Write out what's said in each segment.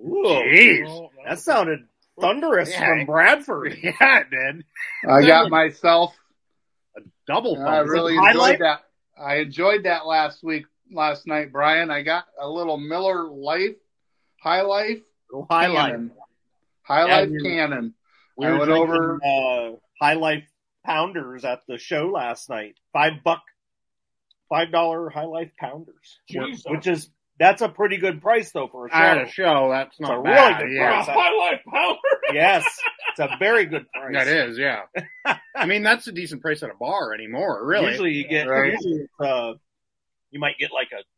Ooh, Jeez. that sounded thunderous from Bradford. Yeah, it did. I got myself. Double I thumb. really Highlight? enjoyed that. I enjoyed that last night, Brian. I got a little Miller Lite, High Life, Highlight. High Life And Cannon. We I were went drinking, over. High Life Pounders at the show last night. $5 High Life Pounders, Jesus. that's a pretty good price though for a show. At a show, that's It's not a bad. really good yeah. price. High Life Power. Yes, it's a very good price. That is, yeah. I mean, that's a decent price at a bar anymore, really. Usually you get Right. you might get like a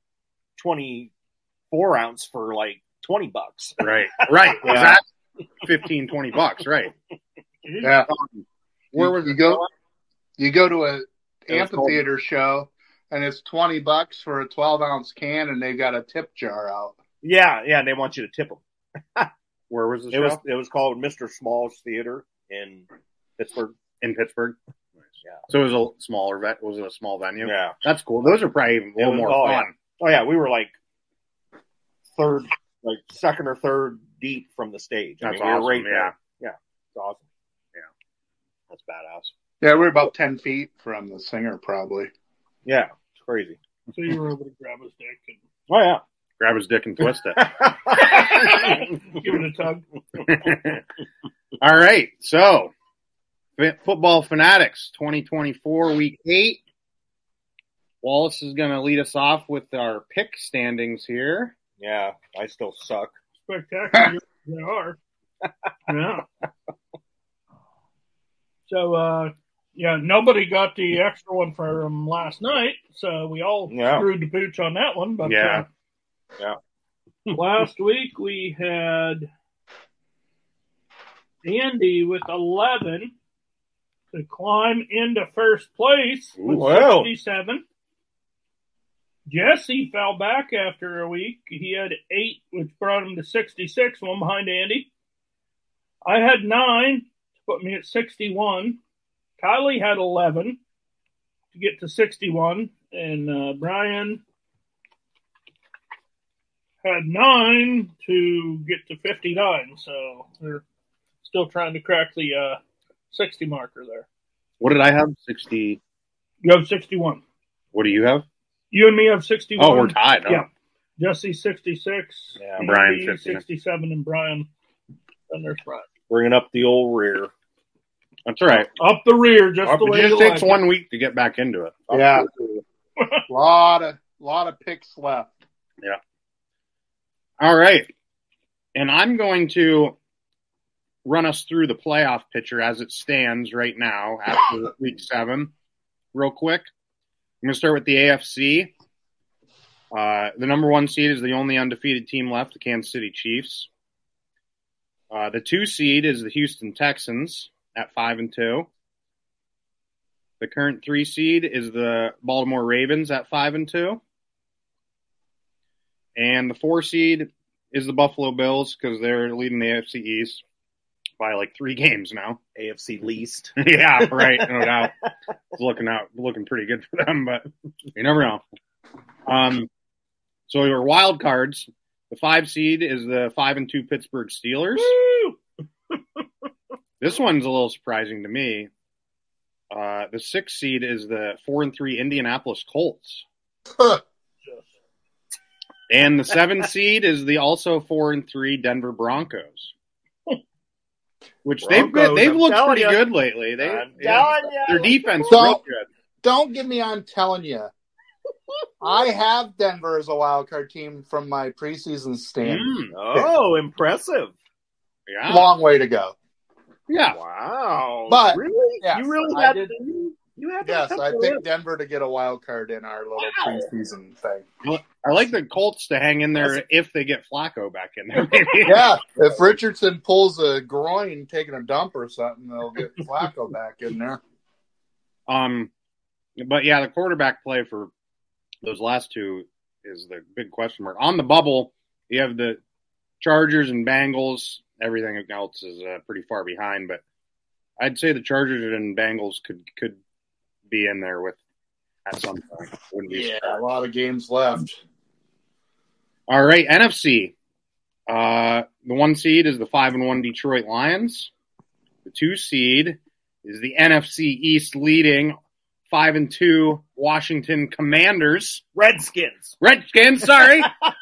24 ounce for like $20. Right. Yeah. Exactly. $15-$20, right. Yeah. Where was you it? go? You go to a was amphitheater show, and it's $20 for a 12-ounce can, and they've got a tip jar out. Yeah, and they want you to tip them. Where was the It show? was called Mr. Small's Theater in Pittsburgh. In Pittsburgh. Yeah. So it was a smaller was it a small venue? Yeah. That's cool. Those are probably a little more fun. Oh yeah, we were like second or third deep from the stage. That's we were awesome, right yeah. there. Yeah, it's awesome. Yeah, that's badass. Yeah, we're about 10 feet from the singer, probably. Yeah, it's crazy. So you were able to grab his dick Oh yeah. Grab his dick and twist it. and give it a tug. All right. So, Football Fanatics 2024 Week 8. Wallace is going to lead us off with our pick standings here. Yeah, I still suck. Spectacular they are. Yeah. So, nobody got the extra one from last night, so we all screwed the pooch on that one. But Yeah. last week we had Andy with 11 to climb into first place with Wow. 67. Jesse fell back after a week. He had 8, which brought him to 66, one behind Andy. I had 9 to put me at 61. Kylie had 11 to get to 61. And Brian had 9 to get to 59. So we're still trying to crack the 60 marker there. What did I have? 60. You have 61. What do you have? You and me have 61. Oh, we're tied. Huh? Yeah. Jesse 66. Yeah, Andy, Brian 50. 67, and Brian. And there's Brian. Bringing up the old rear. That's all right. Up the rear, just the It way just you takes like 1 week to get back into it. Yeah. lot of picks left. All right. And I'm going to run us through the playoff picture as it stands right now after Week 7 real quick. I'm going to start with the AFC. The number 1 seed is the only undefeated team left, the Kansas City Chiefs. The 2 seed is the Houston Texans at 5-2. The current 3 seed is the Baltimore Ravens at 5-2. And the 4 seed is the Buffalo Bills because they're leading the AFC East by like 3 games now. AFC least. Yeah, right. No doubt. It's looking pretty good for them, but you never know. So your wild cards. The 5 seed is the 5-2 Pittsburgh Steelers. Woo! This one's a little surprising to me. The 6 seed is the 4-3 Indianapolis Colts. And the 7 seed is the also 4-3 Denver Broncos. Which they've looked pretty good lately. Their defense is real good. Don't get me on telling you. I have Denver as a wild card team from my preseason stand. Oh, impressive. Yeah. Long way to go. Yeah. Wow. But really? yes, You really I had did. you had Yes, to I picked Denver to get a wild card in our little preseason thing. I like the Colts to hang in there if they get Flacco back in there. Maybe. Yeah, if Richardson pulls a groin taking a dump or something, they'll get Flacco back in there. But yeah, the quarterback play for those last 2 is the big question mark. On the bubble, you have the Chargers and Bengals. Everything else is pretty far behind, but I'd say the Chargers and Bengals could be in there with at some point. Wouldn't be a lot of games left. All right, NFC. The 1 seed is the 5-1 Detroit Lions. The 2 seed is the NFC East leading 5-2 Washington Commanders. Redskins. Sorry.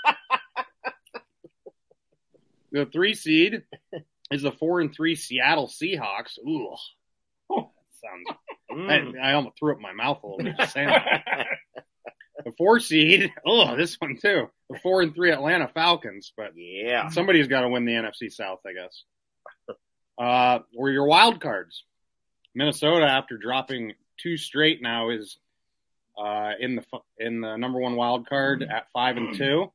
The 3 seed is the 4-3 Seattle Seahawks. Ooh. That sounds. I almost threw up my mouth a little bit just saying that. The 4 seed. Oh, this one too. The 4-3 Atlanta Falcons. But Yeah. somebody's got to win the NFC South, I guess. Were your wild cards? Minnesota, after dropping 2 straight now, is in the number 1 wild card at 5-2.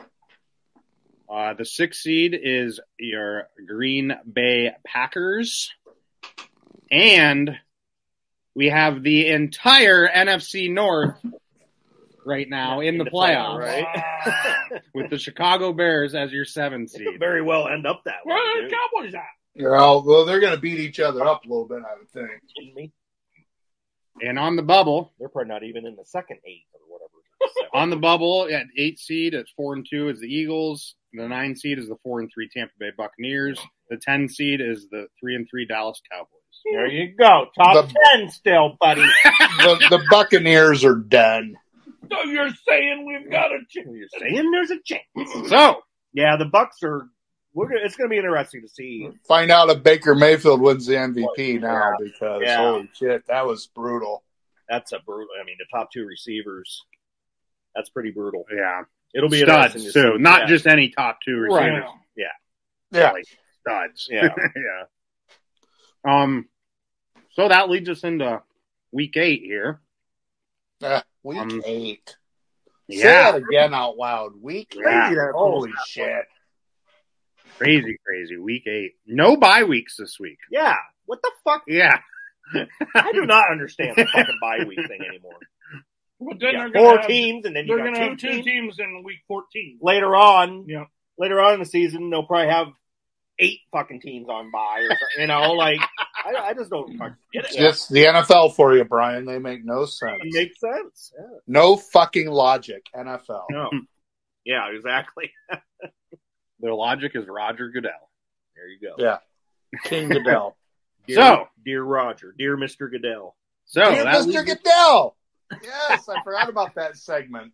The 6th seed is your Green Bay Packers, and we have the entire NFC North right now in the playoffs, right? with the Chicago Bears as your 7th It could seed. very well end up that way. Where are the dude. Cowboys at? Well, they're going to beat each other up a little bit, I would think. Kidding me? And on the bubble, They're probably not even in the second 8 or whatever. on the bubble at 8 seed, it's 4-2 is the Eagles. The 9 seed is the 4-3 Tampa Bay Buccaneers. The 10 seed is the 3-3 Dallas Cowboys. There you go. Top The- 10 still, buddy. The Buccaneers are done. So you're saying we've got a chance? You're saying there's a chance. So, Yeah, the Bucks are. It's going to be interesting to see. Find out if Baker Mayfield wins the MVP now, because Yeah. holy shit, that was brutal. That's a brutal. I mean, the top 2 receivers. That's pretty brutal. yeah, It'll be studs interesting to too. see. Not Yeah. just any top 2 receivers. Right. Yeah. Yeah. Like studs. Yeah. yeah. So that leads us into week 8 here. Week 8. Say Yeah. that again out loud. Week 8. Yeah. Holy shit. Crazy. Week 8. No bye weeks this week. Yeah. What the fuck? Yeah. I do not understand the fucking bye week thing anymore. But then You they're got going 4 to have, teams, and then you they're got going to 2 have 2 teams. teams in week 14. Later on, Yeah. later on in the season, they'll probably have 8 fucking teams on bye, or something, like I just don't fucking get it. It's the NFL for you, Brian. They make no sense. It makes sense. Yeah. No fucking logic, NFL. No. Yeah, exactly. Their logic is Roger Goodell. There you go. Yeah. King Goodell. Dear Roger, dear Mr. Goodell. So Dear that Mr. leads- Goodell. Yes, I forgot about that segment.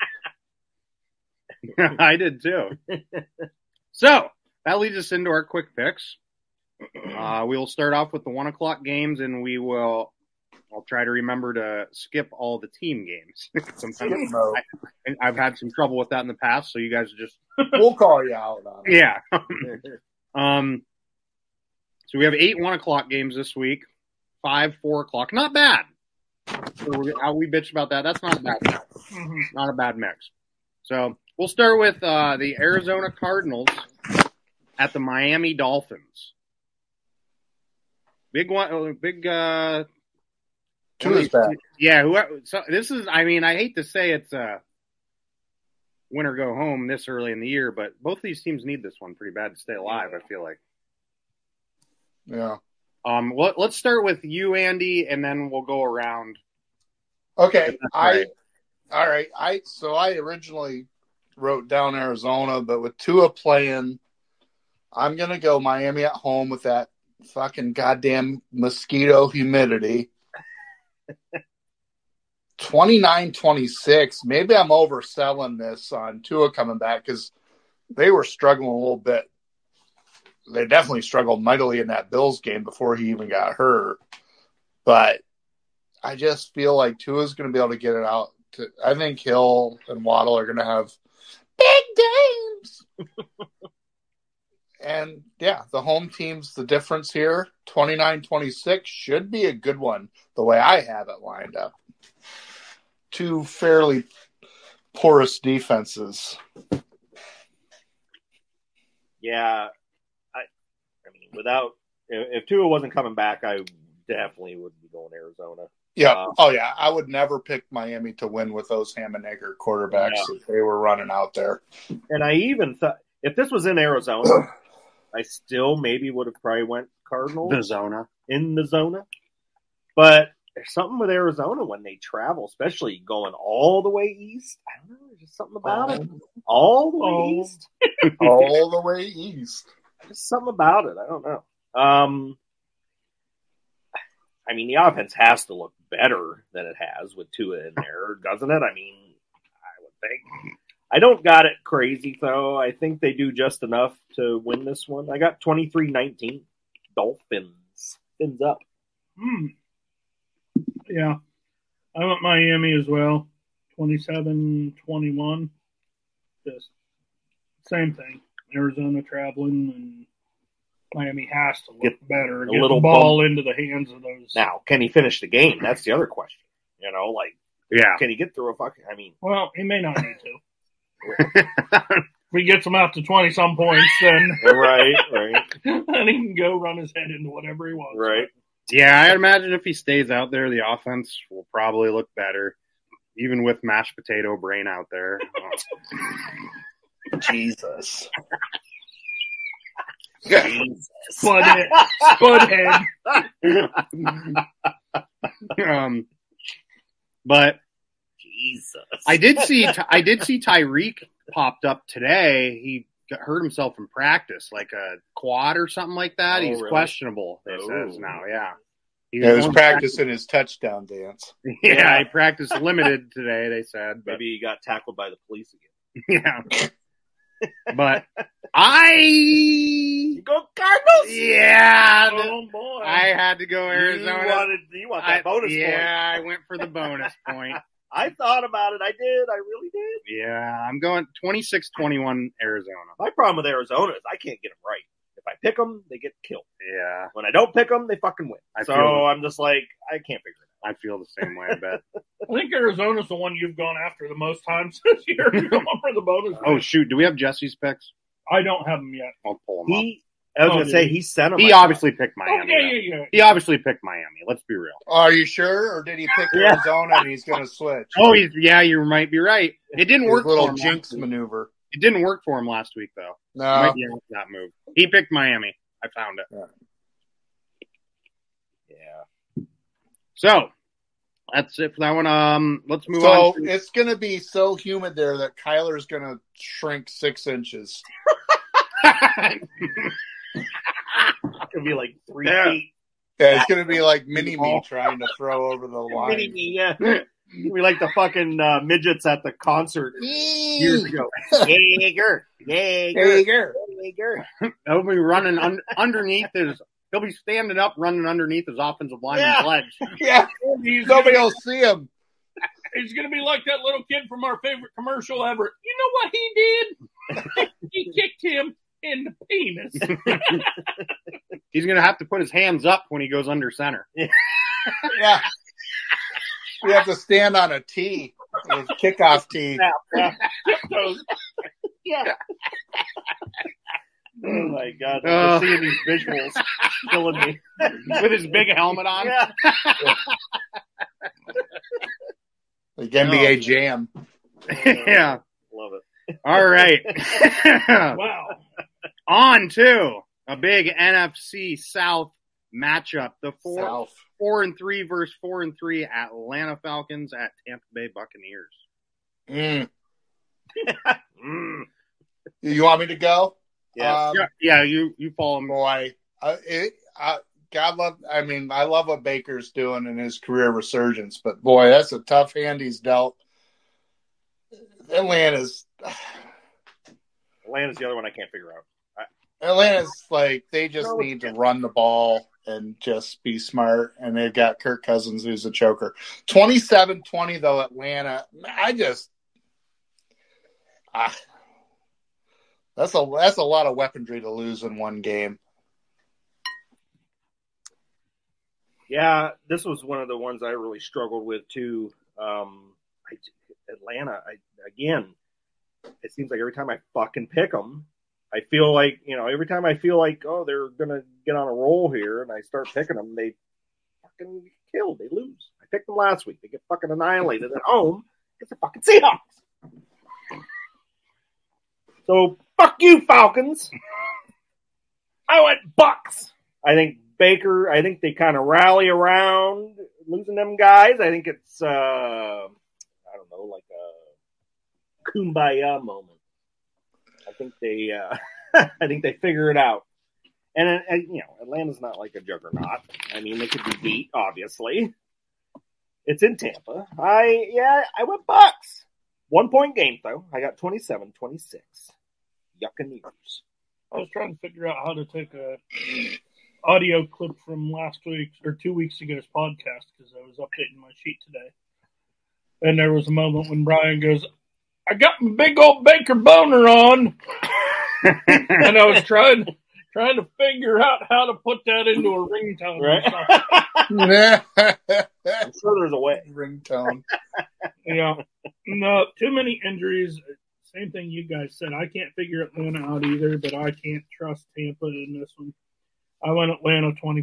I did too. So that leads us into our quick picks. We'll start off with the 1 o'clock games, and I'll try to remember to skip all the team games. Sometimes No. I've had some trouble with that in the past, so you guys just We'll call you out on it. yeah. So we have 8 1 o'clock games this week, 5 4 o'clock. Not bad. So how we bitch about that? That's not a bad mix. Not a bad mix. So we'll start with the Arizona Cardinals at the Miami Dolphins. Big one. Big. Tua's back. Yeah. So this is. I mean, I hate to say it's a win or go home this early in the year, but both these teams need this one pretty bad to stay alive. I feel like. Yeah. Let's start with you, Andy, and then we'll go around. Okay. Right. All right. I originally wrote down Arizona, but with Tua playing, I'm gonna go Miami at home with that fucking goddamn mosquito humidity. 29-26. Maybe I'm overselling this on Tua coming back because they were struggling a little bit. They definitely struggled mightily in that Bills game before he even got hurt. But I just feel like Tua's going to be able to get it out. I think Hill and Waddle are going to have big games. And, yeah, the home team's the difference here. 29-26 should be a good one, the way I have it lined up. 2 fairly porous defenses. Yeah. I mean, if Tua wasn't coming back, I definitely would be going Arizona. Yeah. Yeah. I would never pick Miami to win with those ham and egger quarterbacks if they were running out there. And I even thought if this was in Arizona, I still maybe would have probably went Cardinals The Zona. in the Zona. But there's something with Arizona when they travel, especially going all the way east. I don't know. There's just something about it. All the way east. All the way east. There's something about it. I don't know. I mean, the offense has to look better than it has with Tua in there, doesn't it? I mean, I would think. I don't got it crazy, though. I think they do just enough to win this one. I got 23-19. Dolphins. Fins up. Yeah. I went Miami as well. 27-21. Just same thing. Arizona traveling, and Miami has to look better. Get the ball into the hands of those. Now, can he finish the game? That's the other question. You know, like, can he get through a fucking, I mean. Well, he may not need to. If he gets him out to 20-some points, then. Right. Then he can go run his head into whatever he wants. Right. Yeah, I imagine if he stays out there, the offense will probably look better, even with mashed potato brain out there. Jesus. Spudhead. But Jesus. I did see Tyreek popped up today. He hurt himself in practice, like a quad or something like that. He's really? Questionable, it says now, He was practicing his touchdown dance. Yeah, he practiced limited today, they said. But, maybe he got tackled by the police again. Yeah. But You go Cardinals? Yeah. Oh, boy. I had to go Arizona. You want that bonus point. Yeah, I went for the bonus point. I thought about it. I did. I really did. Yeah, I'm going 26-21 Arizona. My problem with Arizona is I can't get them right. If I pick them, they get killed. Yeah. When I don't pick them, they fucking win. I'm just like, I can't figure it out. I feel the same way, I bet. I think Arizona's the one you've gone after the most times this year. You're going for the bonus. Oh, shoot. Do we have Jesse's picks? I don't have them yet. I'll pull them up. I was going to say, he sent them. He obviously picked Miami. Yeah. He obviously picked Miami. Let's be real. Are you sure? Or did he pick Arizona and he's going to switch? Oh, you might be right. It didn't work for him. Little jinx maneuver. It didn't work for him last week, though. No. That move. He picked Miami. I found it. Yeah. So, that's it for that one. Let's move So on. it's going to be so humid there that Kyler's going to shrink 6 inches. It's going to be like 3 feet. Yeah, it's going to be like Mini-Me trying to throw over the line. Mini-Me, yeah. We like the fucking midgets at the concert years ago. Jaeger. He'll be running underneath his. He'll be standing up, running underneath his offensive lineman's legs. Yeah, nobody will see him. He's going to be like that little kid from our favorite commercial ever. You know what he did? He kicked him in the penis. He's going to have to put his hands up when he goes under center. Yeah. You have to stand on a tee, a kickoff tee. Yeah. Oh my God! I'm seeing these visuals killing me with his big helmet on. Yeah. Like NBA Jam. Yeah, love it. All right. Wow. On to a big NFC South matchup: the 4-3 versus 4-3 Atlanta Falcons at Tampa Bay Buccaneers. You want me to go? Yeah. You follow me. Boy, I love what Baker's doing in his career resurgence, but boy, that's a tough hand he's dealt. Atlanta's the other one I can't figure out. Atlanta's like, they just need to run the ball and just be smart, and they've got Kirk Cousins, who's a choker. 27-20, though, Atlanta. That's a lot of weaponry to lose in one game. Yeah, this was one of the ones I really struggled with, too. Atlanta, again, it seems like every time I fucking pick them, I feel like, every time I feel like, oh, they're going to get on a roll here, and I start picking them, they fucking get killed. They lose. I picked them last week. They get fucking annihilated at home. It's the fucking Seahawks. So, fuck you, Falcons. I went Bucks. I think Baker, they kind of rally around losing them guys. I think it's I don't know, like a kumbaya moment. I think they I think they figure it out. And Atlanta's not like a juggernaut. I mean, they could be beat, obviously. It's in Tampa. I went Bucks. 1 point game though. I got 27-26. Yuccaneers. I was trying to figure out how to take a audio clip from last week's or 2 weeks ago's podcast because I was updating my sheet today. And there was a moment when Brian goes, I got my big old Baker boner on. And I was trying to figure out how to put that into a ringtone. Right? I'm sure there's a way. Ringtone. Yeah. No, too many injuries. Same thing you guys said. I can't figure Atlanta out either, but I can't trust Tampa in this one. I went Atlanta 24-20.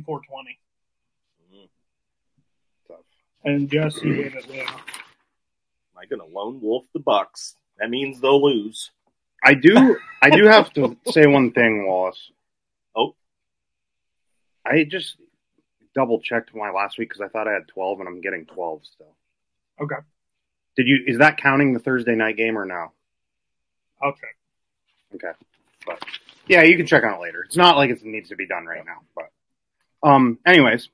Tough. And Jesse went Atlanta. Am I going to lone wolf the Bucks? That means they'll lose. I do have to say one thing, Wallace. Oh. I just double-checked my last week because I thought I had 12, and I'm getting 12 still. Okay. Is that counting the Thursday night game or no? I'll check. Okay. But yeah, you can check on it later. It's not like it needs to be done right now. But anyways.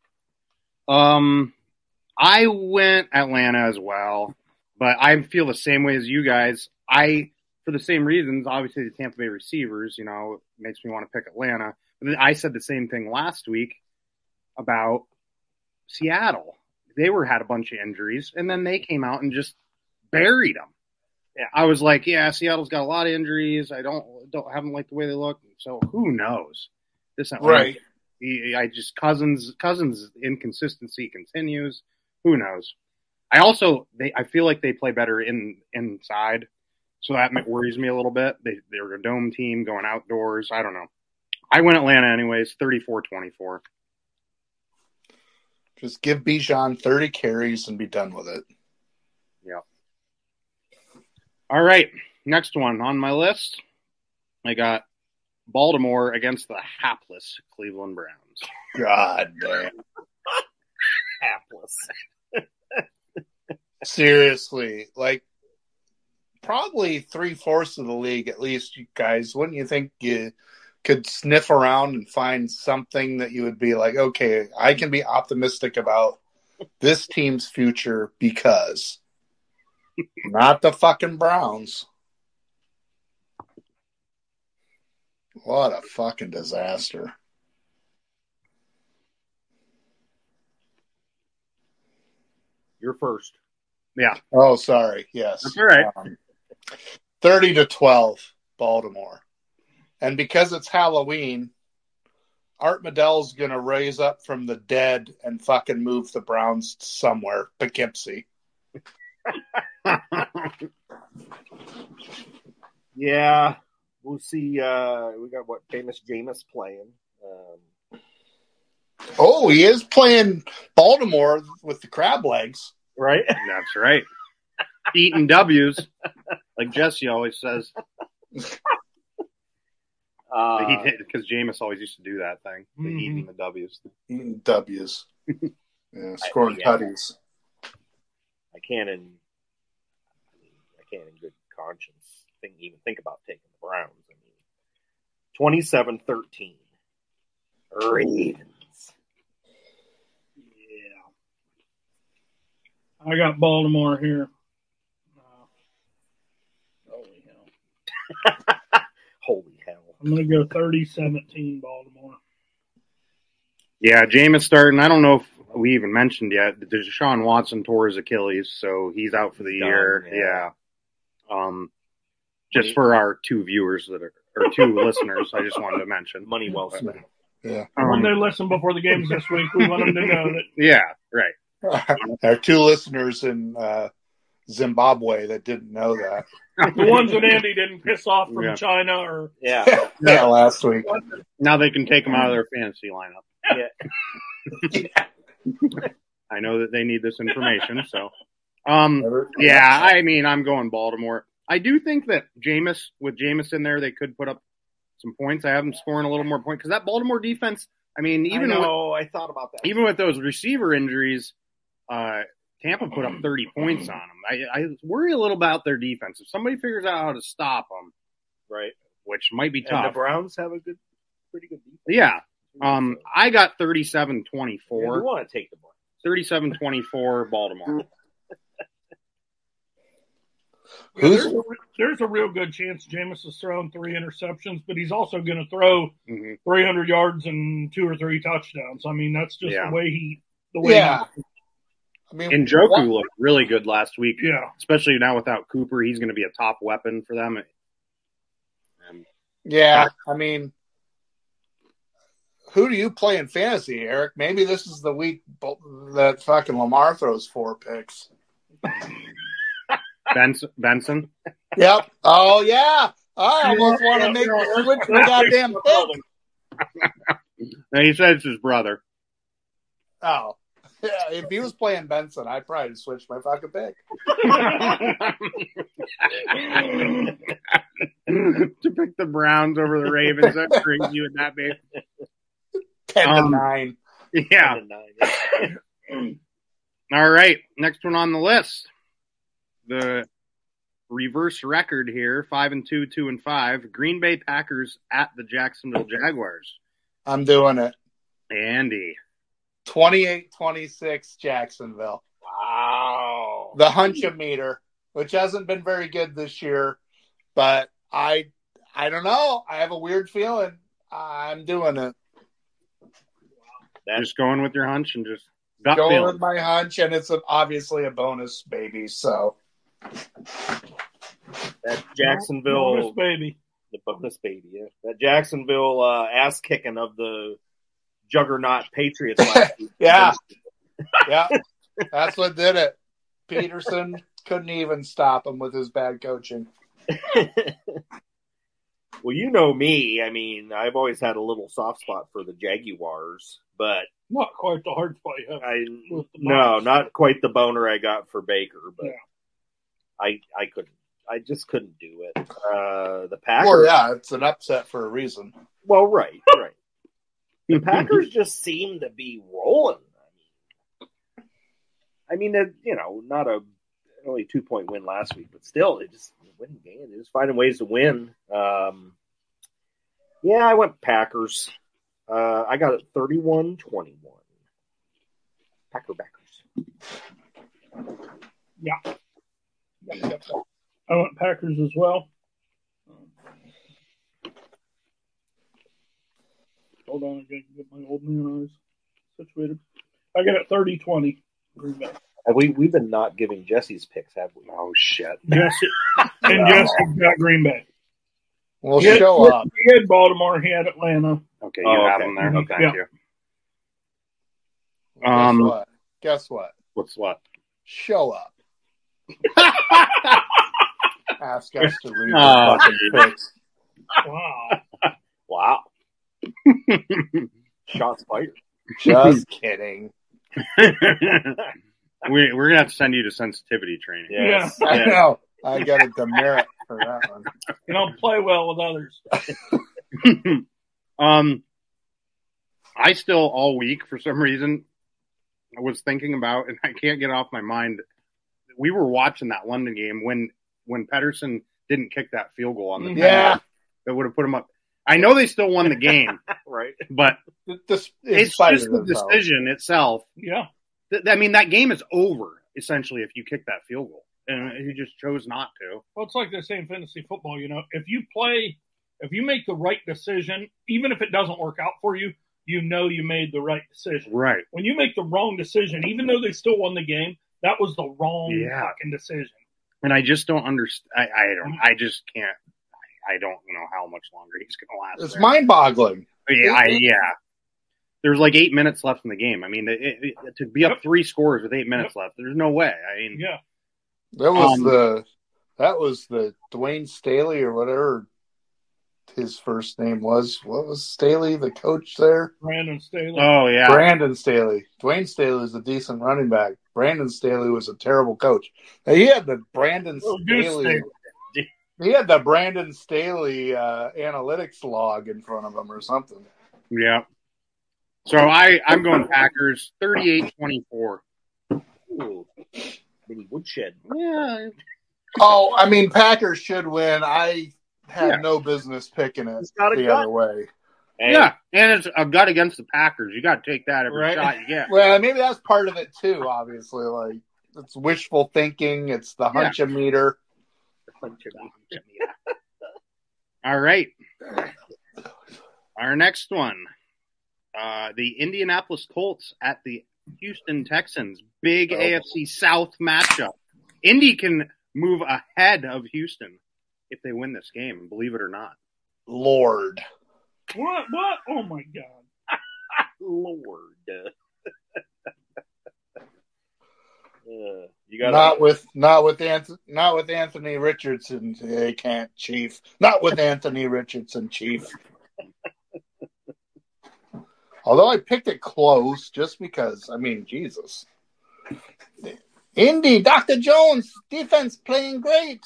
I went Atlanta as well, but I feel the same way as you guys. For the same reasons, obviously the Tampa Bay receivers, makes me want to pick Atlanta. But I said the same thing last week about Seattle. They had a bunch of injuries, and then they came out and just buried them. Yeah, I was like, yeah, Seattle's got a lot of injuries. I haven't liked the way they look. So who knows? This Atlanta, right? Cousins inconsistency continues. Who knows? I feel like they play better inside, so that worries me a little bit. They're a dome team going outdoors. I don't know. I went Atlanta anyways, 34-24. Just give Bijan 30 carries and be done with it. Yeah. All right. Next one on my list. I got Baltimore against the hapless Cleveland Browns. God damn. Hapless. Seriously. Probably 3/4 of the league, at least, you guys. Wouldn't you think you could sniff around and find something that you would be like, okay, I can be optimistic about this team's future because not the fucking Browns. What a fucking disaster. You're first. Yeah. Oh, sorry. Yes. That's all right. 30-12, Baltimore. And because it's Halloween, Art Medell's going to raise up from the dead and fucking move the Browns somewhere, Poughkeepsie. Yeah. We'll see. We got famous Jameis playing. Oh, he is playing Baltimore with the crab legs. Right? That's right. Eating W's, like Jesse always says. Because Jameis always used to do that thing, eating the W's. Eating W's. Yeah, scoring tutties. I can't in good conscience even think about taking the Browns. I mean, 27-13. Ravens. Yeah. I got Baltimore here. Holy hell. Holy hell. I'm going to go 30-17 Baltimore. Yeah, Jameis starting. I don't know if we even mentioned yet. Deshaun Watson tore his Achilles, so he's out for the year. Yeah. Just for our two viewers or two listeners, I just wanted to mention. Money well spent. Yeah. When they listen before the games this week, we want them to know that. Yeah, right. Our two listeners in Zimbabwe that didn't know that. The ones that Andy didn't piss off from China or yeah, last week. Now they can take them out of their fantasy lineup. Yeah. I know that they need this information, so yeah, I mean, I'm going Baltimore. I do think that with Jameis in there, they could put up some points. I have them scoring a little more points because that Baltimore defense. I mean, I thought about that. Even with those receiver injuries, Tampa put up 30 points on them. I worry a little about their defense. If somebody figures out how to stop them, Right. which might be And tough. the Browns have a pretty good defense. Yeah. So, I got 37-24. you want to take the Browns. 37-24 Baltimore. There's a real good chance Jameis has thrown 3 interceptions, but he's also going to throw 300 yards and 2 or 3 touchdowns. I mean, that's just the way he. I mean, Njoku looked really good last week. Yeah. Especially now without Cooper, he's going to be a top weapon for them. Yeah, I mean, who do you play in fantasy, Eric? Maybe this is the week that fucking Lamar throws 4 picks. Benson? Yep. Oh, yeah. I almost want to make the switch for goddamn pick. No, he said it's his brother. Oh. Yeah, if he was playing Benson, I'd probably switch my fucking pick. To pick the Browns over the Ravens, that's crazy with that babe. 10-9. Yeah. 10-9. All right. Next one on the list. The reverse record here, 5-2, 2-5. Green Bay Packers at the Jacksonville Jaguars. I'm doing it. Andy. 28-26 Jacksonville. Wow. The hunch-o-meter, which hasn't been very good this year, but I don't know. I have a weird feeling. I'm doing it. Just going with your hunch and just gut Going feeling. with my hunch, and it's obviously a bonus, baby. So That Jacksonville, Bonus baby. the bonus baby, yeah. That Jacksonville ass kicking of the juggernaut Patriots last week. yeah, that's what did it. Peterson couldn't even stop him with his bad coaching. Well, you know me. I mean, I've always had a little soft spot for the Jaguars, but Not quite the hard spot you have. with the no, Bucks. not quite the boner I got for Baker, but Yeah. I couldn't. I just couldn't do it. The Packers. Well, yeah, it's an upset for a reason. Well, right. The Packers just seem to be rolling. I mean, not a only 2-point win last week, but still, they just winning games. They're just finding ways to win. Yeah, I went Packers. I got it 31-21. Packers. Yeah. I went Packers as well. Hold on, I gotta get my old man eyes situated. I got it 30-20. Green Bay. We've been not giving Jesse's picks, have we? Oh, shit. Jesse got Green Bay. We'll He had- show up. He had Baltimore. He had Atlanta. Okay, you have okay. them there. Mhm. Thank Yeah. you. Guess what? What's what? Show up. Ask us to read Oh, the fucking picks. Wow. Wow. Shots fired. Just kidding. We're going to have to send you to sensitivity training. Yes. I Yes. know. I got a demerit for that one. You don't play well with others. I still all week for some reason I was thinking about, and I can't get off my mind. We were watching that London game when Pedersen didn't kick that field goal on the Yeah. that would have put him up. I know they still won the game, Right. but It's it's just the decision itself. Yeah. I mean, that game is over essentially if you kick that field goal, and he just chose not to. Well, it's like the same fantasy football. If you make the right decision, even if it doesn't work out for you, you know you made the right decision. Right. When you make the wrong decision, even though they still won the game, that was the wrong fucking decision. And I just don't understand. I just can't. I don't know how much longer he's going to last. It's there. mind-boggling. Yeah. There's like 8 minutes left in the game. I mean, to be up 3 scores with 8 minutes left, there's no way. I mean, Yeah. That was the Dwayne Staley or whatever his first name was. What was Staley, the coach there? Brandon Staley. oh yeah, Brandon Staley. Dwayne Staley was a decent running back. Brandon Staley was a terrible coach. Now, he had the Brandon Oh, Goose Staley. Staley. He had the Brandon Staley analytics log in front of him or something. yeah. So I'm going Packers 38-24. Ooh, mini woodshed. Yeah. Oh, I mean, Packers should win. I had Yeah. no business picking it He's got a the gut. other way. Hey, Yeah, and it's a gut against the Packers. You got to take that every Right. shot you get. Well, maybe that's part of it too. Obviously, like it's wishful thinking. It's the Yeah. hunch-o-meter. All right. Our next one. The Indianapolis Colts at the Houston Texans. Big AFC South matchup. Indy can move ahead of Houston if they win this game, believe it or not. Lord. What? Oh my God. Lord. You got Not with Anthony Richardson. They can't, Chief. Not with Anthony Richardson, Chief. Although I picked it close just because, I mean, Jesus. Indy, Dr. Jones, defense playing great.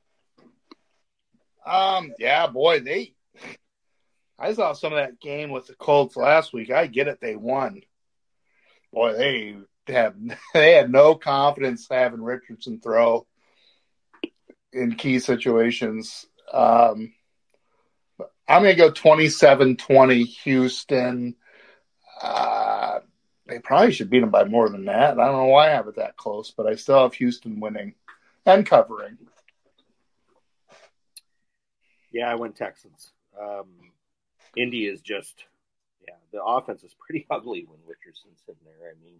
Yeah, boy, I saw some of that game with the Colts last week. I get it, they won. Boy, they had no confidence having Richardson throw in key situations. I'm going to go 27-20 Houston. They probably should beat them by more than that. I don't know why I have it that close, but I still have Houston winning and covering. Yeah, I went Texans. Indy is just, the offense is pretty ugly when Richardson's in there. I mean,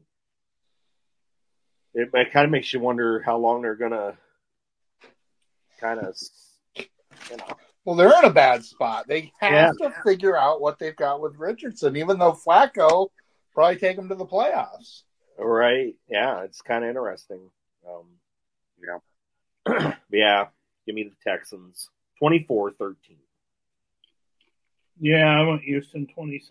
it kind of makes you wonder how long they're going to kind of, Well, they're in a bad spot. They have to figure out what they've got with Richardson, even though Flacco probably take them to the playoffs. Right. Yeah, it's kind of interesting. Yeah, give me the Texans. 24-13. Yeah, I went Houston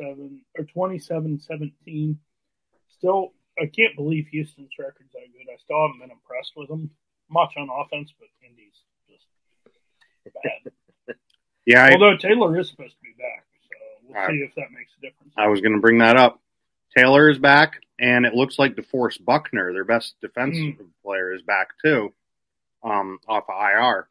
27-17. Still, I can't believe Houston's record's that good. I still haven't been impressed with them much on offense, but Indy's just bad. Yeah, Although Taylor is supposed to be back, so we'll see if that makes a difference. I was going to bring that up. Taylor is back, and it looks like DeForest Buckner, their best defensive player, is back too, off of IR.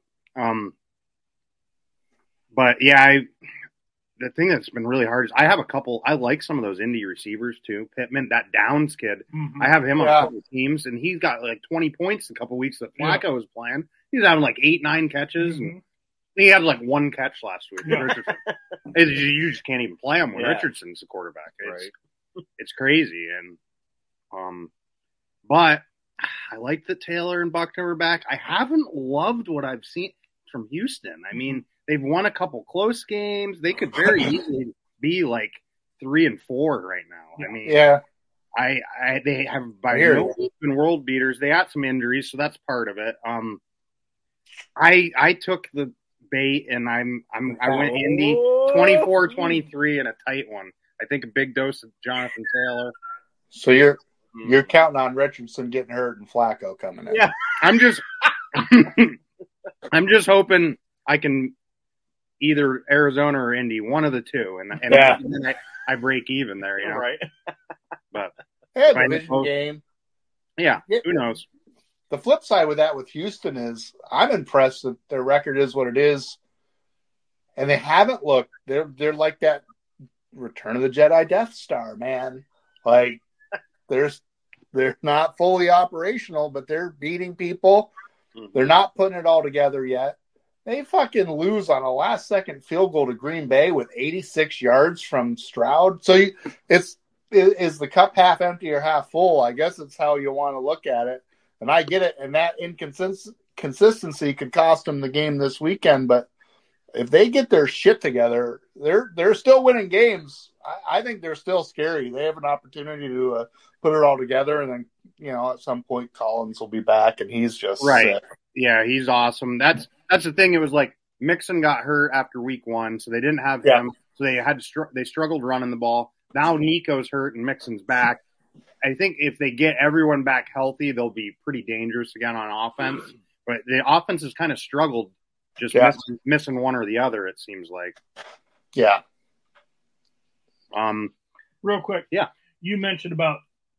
But yeah, the thing that's been really hard is I like some of those indie receivers too. Pittman, that Downs kid, I have him on a couple of teams, and he's got like 20 points in a couple of weeks that Flacco was playing. He's having like 8-9 catches, and he had like one catch last week. Richardson. You just can't even play him when Richardson's the quarterback. It's crazy, and but I like that Taylor and Buckner were back. I haven't loved what I've seen from Houston. I mean, they've won a couple close games. They could very easily be like 3-4 right now. I mean, they have by no means been world beaters. They got some injuries, so that's part of it. I took the bait, and I went Indy 24-23 in a tight one. I think a big dose of Jonathan Taylor. So you're counting on Richardson getting hurt and Flacco coming in. Yeah, I'm just hoping I can either Arizona or Indy, one of the two, and then I break even there, you know. Right. But division game. Yeah, who knows? The flip side with that with Houston is I'm impressed that their record is what it is, and they haven't looked. They're like that Return of the Jedi Death Star, man. Like they're not fully operational, but they're beating people. They're not putting it all together yet. They fucking lose on a last-second field goal to Green Bay with 86 yards from Stroud. So is the cup half empty or half full? I guess it's how you want to look at it. And I get it. And that inconsistency could cost them the game this weekend. But if they get their shit together, they're still winning games. I think they're still scary. They have an opportunity to put it all together. And then, at some point Collins will be back, and he's just sick. Yeah, he's awesome. That's the thing. It was like Mixon got hurt after week 1, so they didn't have him. So they struggled running the ball. Now Nico's hurt and Mixon's back. I think if they get everyone back healthy, they'll be pretty dangerous again on offense. But the offense has kind of struggled, just missing one or the other, it seems like. Yeah. Real quick. Yeah. You mentioned about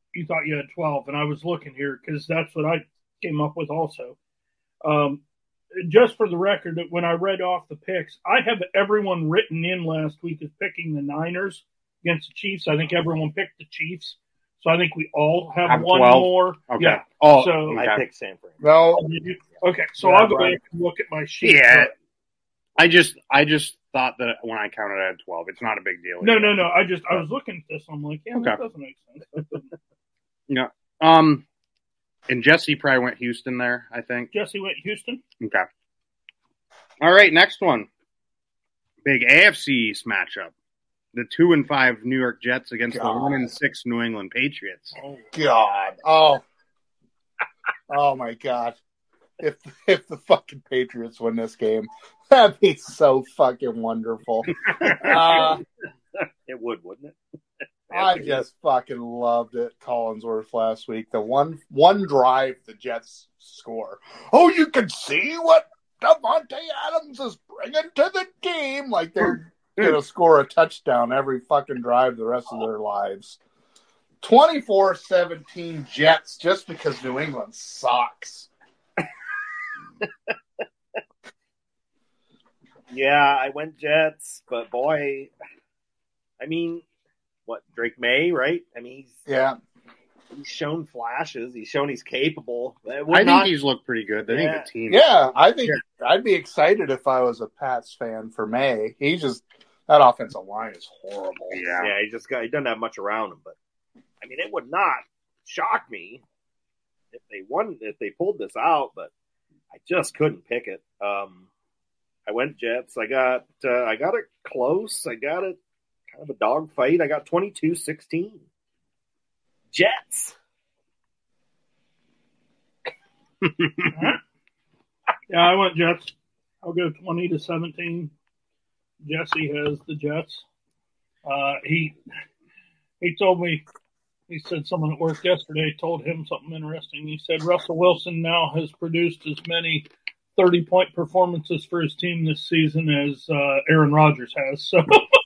you thought you had 12, and I was looking here because that's what I came up with also. Just for the record, when I read off the picks, I have everyone written in last week as picking the Niners against the Chiefs. I think everyone picked the Chiefs. So I think we all have one 12? more. Okay. Yeah. Oh, So okay. I picked San Fran. No, okay. So Yeah, I'll go Brian. back and look at my sheet. Yeah. but- I just thought that when I counted, I had 12. It's not a big deal. No. I was looking at this. I'm like, yeah, that Okay. doesn't make sense. Yeah. And Jesse probably went Houston there, I think. Jesse went Houston. Okay. All right, next one. Big AFC East matchup. The 2-5 New York Jets against the 1-6 New England Patriots. Oh, God. Oh my God. If the fucking Patriots win this game, that'd be so fucking wonderful. It would, wouldn't it? I just fucking loved it, Collinsworth last week. The one drive the Jets score. Oh, you can see what Davante Adams is bringing to the team. Like they're going to score a touchdown every fucking drive the rest of their lives. 24-17 Jets just because New England sucks. Yeah, I went Jets, but boy, I mean, what, Drake May, right? I mean, he's shown flashes. He's shown he's capable. I think he's looked pretty good. I think the team. Yeah, I think I'd be excited if I was a Pats fan for May. That offensive line is horrible. Yeah. he doesn't have much around him. But I mean, it would not shock me if they pulled this out. But I just couldn't pick it. I went Jets. I got it close. I got it kind of a dog fight. I got 22-16. Jets. yeah, I went Jets. I'll go 20-17. Jesse has the Jets. He told me, he said someone at work yesterday told him something interesting. He said Russell Wilson now has produced as many 30-point performances for his team this season as Aaron Rodgers has. So,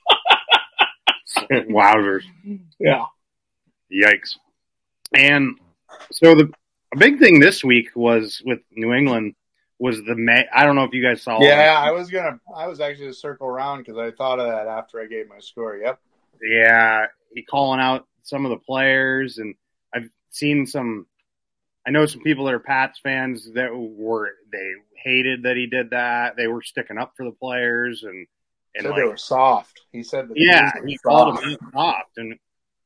Wowzers. yeah. Yikes. And so a big thing this week was with New England was I don't know if you guys saw. Yeah, I was actually going to circle around because I thought of that after I gave my score. Yep. Yeah, he calling out some of the players, and I've seen I know some people that are Pats fans that they hated that he did that. They were sticking up for the players and said they were soft. He said that. Yeah, he called them soft, and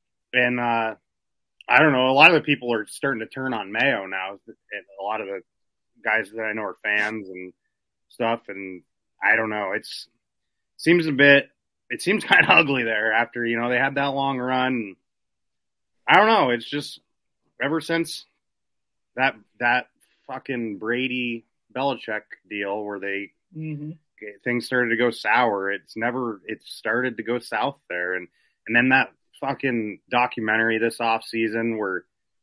I don't know. A lot of the people are starting to turn on Mayo now. And a lot of the guys that I know are fans and stuff, and I don't know. It seems kind of ugly there after they had that long run. I don't know. It's just ever since that fucking Brady Belichick deal where things started to go sour. It started to go south there, and then that fucking documentary this off season where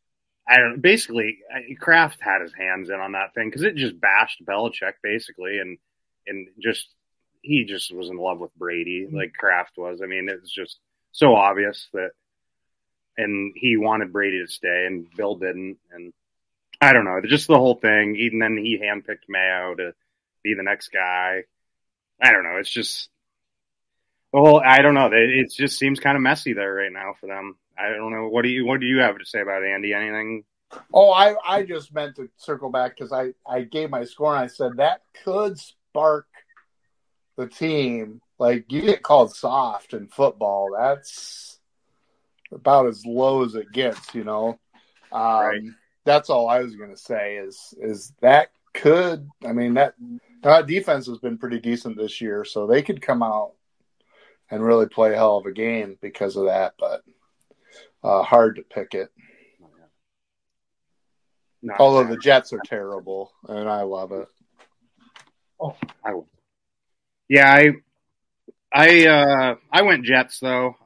Kraft had his hands in on that thing because it just bashed Belichick basically, and he just was in love with Brady like Kraft was. I mean, it was just so obvious that, and he wanted Brady to stay, and Bill didn't, and I don't know, just the whole thing. Even then, he handpicked Mayo to be the next guy. I don't know. It's just I don't know. It just seems kind of messy there right now for them. I don't know. What do you have to say about it, Andy? Anything? Oh, I just meant to circle back because I gave my score and I said that could spark the team. Like, you get called soft in football. That's about as low as it gets, Right. That's all I was going to say is that could, I mean, that defense has been pretty decent this year, so they could come out and really play a hell of a game because of that, but hard to pick it. Although the Jets are terrible, and I love it. Oh, I will. Yeah, I went Jets though.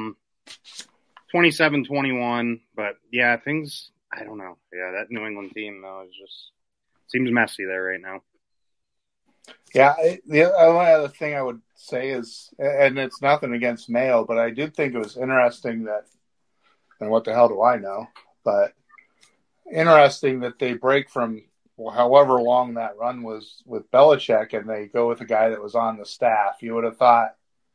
27-21, but yeah, things, I don't know. Yeah, that New England team though is just seems messy there right now. Yeah, the only other thing I would say is, and it's nothing against Mayo, but I did think it was interesting that, and what the hell do I know? but interesting that they break from however long that run was with Belichick and they go with a guy that was on the staff. You would have thought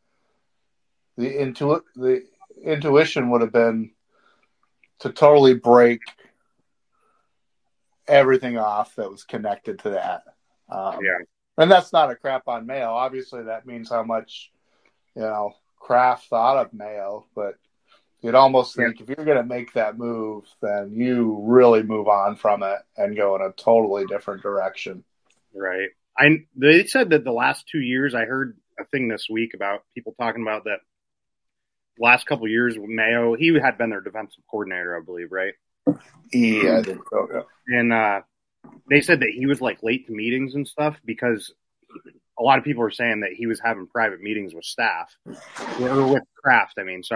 the intuition would have been to totally break everything off that was connected to that. And that's not a crap on Mayo. Obviously, that means how much, Kraft thought of Mayo, but you'd almost think if you're going to make that move, then you really move on from it and go in a totally different direction. Right. They said that the last 2 years, I heard a thing this week about people talking about that last couple of years with Mayo, he had been their defensive coordinator, I believe, right? Yeah, I think so, yeah. And they said that he was like late to meetings and stuff because a lot of people were saying that he was having private meetings with staff or with Kraft.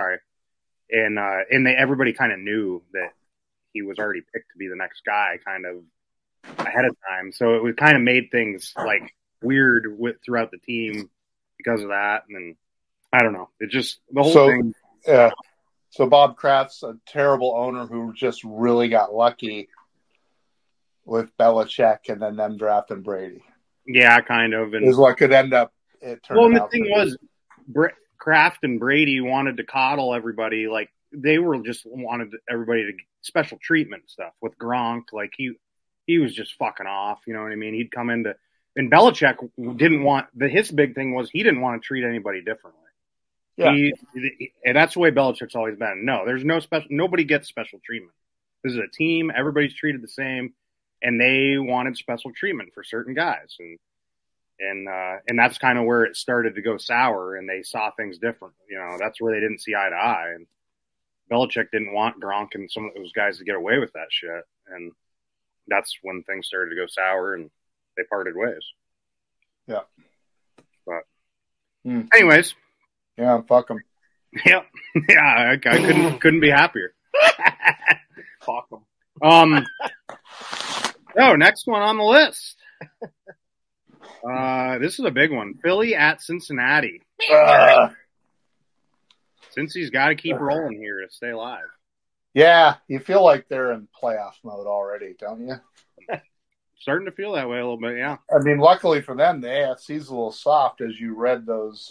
And everybody kind of knew that he was already picked to be the next guy kind of ahead of time. So it kind of made things like weird throughout the team because of that. And then I don't know. It just the whole thing. Yeah. So Bob Kraft's a terrible owner who just really got lucky with Belichick and then them drafting Brady. Yeah, kind of. And is what could end up. The thing was, Kraft and Brady wanted to coddle everybody. Like they were just wanted everybody to special treatment stuff with Gronk. Like he was just fucking off. You know what I mean? He'd come into and Belichick didn't want his big thing was he didn't want to treat anybody differently. Yeah, and that's the way Belichick's always been. No, there's no special. Nobody gets special treatment. This is a team. Everybody's treated the same, and they wanted special treatment for certain guys, and that's kind of where it started to go sour, and they saw things different. That's where they didn't see eye to eye, and Belichick didn't want Gronk and some of those guys to get away with that shit, and that's when things started to go sour, and they parted ways. Yeah. But, anyways. Yeah, fuck them. Yep. Yeah, I couldn't be happier. Fuck them. Next one on the list. This is a big one. Philly at Cincinnati. Cincy's got to keep rolling here to stay alive. Yeah, you feel like they're in playoff mode already, don't you? Starting to feel that way a little bit, yeah. I mean, luckily for them, the AFC's a little soft as you read those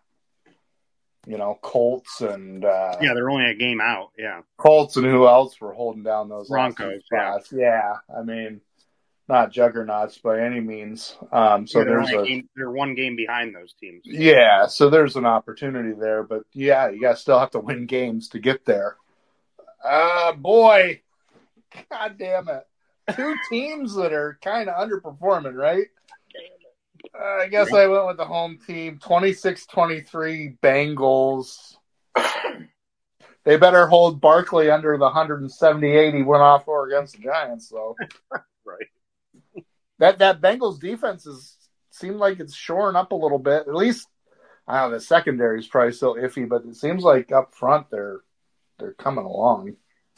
Colts and they're only a game out. Yeah, Colts and who else were holding down those Broncos spots? Yeah, I mean, not juggernauts by any means. So they're one game behind those teams. Yeah, so there's an opportunity there, but yeah, you guys still have to win games to get there. Boy, god damn it! 2 teams that are kind of underperforming, right? I guess I went with the home team, 26-23 Bengals. They better hold Barkley under the 178 he went off for against the Giants, though. Right. That Bengals defense seemed like it's shoring up a little bit. At least, I don't know, the secondary is probably still iffy, but it seems like up front they're coming along.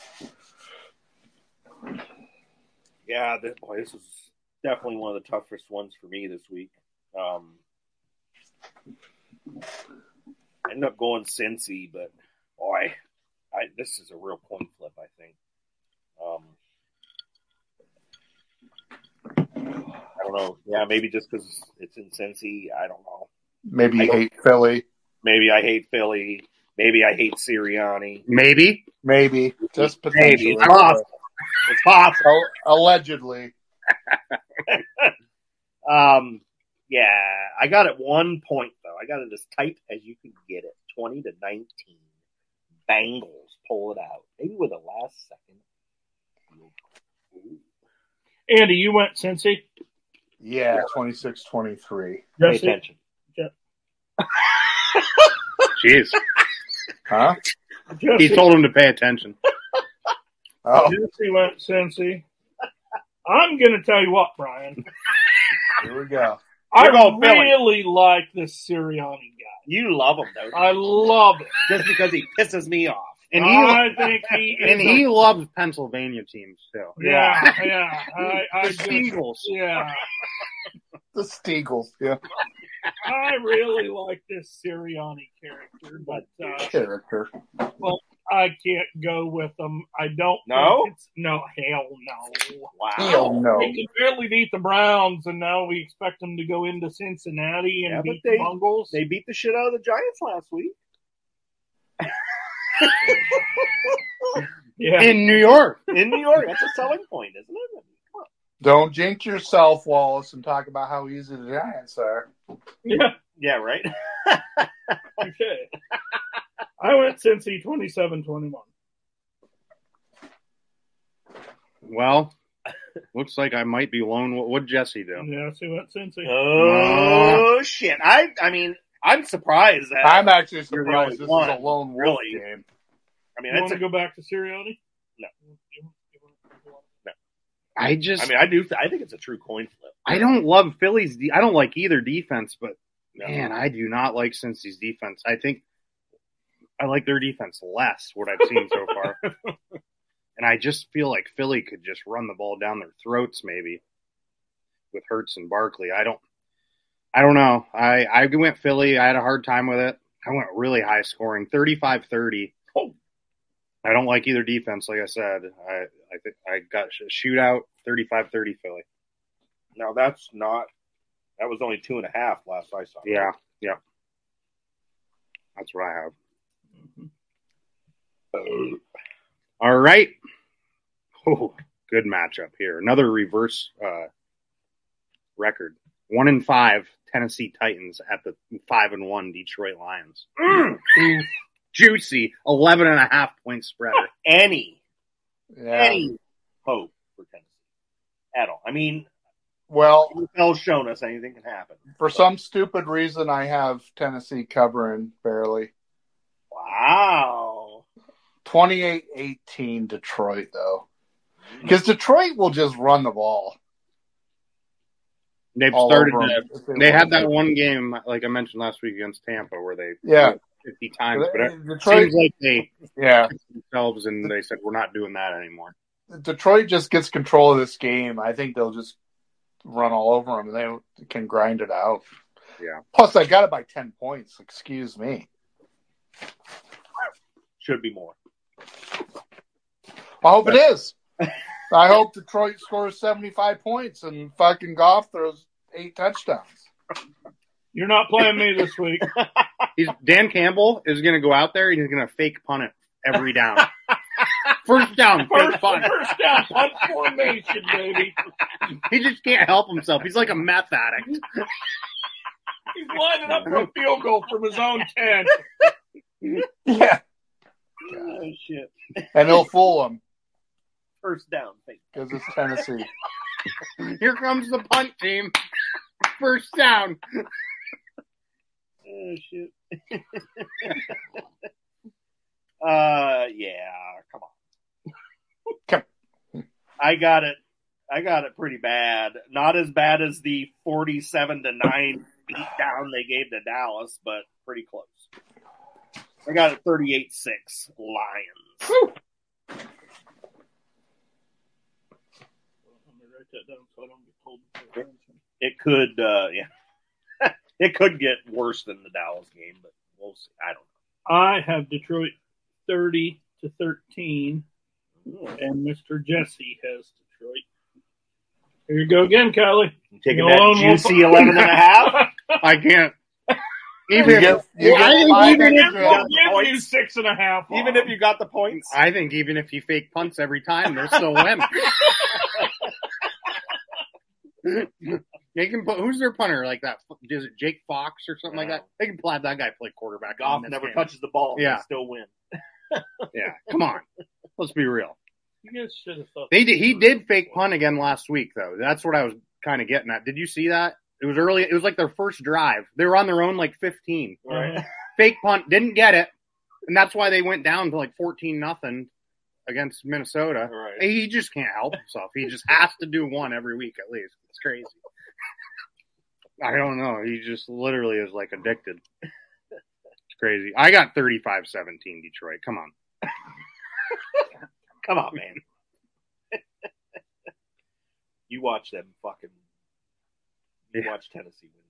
Yeah, this is definitely one of the toughest ones for me this week. I ended up going Cincy, but boy, this is a real coin flip, I think. I don't know. Yeah, maybe just because it's in Cincy, I don't know. Maybe you hate Philly. Maybe I hate Philly. Maybe I hate Sirianni. Maybe. Just potentially. Maybe. It's possible. Allegedly. Yeah, I got it 1 point, though. I got it as tight as you can get it. 20-19. Bengals pull it out. Maybe with a last second. Andy, you went Cincy? Yeah, 26-23. Pay attention. Jeez. Huh? He told him to pay attention. Oh. Jesse went Cincy. I'm going to tell you what, Brian. Here we go. I really like this Sirianni guy. You love him, though. I love it. Just because he pisses me off. And he loves Pennsylvania teams, too. Yeah. The Eagles. Yeah. The Steagles, yeah. I really like this Sirianni character, but character. Well, I can't go with them. I don't. No? Think no, hell no. Wow. Hell no. They can barely beat the Browns, and now we expect them to go into Cincinnati and Yeah, but beat the Bungles. They beat the shit out of the Giants last week. Yeah. In New York. In New York. That's a selling point, isn't it? Come on. Don't jinx yourself, Wallace, and talk about how easy the Giants are. Yeah. Yeah, right? Okay. I went Cincy 27-21. Well, looks like I might be alone. What'd Jesse do? Yes, he went Cincy. Oh, shit. I mean, I'm surprised that. I'm actually You're the surprised only this one, is a lone wolf really. game. I mean, You that's want to go back to Sirianni? No. I I think it's a true coin flip. I don't love Philly's. I don't like either defense, but No. man, I do not like Cincy's defense. I think I like their defense less, what I've seen so far. And I just feel like Philly could just run the ball down their throats, maybe with Hurts and Barkley. I don't know. I went Philly. I had a hard time with it. I went really high scoring, 35-30. Oh. I don't like either defense, like I said. I think I got a shootout, 35-30 Philly. Now, that was only 2.5 last I saw. Yeah. That's what I have. All right. Oh, good matchup here. Another reverse record. 1-5 Tennessee Titans at the 5-1 Detroit Lions. Juicy 11.5 point spread. Any Yeah. hope for Tennessee at all. I mean, Well, NFL's shown us anything can happen. for some stupid reason, I have Tennessee covering barely. Wow. 28-18 Detroit, though. Because Detroit will just run the ball. They've all started over to, 'em if they want had that to. one game, like I mentioned last week against Tampa, where they Yeah. 50 times, but it Detroit, seems like they yeah. themselves and they said, we're not doing that anymore. Detroit just gets control of this game. I think they'll just run all over them, and they can grind it out. Yeah. Plus, I got it by 10 points. Excuse me. Should be more. I hope it is. I hope Detroit scores 75 points and fucking Goff throws 8 touchdowns. You're not playing me this week. Dan Campbell is going to go out there and he's going to fake punt it every down. First down, fake punt. First down, punt formation, baby. He just can't help himself. He's like a meth addict. He's lining up for a field goal from his own 10. Yeah. Oh, shit. And he'll fool them First down. because it's Tennessee. Here comes the punt team. First down. Oh, shit. Yeah, come on. Come. I got it pretty bad. Not as bad as the 47-9 beatdown they gave to Dallas, but pretty close. I got it 38-6 Lions. Let me write that down so I don't get told to pay attention. It could, yeah. It could get worse than the Dallas game, but we'll see. I don't know. I have Detroit 30-13, and Mr. Jesse has Detroit. Here you go again, Kelly. I'm taking Go that on, juicy Wolf. 11.5. I can't. You Even get Well, I think 5 even if- extra. We'll give you 6.5. Even if you got the points. I think even if you fake punts every time, they'll still win. They can put who's their punter like that? Is it Jake Fox or something like that? They can have that guy play quarterback. Goff in this never game. touches the ball. Yeah. They still win. Yeah, come on. Let's be real. You guys should have thought He did fake punt again last week though. That's what I was kind of getting at. Did you see that? It was early. It was like their first drive. They were on their own like 15. Right. Fake punt, didn't get it, and that's why they went down to like 14-0 against Minnesota. Right. He just can't help himself. He just has to do one every week at least. It's crazy. I don't know. He just literally is like addicted. It's crazy. I got 35-17 Detroit. Come on. Come on, man. You watch them fucking. You Yeah. watch Tennessee win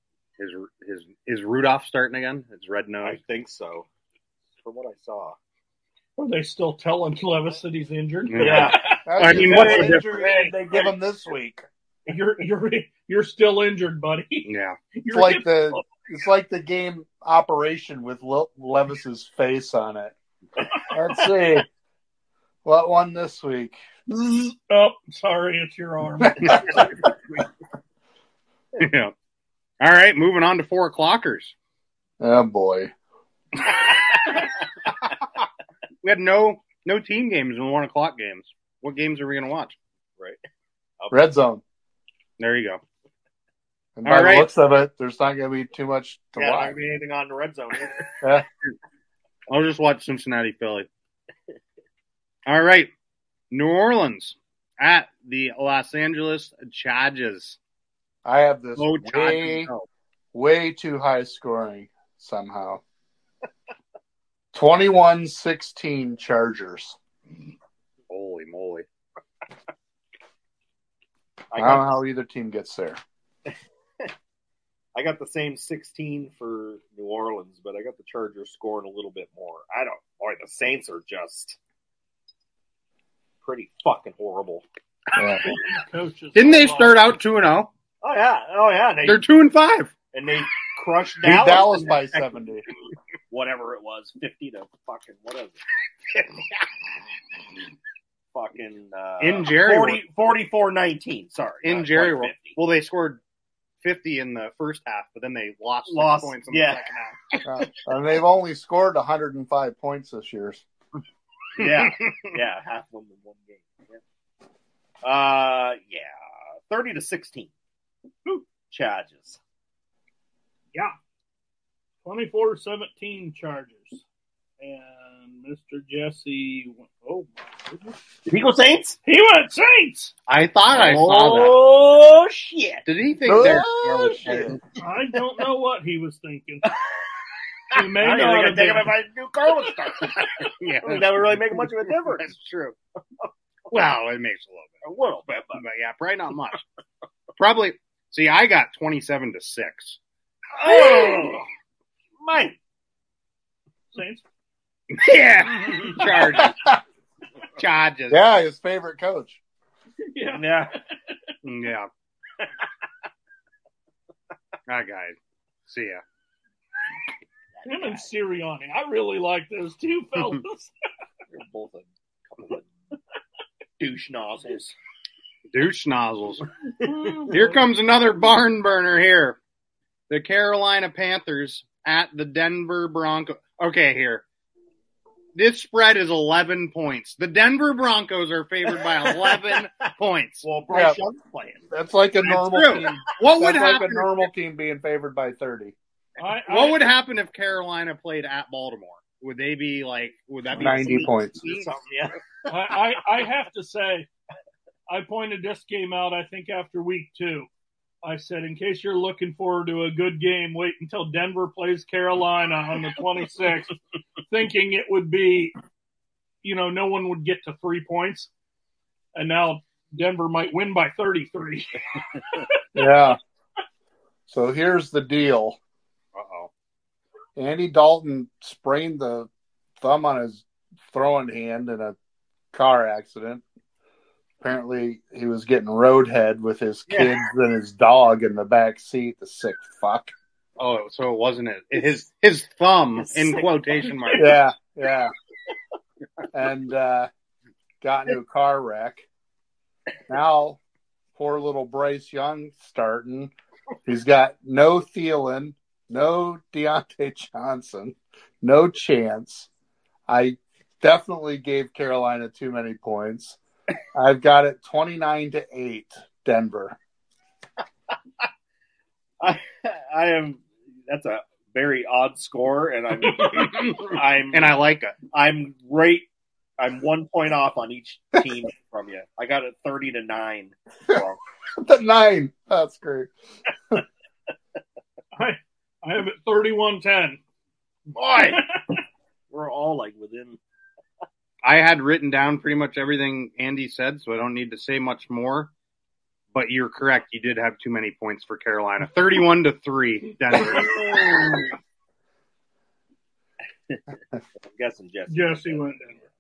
that game. Is Rudolph starting again? His red nose. I think so. From what I saw. Are they still telling Levis that he's injured? Yeah. I mean, That's what's the the injury they give him this week. You're still injured, buddy. Yeah. It's like the game Operation with Levis's face on it. Let's see. What won this week? Oh, sorry, it's your arm. Yeah. All right, moving on to 4 o'clockers. Oh boy. We had no team games and 1 o'clock games. What games are we going to watch? Right. Red Zone. There you go. And by All right. the looks of it, there's not going to be too much to Yeah, not watch. gonna be anything on the red zone either. Yeah. I'll just watch Cincinnati, Philly. All right. New Orleans at the Los Angeles Chargers. I have this Oh, way, Chargers. Oh. way too high scoring somehow. 21-16 Chargers. Holy moly. I don't know how either team gets there. I got the same 16 for New Orleans, but I got the Chargers scoring a little bit more. Boy, the Saints are just pretty fucking horrible. Yeah. Coaches Didn't they start out 2-0? Oh yeah. They're 2-5. And they crushed Beat Dallas. Dallas by 70. Whatever it was, 50 to fucking whatever. Fucking In Jerry 44-19. Sorry, In not Jerry quite World. 50. Well, they scored 50 in the first half, but then they lost 6 points in the yeah. second half. And they've only scored 105 points this year. Yeah, half of them in one game. Yeah. 30-16. Charges. 24-17 Chargers. And Mr. Jesse went, oh my goodness. Did he go Saints? He went Saints! I thought I saw Oh shit! that. Did he think Oh, they're shit. I don't know what he was thinking. He may I not don't have think been. if I do Carlos stuff. Yeah, That would really make much of a difference. that's true. Well, it makes a little bit. But yeah, probably not much. Probably. See, I got 27-6. Oh, Mike. Saints? Yeah, Chargers. Yeah, his favorite coach. Yeah. Yeah. Yeah. All right, guys. See ya. Him and Sirianni. I really like those two fellas. They're both a couple of douche nozzles. Douche nozzles. Here comes another barn burner here. The Carolina Panthers at the Denver Broncos. Okay, here. This spread is 11 points. The Denver Broncos are favored by 11 points. Well, Bryce Yeah. Young's playing. That's like a normal true. team. What would That's like happen? a normal team being favored by 30. What would happen if Carolina played at Baltimore? Would they be like? Would that be 90 points. Something, yeah. I have to say, I pointed this game out, I think, after week 2. I said, in case you're looking forward to a good game, wait until Denver plays Carolina on the 26th, thinking it would be, no one would get to 3 points. And now Denver might win by 33. Yeah. So here's the deal. Uh-oh. Andy Dalton sprained the thumb on his throwing hand in a car accident. Apparently, he was getting roadhead with his kids and his dog in the back seat, the sick fuck. Oh, so it wasn't his thumb in quotation marks. Yeah. And got into a car wreck. Now, poor little Bryce Young starting. He's got no Thielen, no Deontay Johnson, no chance. I definitely gave Carolina too many points. I've got it 29-8, Denver. I am. That's a very odd score, and And I like it. I'm 1 point off on each team from you. I got it 30-9. The 9. That's great. I have it 31-10. Boy, we're all like within. I had written down pretty much everything Andy said, so I don't need to say much more. But you're correct. You did have too many points for Carolina. 31-3, Denver. I'm guessing Jesse. Jesse went Denver.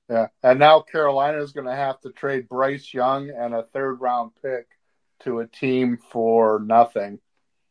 Yeah, and now Carolina is going to have to trade Bryce Young and a third-round pick to a team for nothing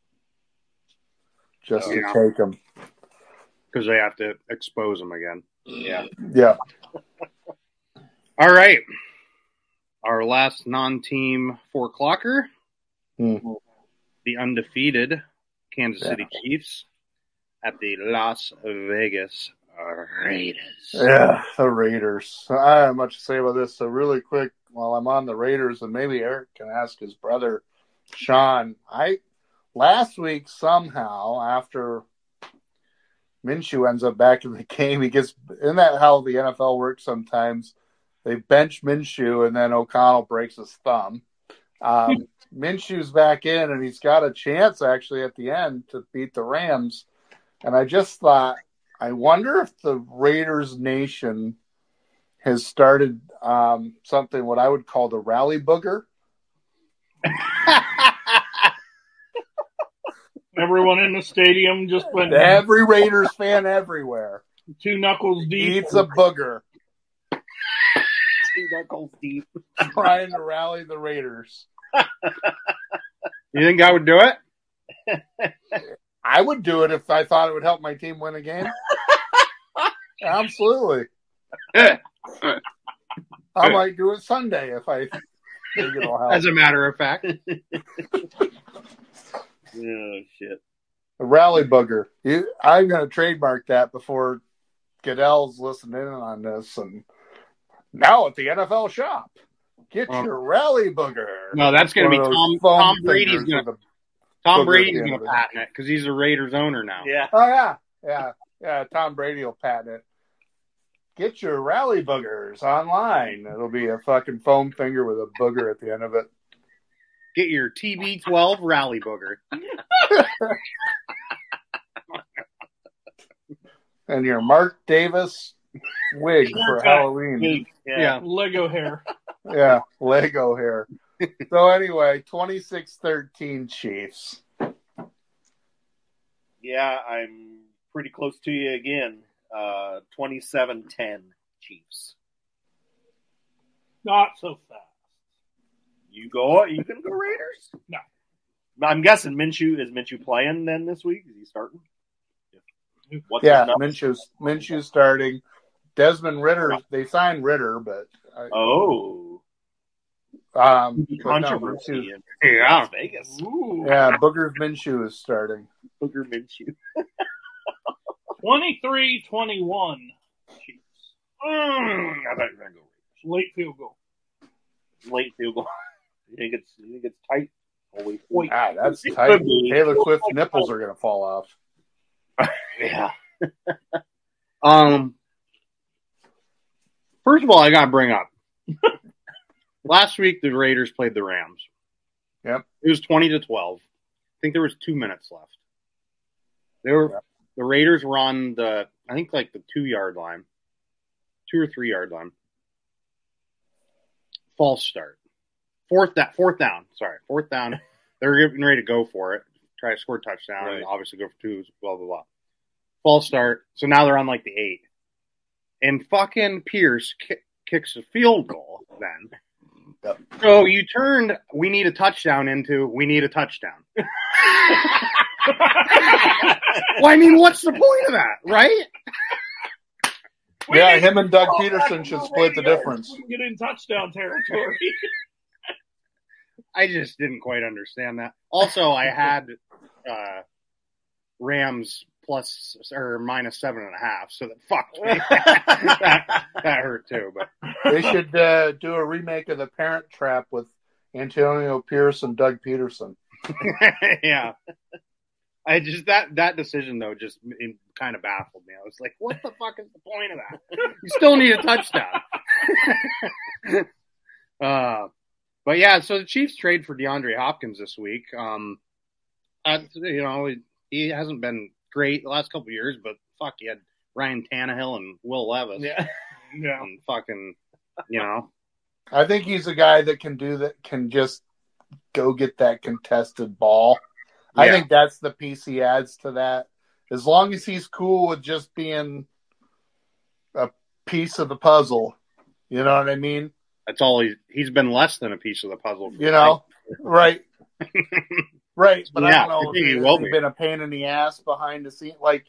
just to take him. Because they have to expose him again. Yeah. Yeah. All right. Our last non-team 4-o'clocker. The undefeated Kansas City Chiefs at the Las Vegas Raiders. Yeah, the Raiders. I have much to say about this. So really quick, while I'm on the Raiders, and maybe Eric can ask his brother, Sean, last week somehow, after Minshew ends up back in the game, isn't that how the NFL works sometimes? They bench Minshew, and then O'Connell breaks his thumb. Minshew's back in, and he's got a chance, actually, at the end to beat the Rams. And I just thought, I wonder if the Raiders Nation has started something what I would call the rally booger. Everyone in the stadium just went Every Raiders fan everywhere 2 knuckles deep. eats a booger 2 knuckles deep. trying to rally the Raiders. You think I would do it? I would do it if I thought it would help my team win a game. Absolutely. I might do it Sunday if I think it'll help. As a matter of fact. Oh, shit. A rally booger. I'm going to trademark that before Goodell's listening in on this. And now at the NFL shop, get your rally booger. No, that's going to be Tom Brady's going to patent it because he's a Raiders owner now. Yeah. Oh, yeah. Tom Brady will patent it. Get your rally boogers online. It'll be a fucking foam finger with a booger at the end of it. Get your TB12 rally booger. And your Mark Davis wig for Halloween. Yeah. Lego hair. Yeah, Lego hair. So anyway, 26-13 Chiefs. Yeah, I'm pretty close to you again. 27-10 Chiefs. Not so fast. You can go Raiders? No. I'm guessing Minshew playing then this week? Is he starting? Minshew's starting. Desmond Ritter, they signed Ritter, but controversy in Las Vegas. Ooh. Yeah, Booger Minshew is starting. Booger Minshew. 23-21 Chiefs. I thought you were gonna go Raiders. Late field goal. Late field goal. You think it's tight? Holy wait. That's tight. Taylor Swift's nipples are gonna fall off. Yeah. First of all, I gotta bring up. Last week the Raiders played the Rams. Yep. It was 20-12. I think there was 2 minutes left. The Raiders were on the 2-yard line. 2 or 3 yard line. False start. Fourth down. They're getting ready to go for it. Try to score a touchdown and obviously go for 2, blah, blah, blah. False start. So now they're on the 8. And fucking Pierce kicks a field goal then. Yep. So you turned, we need a touchdown into, we need a touchdown. Well, I mean, what's the point of that, right? Him and Doug Peterson should split the difference. Get in touchdown territory. I just didn't quite understand that. Also, I had Rams plus or minus 7.5, so that fucked me. that hurt too. But they should do a remake of The Parent Trap with Antonio Pierce and Doug Peterson. Yeah. I just that decision though just kind of baffled me. I was like, what the fuck is the point of that? You still need a touchdown. But yeah, so the Chiefs trade for DeAndre Hopkins this week. He hasn't been great the last couple of years, but fuck, he had Ryan Tannehill and Will Levis. Yeah. And fucking, I think he's a guy that can do that, can just go get that contested ball. Yeah. I think that's the piece he adds to that. As long as he's cool with just being a piece of the puzzle, You know what I mean? That's all he's been less than a piece of the puzzle. For You know, right. Right. But Yeah, I don't know I think he if will he's be. been a pain in the ass behind the scenes. Like,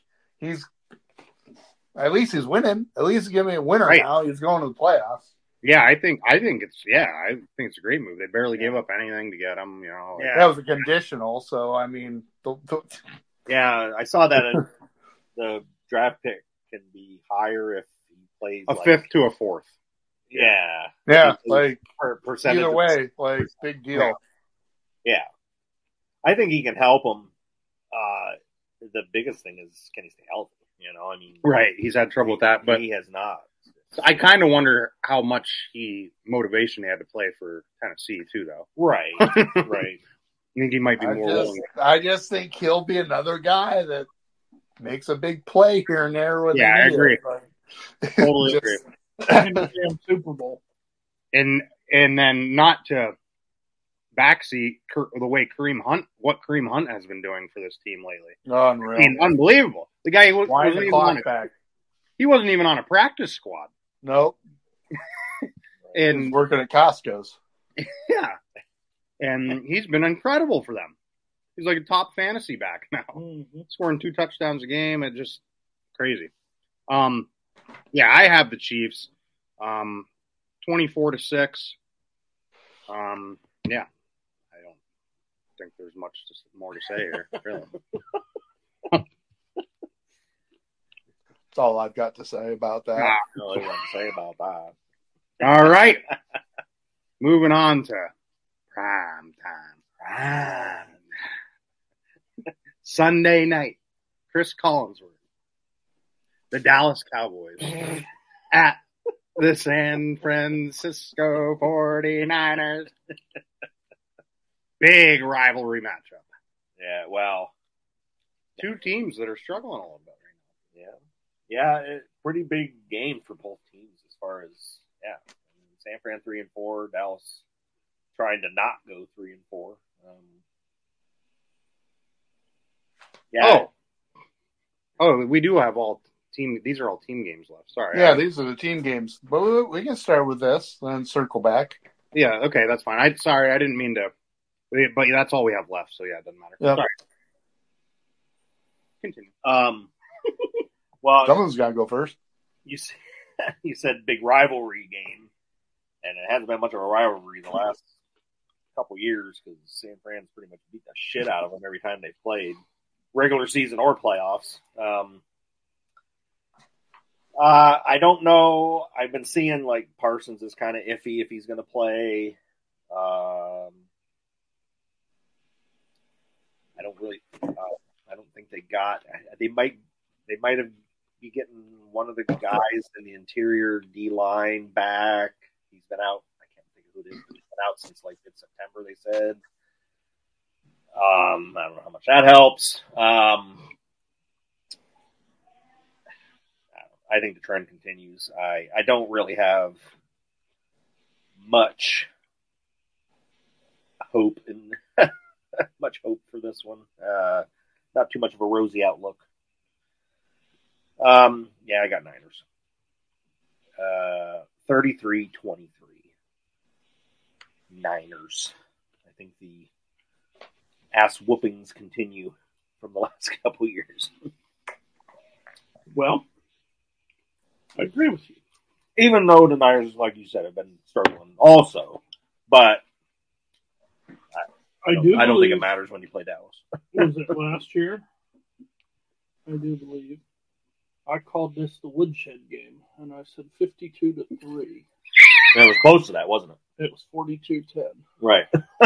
at least he's winning. At least he's giving me a winner Right. now. He's going to the playoffs. Yeah, I think it's a great move. They barely gave up anything to get him. You know, Yeah. That was a conditional. So, I mean, Yeah, I saw that the draft pick can be higher if he plays a like, fifth to a fourth. Yeah. yeah, If he like, plays percentage either of- way, like, big deal. Yeah. I think he can help him. The biggest thing is, can he stay healthy? You know, I mean, Right, he's had trouble with that, but he has not. I kind of wonder how much motivation he had to play for Tennessee too, though. Right, right. I think he might be more willing. I just think he'll be another guy that makes a big play here and there. When Yeah, they I need agree. it. Like, Totally just- agree. In the damn Super Bowl. And then not to backseat the way what Kareem Hunt has been doing for this team lately. Unreal. I mean, unbelievable. The guy Wind wasn't the even clock on back. he wasn't even on a practice squad. Nope. He's And working at Costco's. yeah, and he's been incredible for them. He's like a top fantasy back now, Mm-hmm. scoring 2 touchdowns a game. It's just crazy. Yeah, I have the Chiefs, 24-6. Yeah, I don't think there's much more to say here. Really. That's all I've got to say about that. Ah, No, I want to say about that. all right, moving on to prime time. Sunday night, Chris Collinsworth, the Dallas Cowboys at the San Francisco 49ers. Big rivalry matchup. Yeah, well, 2 teams that are struggling a little bit right yeah, pretty big game for both teams as far as San Fran 3-4, Dallas trying to not go 3-4. now. Oh, we do have all team. These are all team games left. Sorry. Yeah, these are the team games. But we can start with this, then circle back. Yeah. Okay, that's fine. I didn't mean to. But that's all we have left. So yeah, it doesn't matter. Yep. Sorry. Continue. Well, Someone's got to go first. you said big rivalry game, and it hasn't been much of a rivalry the last couple years because San Fran's pretty much beat the shit out of them every time they've played, regular season or playoffs. I don't know. I've been seeing like Parsons is kind of iffy if he's going to play. I don't think they got. They might have be getting one of the guys in the interior D line back. He's been out. I can't think of who it is. But he's been out since like mid-September. They said. I don't know how much that helps. I think the trend continues. I don't really have much hope for this one. Not too much of a rosy outlook. Yeah, I got Niners. 33-23. Niners. I think the ass whoopings continue from the last couple years. Well, I agree with you. Even though the Niners, like you said, have been struggling also. But I don't think it believe- matters when you play Dallas. Was it last year? I do believe. I called this the woodshed game, and I said 52-3. And it was close to that, wasn't it? It was 42-10. Right.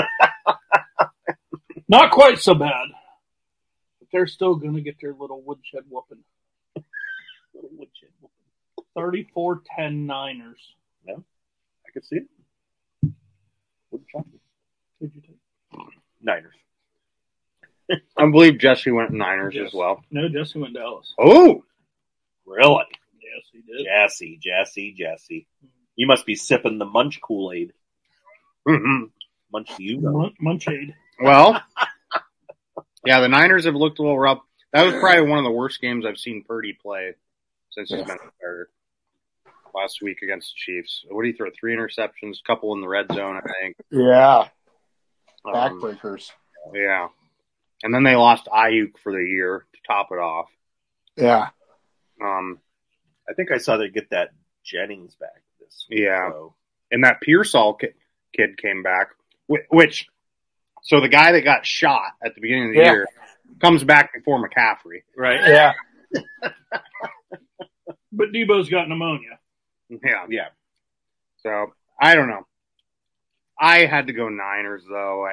Not quite so bad, but they're still going to get their little woodshed whooping. Little woodshed whooping. 34-10 Niners. I could see it. Wouldn't shock me. Who'd you take? Niners. I believe Jesse went Niners Yes. as well. No, Jesse went Dallas. Oh, Really? Yes, he did. Jesse. You must be sipping the Munch Kool-Aid. mhm. Munch to you, though. Munchade. Well, yeah, the Niners have looked a little rough. That was probably one of the worst games I've seen Purdy play since he's been a starter. last week against the Chiefs. What did he throw? 3 interceptions, a couple in the red zone, I think. Yeah. Backbreakers. Yeah. And then they lost Ayuk for the year to top it off. Yeah. I think I saw they get that Jennings back this week. Yeah. So. And that Pearsall kid came back, which, so the guy that got shot at the beginning of the year comes back before McCaffrey. Right. Yeah. But Debo's got pneumonia. Yeah. So, I don't know. I had to go Niners, though.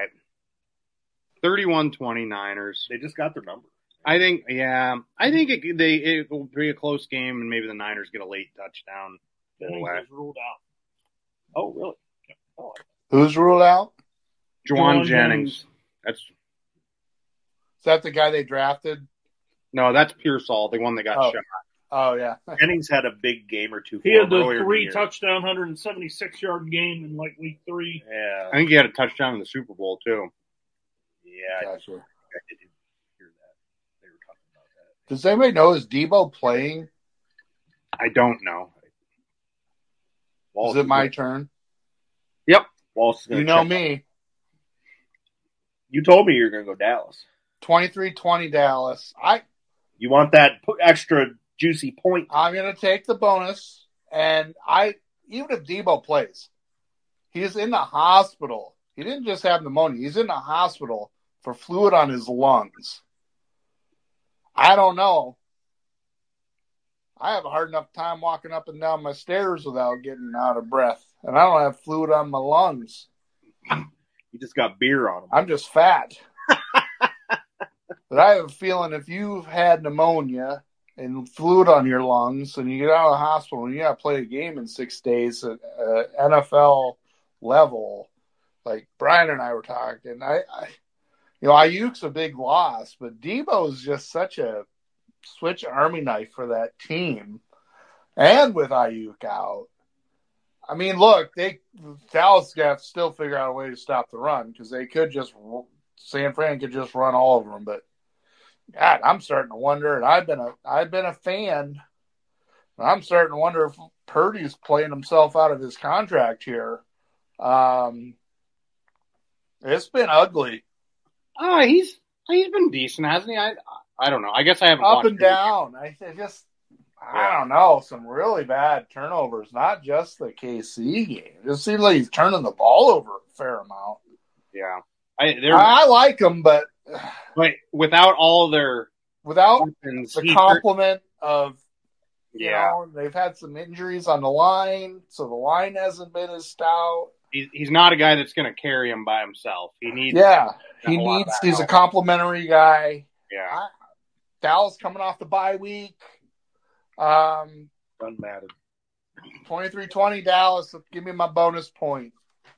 31-20 Niners. They just got their number. I think it will be a close game, and maybe the Niners get a late touchdown. Jennings is ruled out. Oh, really? Oh, Who's ruled out? Juwan Jennings. Is that the guy they drafted? No, that's Pearsall, the one that got shot. Oh, yeah. Jennings had a big game or two. He had the earlier 3 in touchdown, 176-yard game in like week 3. Yeah. I think he had a touchdown in the Super Bowl, too. Yeah. Gotcha. I did hear that. They were talking about that. Does anybody know, is Debo playing? I don't know. Is it my turn? Yep. Walsh You know me. You told me you were going to go Dallas. 23-20 Dallas. You want that extra juicy point. I'm going to take the bonus, and even if Debo plays, he's in the hospital. He didn't just have pneumonia. He's in the hospital for fluid on his lungs. I don't know. I have a hard enough time walking up and down my stairs without getting out of breath, and I don't have fluid on my lungs. You just got beer on them. I'm just fat. But I have a feeling if you've had pneumonia and fluid on your lungs and you get out of the hospital and you got to play a game in 6 days at NFL level, like Brian and I were talking, Ayuk's a big loss, but Debo is just such a switch army knife for that team. And with Ayuk out, I mean, look, Dallas got to still figure out a way to stop the run because they could San Fran could just run all over them. But God, I'm starting to wonder, and I've been a fan. I'm starting to wonder if Purdy's playing himself out of his contract here. It's been ugly. He's been decent, hasn't he? I don't know. I guess I haven't up watched and down. I don't know. Some really bad turnovers, not just the KC game. It just seems like he's turning the ball over a fair amount. Yeah. I like him, but without all their weapons, the complement of, you know, they've had some injuries on the line, so the line hasn't been as stout. He's not a guy that's going to carry him by himself. He's a complimentary guy. Yeah. Dallas coming off the bye week. Doesn't matter. 23-20 Dallas. Give me my bonus point.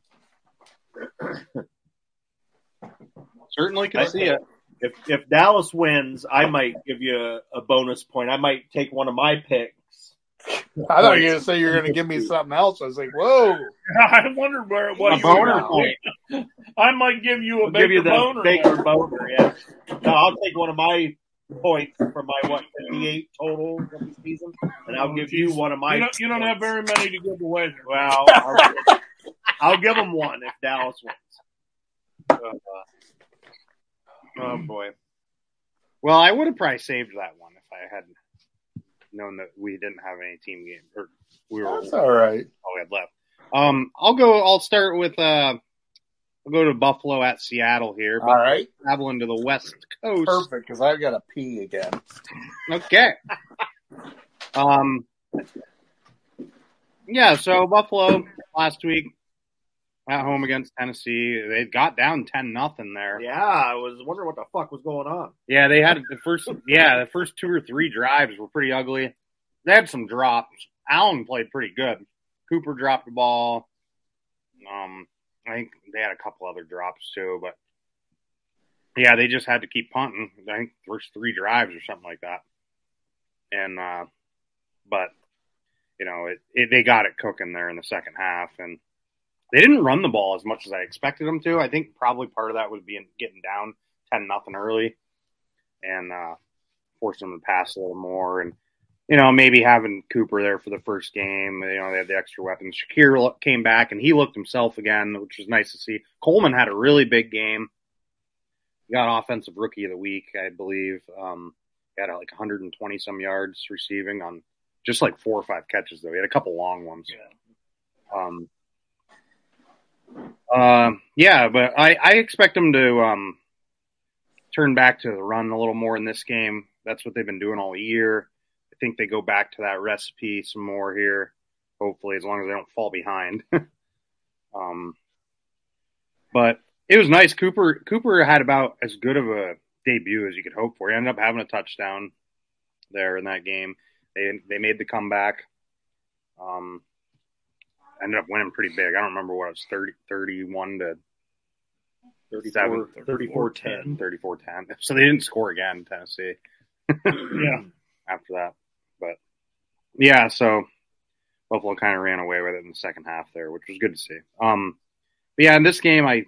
Certainly can see it. If Dallas wins, I might give you a bonus point. I might take one of my picks. I thought you were going to say you're going to give me something else. I was like, whoa. I wondered where it was. A boner point. I might give you a Baker boner. Baker boner, yeah. No, I'll take one of my points from my 58 total of the season, and I'll give you one of my. You don't have very many to give away there. Well, I'll give them one if Dallas wins. Oh boy. Well, I would have probably saved that one if I hadn't known that we didn't have any team game, or That's all right. All we had left. I'll start with I'll go to Buffalo at Seattle here. All right. Traveling to the West Coast. Perfect, because I've got to pee again. Okay. Yeah, so Buffalo last week at home against Tennessee. They got down 10-0 there. Yeah, I was wondering what the fuck was going on. Yeah, they had the first 2 or 3 drives were pretty ugly. They had some drops. Allen played pretty good. Cooper dropped the ball. I think they had a couple other drops too, but yeah, they just had to keep punting. I think the first 3 drives or something like that. And but you know, they got it cooking there in the second half, and they didn't run the ball as much as I expected them to. I think probably part of that was getting down 10-0 early and forcing them to pass a little more. And maybe having Cooper there for the first game. They had the extra weapons. Shakir came back, and he looked himself again, which was nice to see. Coleman had a really big game. He got Offensive Rookie of the Week, I believe. He had like 120-some yards receiving on just like 4 or 5 catches, though. He had a couple long ones. But I expect him to turn back to the run a little more in this game. That's what they've been doing all year. I think they go back to that recipe some more here, hopefully, as long as they don't fall behind. But it was nice. Cooper had about as good of a debut as you could hope for. He ended up having a touchdown there in that game. They made the comeback. Ended up winning pretty big. I don't remember what it was, 31 to 34-10. 34-10. So they didn't score again, Tennessee. After that. But yeah, so Buffalo kind of ran away with it in the second half there, which was good to see. But yeah, in this game, I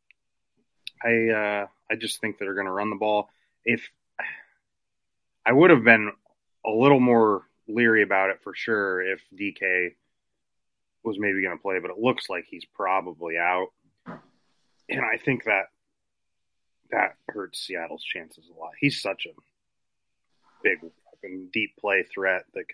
just think that they're going to run the ball. If I would have been a little more leery about it for sure if DK was maybe going to play, but it looks like he's probably out. And I think that hurts Seattle's chances a lot. He's such a big, deep play threat that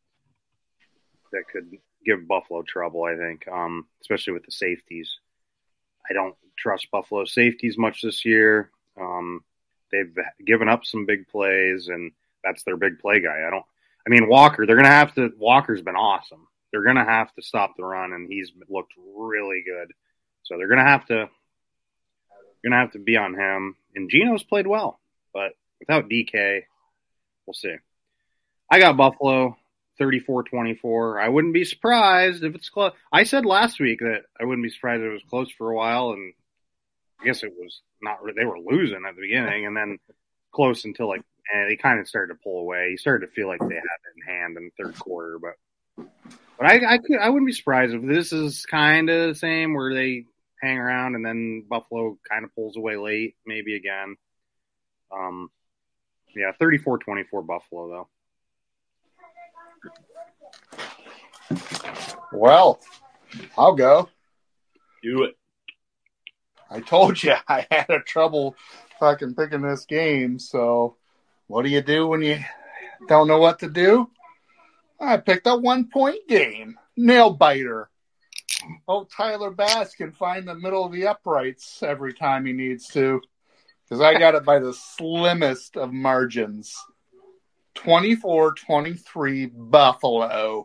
could give Buffalo trouble, I think, especially with the safeties. I don't trust Buffalo safeties much this year. They've given up some big plays, and that's their big play guy. Walker, Walker's been awesome. They're going to have to stop the run, and he's looked really good. So they're going to have to be on him. And Geno's played well, but without DK, we'll see. I got Buffalo 34-24. I wouldn't be surprised if it's close. I said last week that I wouldn't be surprised if it was close for a while, and I guess it was not. They were losing at the beginning, and then close until they kind of started to pull away. You started to feel like they had it in hand in the third quarter, but I wouldn't be surprised if this is kind of the same where they hang around and then Buffalo kind of pulls away late, maybe again. 34-24 Buffalo though. Well, I'll go. Do it. I told you I had a trouble fucking picking this game. So what do you do when you don't know what to do? I picked a 1-point game. Nail biter. Oh, Tyler Bass can find the middle of the uprights every time he needs to. Because I got it by the slimmest of margins. 24-23 Buffalo.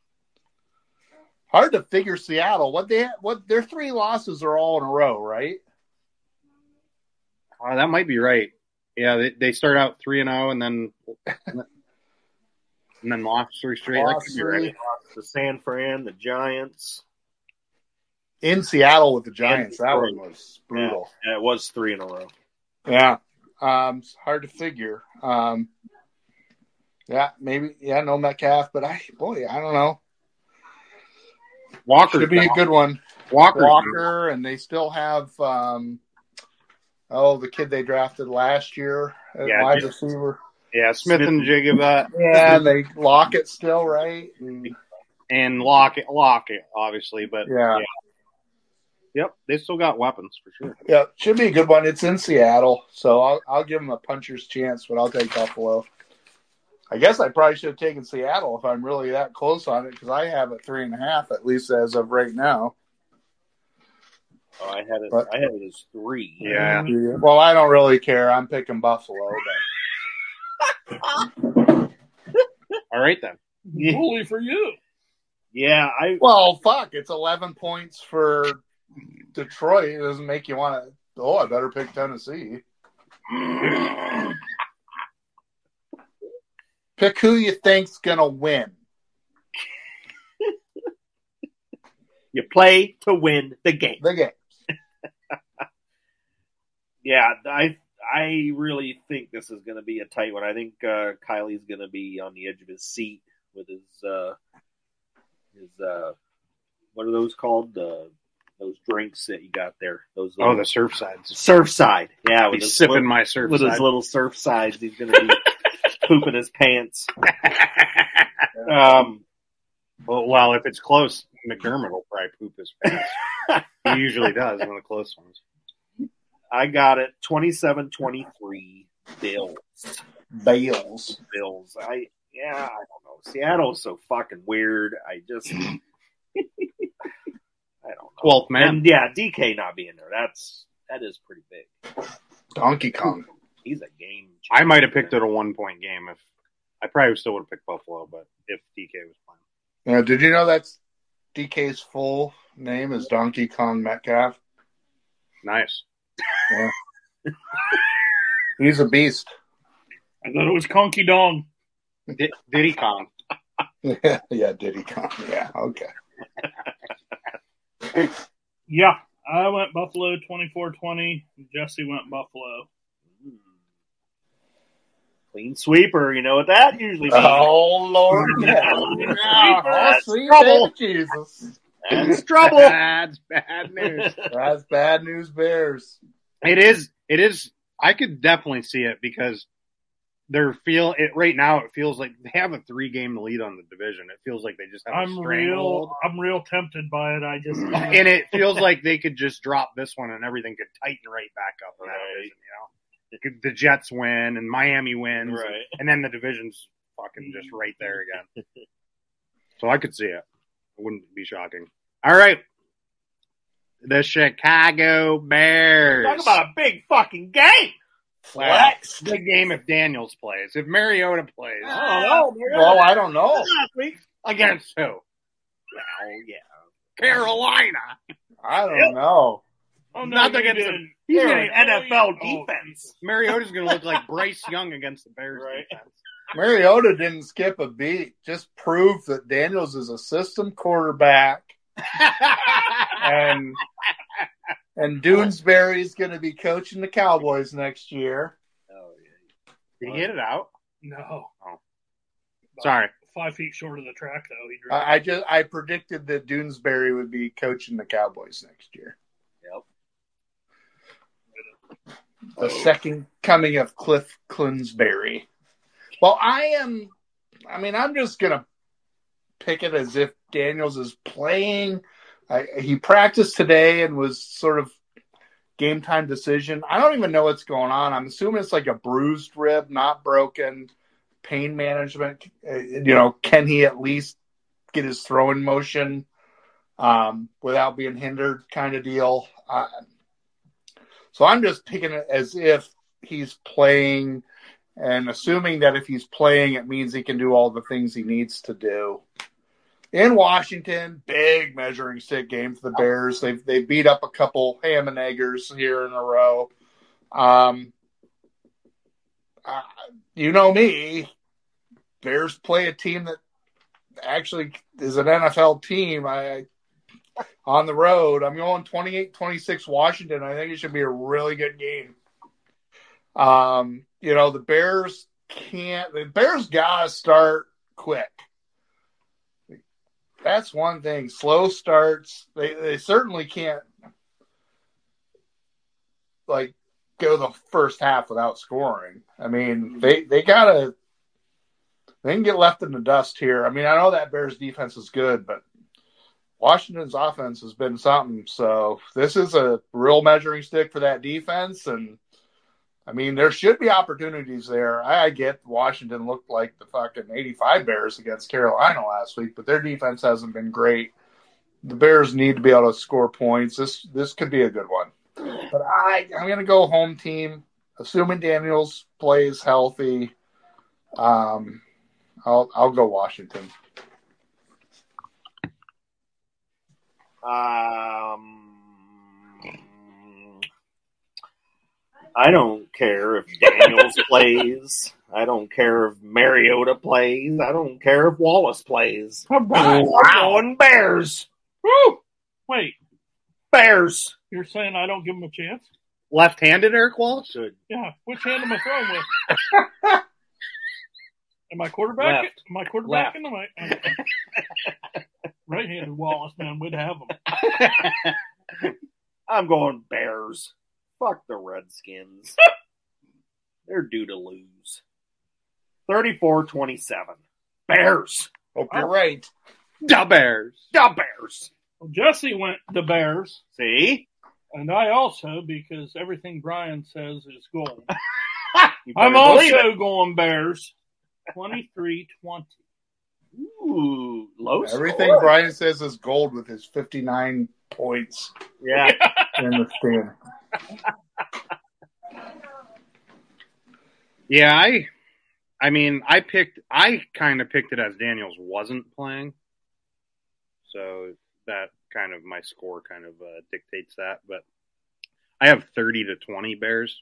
Hard to figure Seattle. What their 3 losses are all in a row, right? That might be right. Yeah, they start out 3-0 and then lost 3 straight. That could be right. Lost to San Fran, the Giants. In Seattle with the Giants. That one was brutal. Yeah, it was 3 in a row. Yeah. It's hard to figure. Maybe. Yeah, no Metcalf, but I don't know. Walker should be a good one. Walker, and they still have the kid they drafted last year as wide receiver. Yeah, Smith and Jigga. Yeah, and they Lockett still, right? And Lockett, obviously, but yeah. Yep, they still got weapons for sure. Yeah, should be a good one. It's in Seattle, so I'll give them a puncher's chance, but I'll take Buffalo. I guess I probably should have taken Seattle if I'm really that close on it because I have it 3.5 at least as of right now. Oh, I had it as 3. Yeah. Well, I don't really care. I'm picking Buffalo. But... All right then. Bully for you. Yeah, Well, fuck. It's 11 points for Detroit. It doesn't make you want to. I better pick Tennessee. Pick who you think's gonna win. You play to win the game. Yeah, I really think this is going to be a tight one. I think Kylie's going to be on the edge of his seat with his what are those called? Those drinks that you got there. Those the Surfsides. Surfside. Yeah, he's sipping my Surfside. With his little Surfsides, he's going to be pooping his pants. Well, if it's close, McDermott will probably poop his pants. He usually does one of the close ones. I got it. 27-23 Bills. Bills. I don't know. Seattle's so fucking weird. I don't know. 12th man. And yeah, DK not being there. That is pretty big. Donkey Kong. He's a game changer. I might have picked it a 1-point game if I probably still would have picked Buffalo, but if DK was playing. Did you know that's DK's full name is Donkey Kong Metcalf? Nice. Yeah. He's a beast. I thought it was Conky Dong. Diddy Kong. Yeah, Diddy Kong. Yeah, okay. Yeah, I went Buffalo 24-20. Jesse went Buffalo. Clean sweeper. You know what that usually means. Oh, Lord. That's sweet trouble. Jesus. That's trouble. That's bad news. That's bad news, Bears. It is. I could definitely see it because right now it feels like they have a 3-game lead on the division. It feels like they just have a stranglehold. I'm real tempted by it. I just and it feels like they could just drop this one and everything could tighten right back up in that division, The Jets win and Miami wins, Right. and then the division's fucking just right there again. So I could see it. It wouldn't be shocking. All right. The Chicago Bears. Talk about a big fucking game. Flex. Big game if Daniels plays. If Mariota plays. Well, I don't know. Against who? Oh, yeah. Carolina. I don't know. Oh, no, Not you against didn't. He's They're gonna, an NFL Oh. defense. Mariota's going to look like Bryce Young against the Bears Right. defense. Mariota didn't skip a beat. Just proved that Daniels is a system quarterback. And Doonesbury's going to be coaching the Cowboys next year. Oh, yeah. Did he hit it out? No. Oh. Sorry. 5 feet short of the track, though. He drove. I predicted that Doonesbury would be coaching the Cowboys next year. Yep. The second coming of Cliff Clinsbury. Well, I'm just going to pick it as if Daniels is playing. He practiced today and was sort of game time decision. I don't even know what's going on. I'm assuming it's like a bruised rib, not broken. Pain management. Can he at least get his throwing motion without being hindered kind of deal? So I'm just picking it as if he's playing and assuming that if he's playing, it means he can do all the things he needs to do. In Washington, big measuring stick game for the Bears. They beat up a couple ham and eggers here in a row. You know me. Bears play a team that actually is an NFL team. On the road, I'm going 28-26 Washington. I think it should be a really good game. The Bears got to start quick. That's one thing. Slow starts. They certainly can't go the first half without scoring. I mean, they can get left in the dust here. I mean, I know that Bears defense is good, but Washington's offense has been something. So this is a real measuring stick for that defense. And I mean, there should be opportunities there. I get Washington looked like the fucking 85 Bears against Carolina last week, but their defense hasn't been great. The Bears need to be able to score points. This could be a good one. But I'm going to go home team, assuming Daniels plays healthy. I'll go Washington. I don't care if Daniels plays. I don't care if Mariota plays. I don't care if Wallace plays. All right. I'm going Bears. Woo! Wait, Bears. you're saying I don't give him a chance? Left-handed Eric Wallace? Good. Yeah. Which hand am I throwing with? Am I quarterback? Left. Am I quarterback? Right-handed Wallace, man, we'd have him. I'm going Bears. Fuck the Redskins. They're due to lose. 34-27. Bears. Hope you're right. Da Bears. The Bears. Well, Jesse went the Bears, See? and I also, because everything Brian says is gold. You better I'm believe also going Bears. 23-20. Ooh, low Everything score. Brian says is gold with his 59 points Yeah. in the stand. Yeah, I mean, I kind of picked it as Daniels wasn't playing. So that kind of, my score kind of dictates that. But I have 30-20 Bears.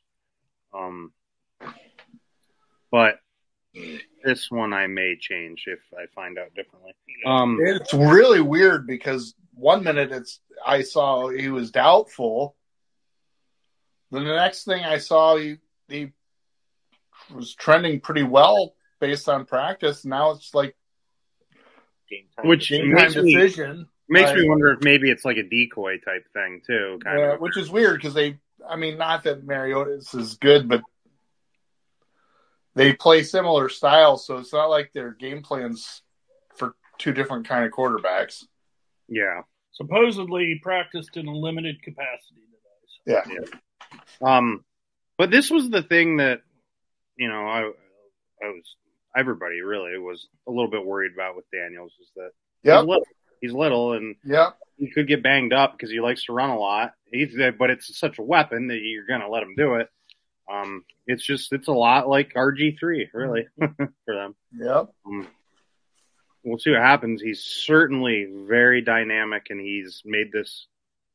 But this one I may change if I find out differently. It's really weird because 1 minute I saw he was doubtful. Then the next thing I saw he was trending pretty well based on practice. Now it's like Game time. Which game time makes me decision. makes Like, me wonder if maybe it's like a decoy type thing too. Kind of. which is weird because not that Mariota's is good, but they play similar styles, so it's not like their game plans for two different kind of quarterbacks. Yeah. Supposedly he practiced in a limited capacity today. So. Yeah. But this was the thing that, I was, everybody really was a little bit worried about with Daniels is that he's little and Yep. he could get banged up because he likes to run a lot. But it's such a weapon that you're going to let him do it. It's a lot like RG3 really for them. Yep. We'll see what happens. He's certainly very dynamic and he's made this,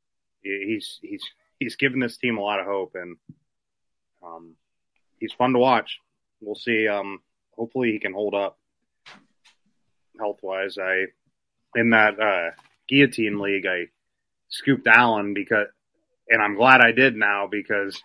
he's given this team a lot of hope and, he's fun to watch. We'll see. Hopefully he can hold up health-wise. In that guillotine league, I scooped Allen and I'm glad I did now because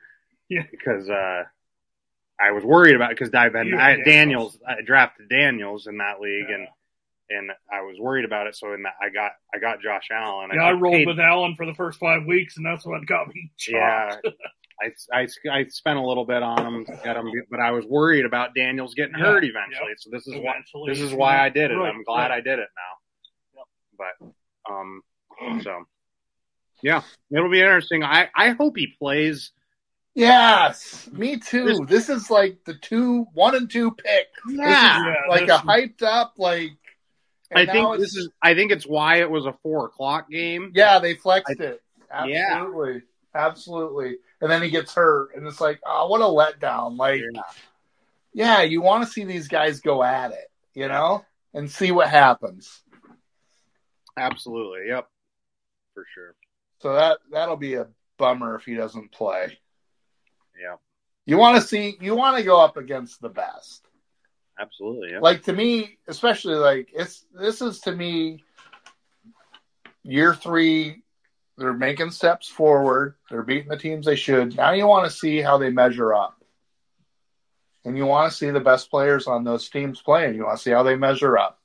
I was worried about because I drafted Daniels in that league and I was worried about it. So in that I got Josh Allen. I rolled with Allen for the first 5 weeks, and that's what got me chopped. Yeah. I spent a little bit on him, but I was worried about Daniels getting hurt eventually. So this is why I did it. Right, I'm glad I did it now. But so yeah, it'll be interesting. I hope he plays. Yes, me too. This is like the 1 and 2 pick. Yeah, like a hyped up like. I think it's why it was a 4:00 game. Yeah, they flexed it. Absolutely. And then he gets hurt, and it's like, oh, what a letdown. Like, yeah, you want to see these guys go at it, and see what happens. Absolutely. Yep. For sure. So that'll be a bummer if he doesn't play. Yeah. You want to go up against the best. Absolutely. Yeah. Like to me, especially like this is to me year 3. They're making steps forward. They're beating the teams they should. Now you want to see how they measure up. And you want to see the best players on those teams playing. You want to see how they measure up.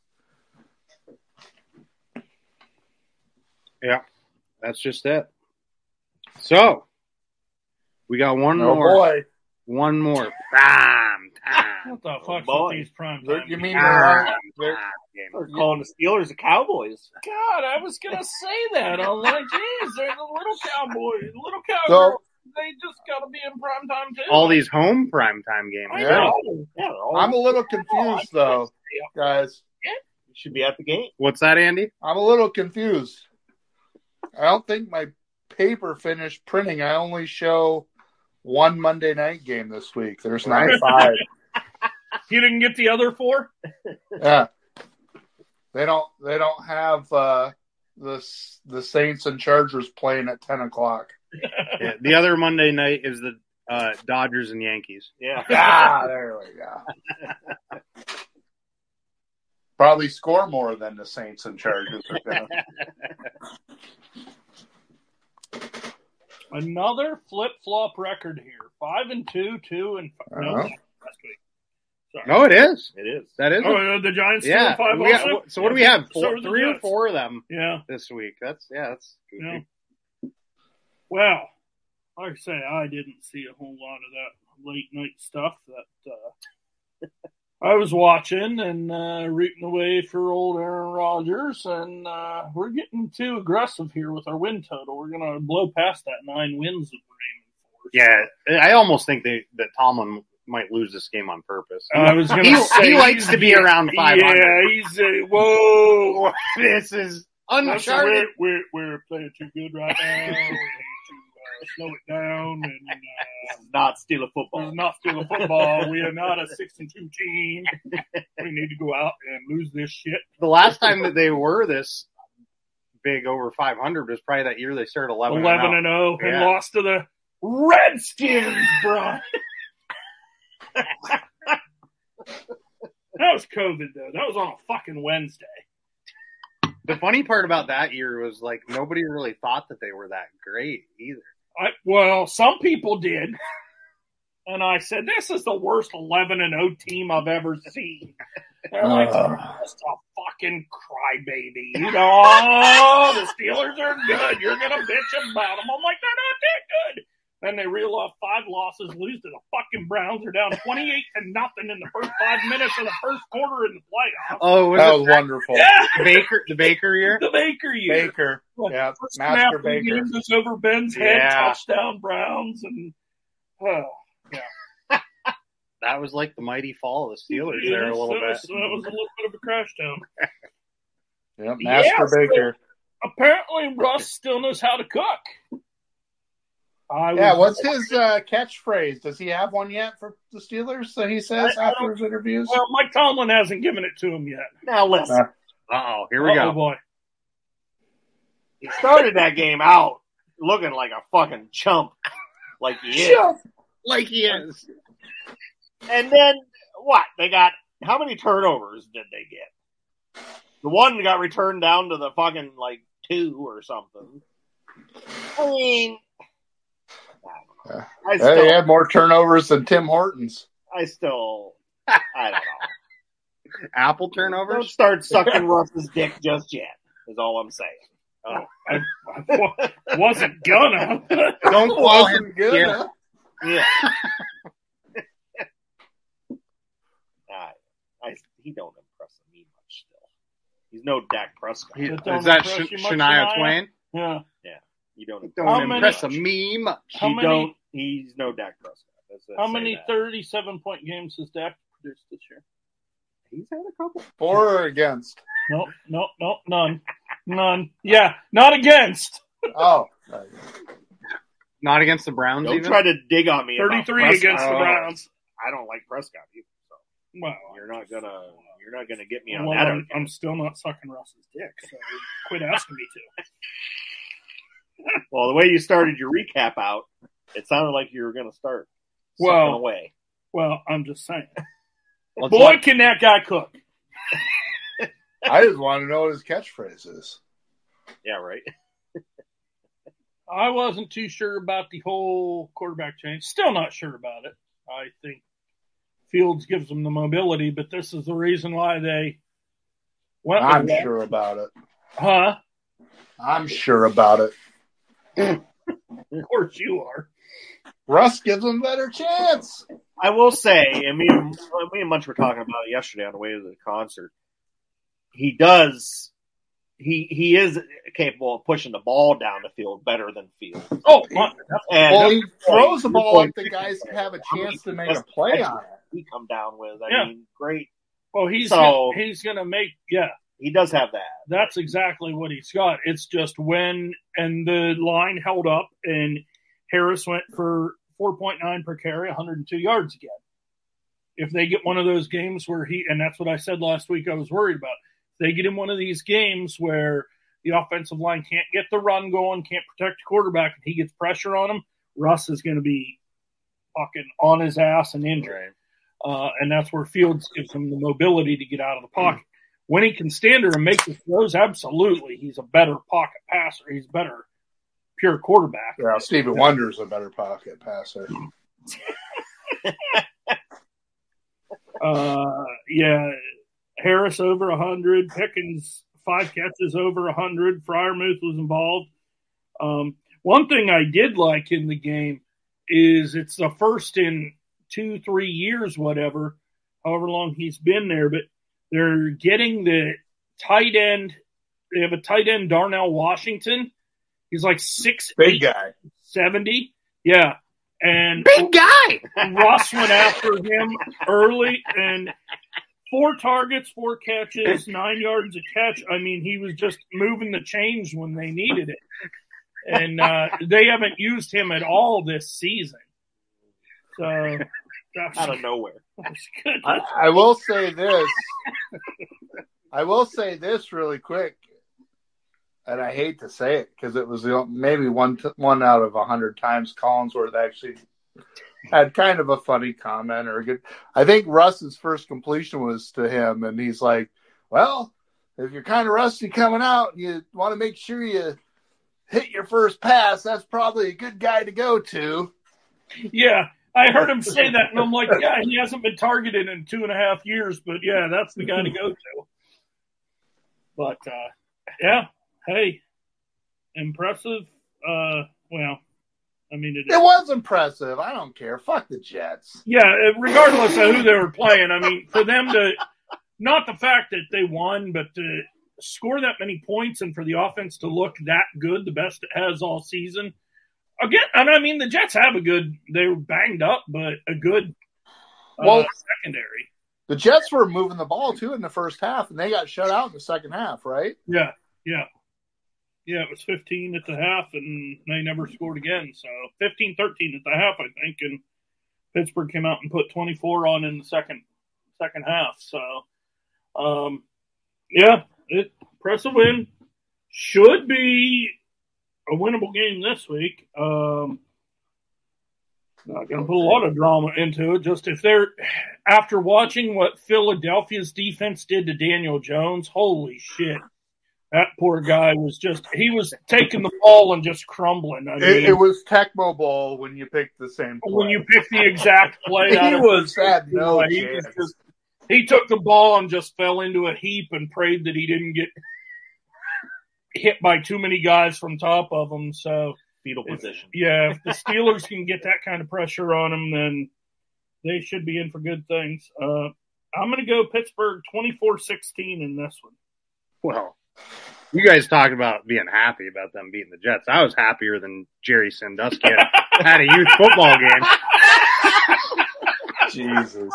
Yeah, that's just it. So, we got one more. Boy. One more prime time. What the fuck's boy. with these prime time? You mean They're calling the Steelers the Cowboys. God, I was gonna say that. I'm like, geez, they're the little cowboys, little So- cowgirls. They just gotta be in prime time too. All these home prime time games. I Yeah. know. I'm a little confused though, guys. You should be at the game. What's that, Andy? I'm a little confused. I don't think my paper finished printing. I only show one Monday night game this week. There's 9-5. You didn't get the other 4? Yeah. They don't have the Saints and Chargers playing at 10:00. Yeah, the other Monday night is the Dodgers and Yankees. Yeah. There we go. Probably score more than the Saints and Chargers are going Another flip-flop record here. 5-2, 2-5. No, last week. Sorry. No, it is. It is. That is. Oh, the Giants yeah. 5 We also? got, so what do we have? So are the 3 or Jets. 4 of them Yeah. this week. That's goofy. Yeah. Well, like I say, I didn't see a whole lot of that late night stuff that I was watching and rooting away for old Aaron Rodgers, and we're getting too aggressive here with our win total. We're going to blow past that 9 wins that we're aiming for. Yeah, I almost think that Tomlin might lose this game on purpose. I was going to say he likes to be around 500. Yeah, he's whoa. This is uncharted. We're playing too good right now. We need to slow it down and not steal a football. Not steal a football. We are not a 6-2 team. We need to go out and lose this shit. The last time that they were this big over 500 was probably that year they started 11-0 and lost to the Redskins, bro. That was COVID, though. That was on a fucking Wednesday. The funny part about that year was, like, nobody really thought that they were that great either. Well, some people did. And I said, this is the worst 11-0 team I've ever seen. They're like, just a fucking crybaby. You know, the Steelers are good. You're going to bitch about them. I'm like, they're not that good. Then they reel off 5 losses, lose to the fucking Browns. They're down 28-0 in the first 5 minutes of the first quarter in the playoffs. Oh, that was wonderful. Yeah. The Baker year? The Baker year. Yeah, first Master Baker. Was over Ben's head, touchdown Browns, and that was like the mighty fall of the Steelers there a little bit. That was a little bit of a crash down. Yeah, Master Baker. So apparently, Russ still knows how to cook. What's his catchphrase? Does he have one yet for the Steelers that he says after his interviews? Well, Mike Tomlin hasn't given it to him yet. Now listen. Here we go. Oh, boy. He started that game out looking like a fucking chump. Like he is. Like he is. And then, what? They got, how many turnovers did they get? The one got returned down to the fucking, 2 or something. I mean, They had more turnovers than Tim Hortons. I don't know. Apple turnovers? Don't start sucking Russ's dick just yet, is all I'm saying. Oh, I wasn't gonna. Don't call him good. Yeah. He don't impress me much still. He's no Dak Prescott. Is that Shania Twain? Yeah. You don't impress me much. He's no Dak Prescott. How many 37-point games has Dak produced this year? He's had a couple. 4 or against? No, none. Yeah, not against. Oh. Not against the Browns Don't even? try to dig on me. 33 against the Browns. I don't like Prescott either. So. Well, you're not gonna get me on well, that. I'm still not sucking Russ's dick, so quit asking me to. Well, the way you started your recap out, it sounded like you were going to start sucking away. Well, I'm just saying. Boy, can that guy cook. I just want to know what his catchphrase is. Yeah, right. I wasn't too sure about the whole quarterback change. Still not sure about it. I think Fields gives them the mobility, but this is the reason why they went. I'm sure about it. Huh? I'm sure about it. Of course you are. Russ gives them a better chance. I will say, and me and Munch were talking about it yesterday on the way to the concert. He is capable of pushing the ball down the field better than Fields. Oh, he throws the ball like the guys have a chance to make a play on it. He come down with, I mean, great. Well, he's going to make, he does have that. That's exactly what he's got. It's just and the line held up, and Harris went for 4.9 per carry, 102 yards again. If they get one of those games where and that's what I said last week I was worried about. If they get in one of these games where the offensive line can't get the run going, can't protect the quarterback, and he gets pressure on him, Russ is going to be fucking on his ass and injured. Right. And that's where Fields gives him the mobility to get out of the pocket. When he can stand there and make the throws, absolutely, he's a better pocket passer. He's a better pure quarterback. Yeah, Stephen Wonder's a better pocket passer. Harris over 100. Pickens 5 catches over 100. Freiermuth was involved. One thing I did like in the game is it's the first in 2-3 years, whatever. however long he's been there, but they're getting the tight end. They have a tight end, Darnell Washington. He's like 6'8", Big guy. 70. Yeah. And Big guy! Russ went after him early, and 4 targets, 4 catches, 9 yards a catch. I mean, he was just moving the chains when they needed it. And they haven't used him at all this season. So Out of nowhere. I will say this. I will say this really quick, and I hate to say it because it was maybe one out of 100 times Collinsworth actually had kind of a funny comment or a good. I think Russ's first completion was to him, and he's like, "Well, if you're kind of rusty coming out, and you want to make sure you hit your first pass. That's probably a good guy to go to." Yeah. I heard him say that, and I'm like, yeah, he hasn't been targeted in 2.5 years, but yeah, that's the guy to go to. But, yeah, hey, impressive. Well, I mean, it was impressive. I don't care. Fuck the Jets. Yeah, regardless of who they were playing, I mean, for them to, not the fact that they won, but to score that many points and for the offense to look that good, the best it has all season. Again, and I mean, the Jets have they were banged up, but a good secondary. The Jets were moving the ball, too, in the first half, and they got shut out in the second half, right? Yeah. It was 15 at the half, and they never scored again. So 15-13 at the half, I think, and Pittsburgh came out and put 24 on in the second half. So, impressive win. Should be a winnable game this week. Not going to put a lot of drama into it. Just if they're after watching what Philadelphia's defense did to Daniel Jones, holy shit. That poor guy was taking the ball and just crumbling. I mean, it was Tecmo Bowl when you picked the same play. When you picked the exact play. He took the ball and just fell into a heap and prayed that he didn't get hit by too many guys from top of him. So fetal position. If the Steelers can get that kind of pressure on them, then they should be in for good things. I'm going to go Pittsburgh 24-16 in this one. Well, you guys talked about being happy about them beating the Jets. I was happier than Jerry Sandusky had a youth football game. Jesus.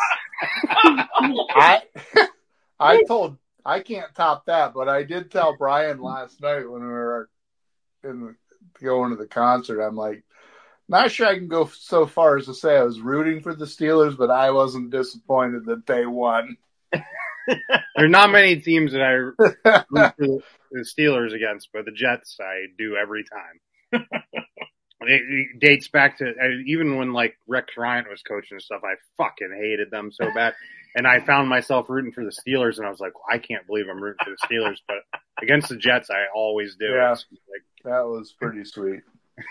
I can't top that, but I did tell Brian last night when we were going to the concert, I'm like, not sure I can go so far as to say I was rooting for the Steelers, but I wasn't disappointed that they won. There are not many teams that I root for the Steelers against, but the Jets I do every time. It dates back to even when like Rex Ryan was coaching and stuff. I fucking hated them so bad, and I found myself rooting for the Steelers, and I was like, well, I can't believe I'm rooting for the Steelers, but against the Jets, I always do. Yeah, that was pretty sweet.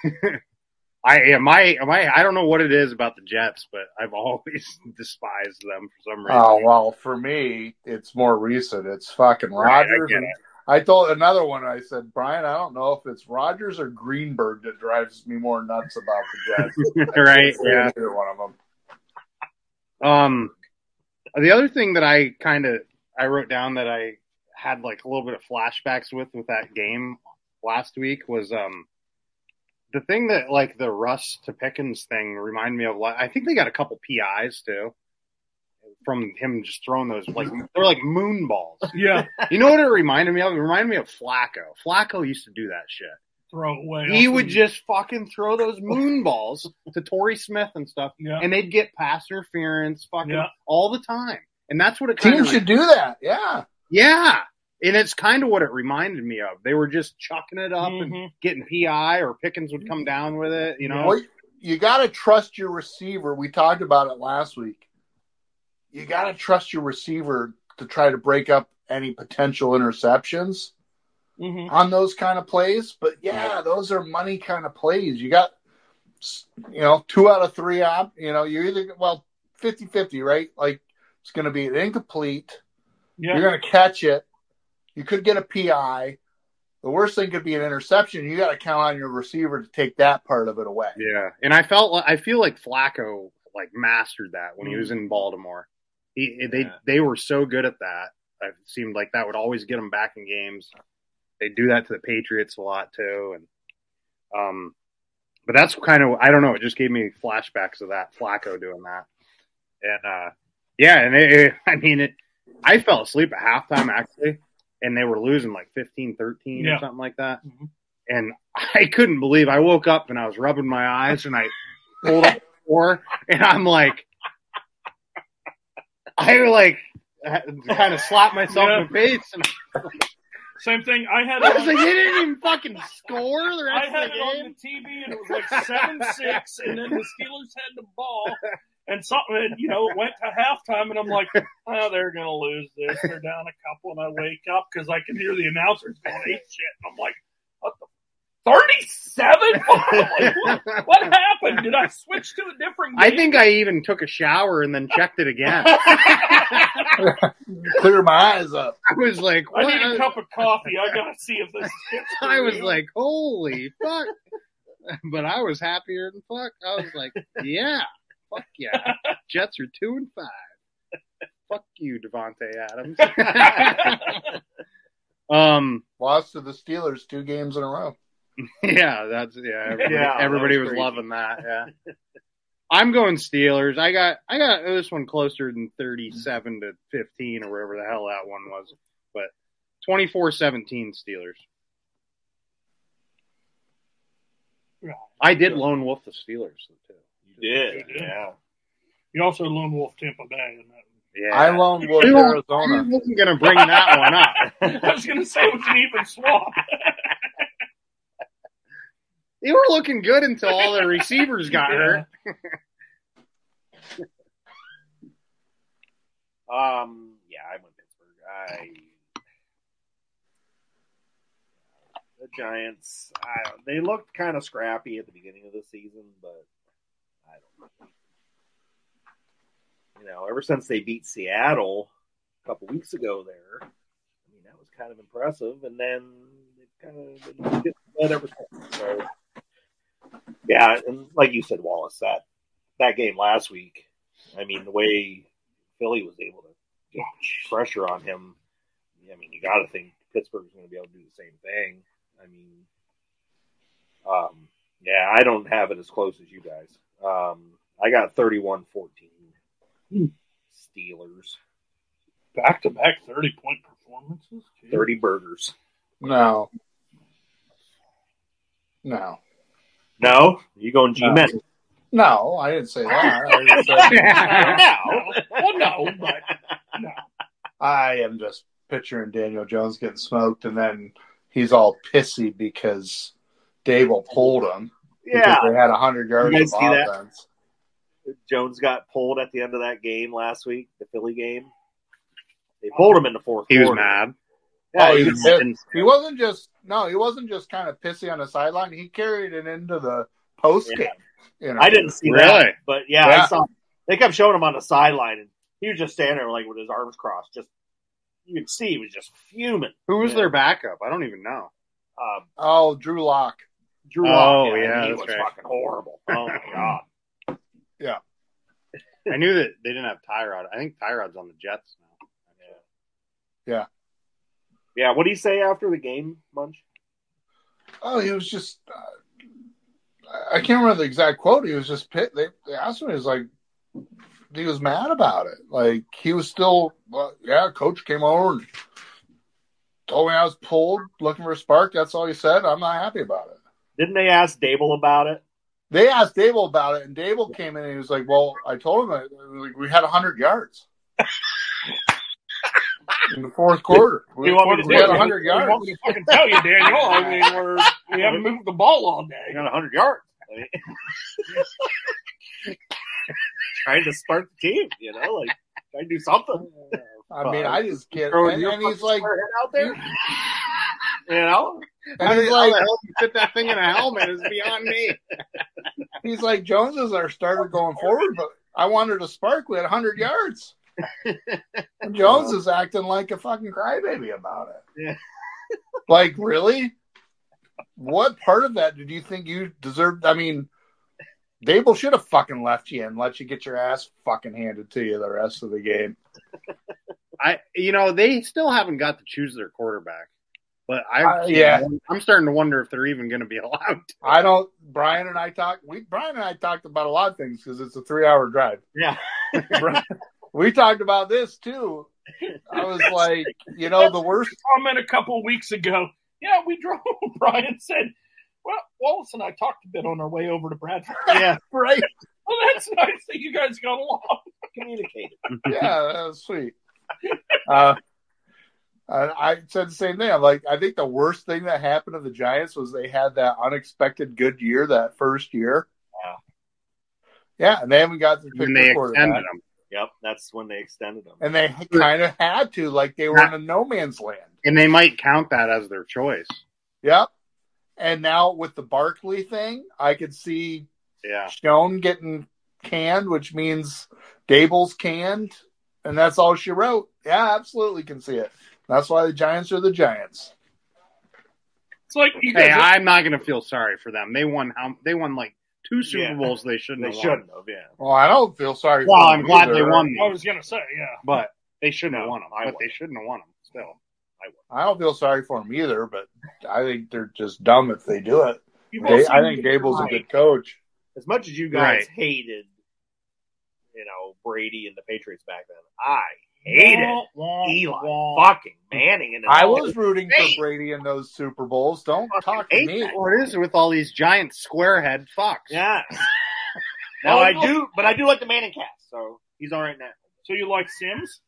I don't know what it is about the Jets, but I've always despised them for some reason. Oh well, for me, it's more recent. It's fucking Rodgers. Right, I told another one. I said, Brian, I don't know if it's Rodgers or Greenberg that drives me more nuts about the Jets. Right? Yeah. Either one of them. The other thing that I wrote down that I had like a little bit of flashbacks with that game last week was the thing that like the Russ to Pickens thing reminded me of. I think they got a couple PIs too. From him just throwing those, like, they're like moon balls. Yeah. You know what it reminded me of? It reminded me of Flacco. Flacco used to do that shit. Throw it away. He would just fucking throw those moon balls to Torrey Smith and stuff, and they'd get pass interference all the time. And that's what it kind of... Teams should do that, yeah. Yeah. And it's kind of what it reminded me of. They were just chucking it up and getting PI, or Pickens would come down with it, you know? Well, you got to trust your receiver. We talked about it last week. You got to trust your receiver to try to break up any potential interceptions on those kind of plays. But, those are money kind of plays. You got, 2 out of 3 out. You're either, 50-50, right? Like, it's going to be an incomplete. Yeah. You're going to catch it. You could get a PI. The worst thing could be an interception. You got to count on your receiver to take that part of it away. Yeah, and I feel like Flacco, like, mastered that when he was in Baltimore. They were so good at that. It seemed like that would always get them back in games. They do that to the Patriots a lot too, and but that's kind of, I don't know. It just gave me flashbacks of that Flacco doing that, and I fell asleep at halftime actually, and they were losing like 15-13 or something like that, and I couldn't believe. I woke up and I was rubbing my eyes, and I pulled up the floor, and I'm like, I kind of slapped myself in the face, and same thing. I was like, they didn't even fucking score the rest of the game. I had it on the TV, and it was like 7-6, and then the Steelers had the ball, and something, it went to halftime, and I'm like, oh, they're going to lose this. They're down a couple, and I wake up because I can hear the announcers going, "Hey, shit." And I'm like, what the 37? What happened? Did I switch to a different game? I think I even took a shower and then checked it again. Clear my eyes up. I was like, what? I need a cup of coffee. I got to see if this hits. I was like, holy fuck. But I was happier than fuck. I was like, yeah, fuck yeah. Jets are 2-5. Fuck you, Devontae Adams. Lost to the Steelers 2 games in a row. Yeah, everybody was loving that. Yeah, I'm going Steelers. I got this one closer than 37-15 or wherever the hell that one was, but 24-17 Steelers. I did lone wolf the Steelers too. You did, yeah. You also lone wolf Tampa Bay. Yeah, I lone wolf Arizona. I wasn't going to bring that one up. I was going to say it was an even swap. They were looking good until all their receivers got hurt. I went Pittsburgh. The Giants, they looked kind of scrappy at the beginning of the season, but I don't know. Ever since they beat Seattle a couple weeks ago there, that was kind of impressive, and then they've kind of been getting led ever since. So, yeah, and like you said, Wallace, that game last week, the way Philly was able to get pressure on him, you got to think Pittsburgh's going to be able to do the same thing. I don't have it as close as you guys. I got 31-14 Steelers. Back-to-back 30-point performances? Jeez. 30 burgers. No? You going G-Men? No, I didn't say that. I didn't say Well, no, but no. I am just picturing Daniel Jones getting smoked, and then he's all pissy because Dable pulled him. Yeah. They had 100 yards of offense. Jones got pulled at the end of that game last week, the Philly game. They pulled him in the fourth quarter. He was mad. Yeah, he wasn't just kind of pissy on the sideline. He carried it into the post game. I didn't see that, but I saw. They kept showing him on the sideline, and he was just standing there like with his arms crossed. Just you could see he was just fuming. Who was their backup? I don't even know. Drew Lock. Drew Lock. Oh yeah, he was fucking horrible. Oh my god. Yeah. I knew that they didn't have Tyrod. I think Tyrod's on the Jets now. Yeah. Yeah, what did he say after the game, Munch? Oh, he was just I can't remember the exact quote. He was just pissed. They asked him, he was like, he was mad about it. Like, he was still, coach came over and told me I was pulled, looking for a spark. That's all he said. I'm not happy about it. Didn't they ask Dable about it? They asked Dable about it, and Dable came in and he was like, well, I told him we had 100 yards. In the fourth quarter. We had 100 yards. We want me to fucking tell you, Daniel. We haven't moved the ball all day. We got 100 yards. Trying to spark the team, trying to do something. I just can't. And he's like, out there, And he's like, how the hell you fit that thing in a helmet is beyond me. He's like, Jones is our starter going forward, but I wanted to spark. We had 100 yards. And Jones is acting like a fucking crybaby about it. Yeah. Like, really? What part of that did you think you deserved? Dable should have fucking left you and let you get your ass fucking handed to you the rest of the game. They still haven't got to choose their quarterback, but I'm starting to wonder if they're even going to be allowed to. Brian and I talked about a lot of things because it's a 3-hour drive. Yeah. We talked about this too. I was like, the worst comment a couple of weeks ago. Yeah, we drove. Brian said, well, Wallace and I talked a bit on our way over to Bradford. Yeah, right. Well, that's nice that you guys got along. Communicated. Yeah, that was sweet. I said the same thing. I'm like, I think the worst thing that happened to the Giants was they had that unexpected good year that first year. Yeah, and they haven't got to pick the quarterback. Yep, that's when they extended them. And they kind of had to, like they were in a no man's land. And they might count that as their choice. Yep. And now with the Barkley thing, I could see Schoen getting canned, which means Dable's canned, and that's all she wrote. Yeah, absolutely can see it. That's why the Giants are the Giants. It's like I'm not going to feel sorry for them. They won like 2 Super Bowls they shouldn't have won. Well, I don't feel sorry for them. Well, I'm glad they won them. I was going to say, But they shouldn't have won them. They shouldn't have won them still. I don't feel sorry for them either, but I think they're just dumb if they do it. I think Dable's a good coach. As much as you guys hated, Brady and the Patriots back then, I hated Eli fucking Manning. I was rooting for Brady in those Super Bowls. Don't talk to me. What is it with all these giant squarehead fucks? Yeah. Now I do like the Manning cast, so he's all right now. So you like Sims?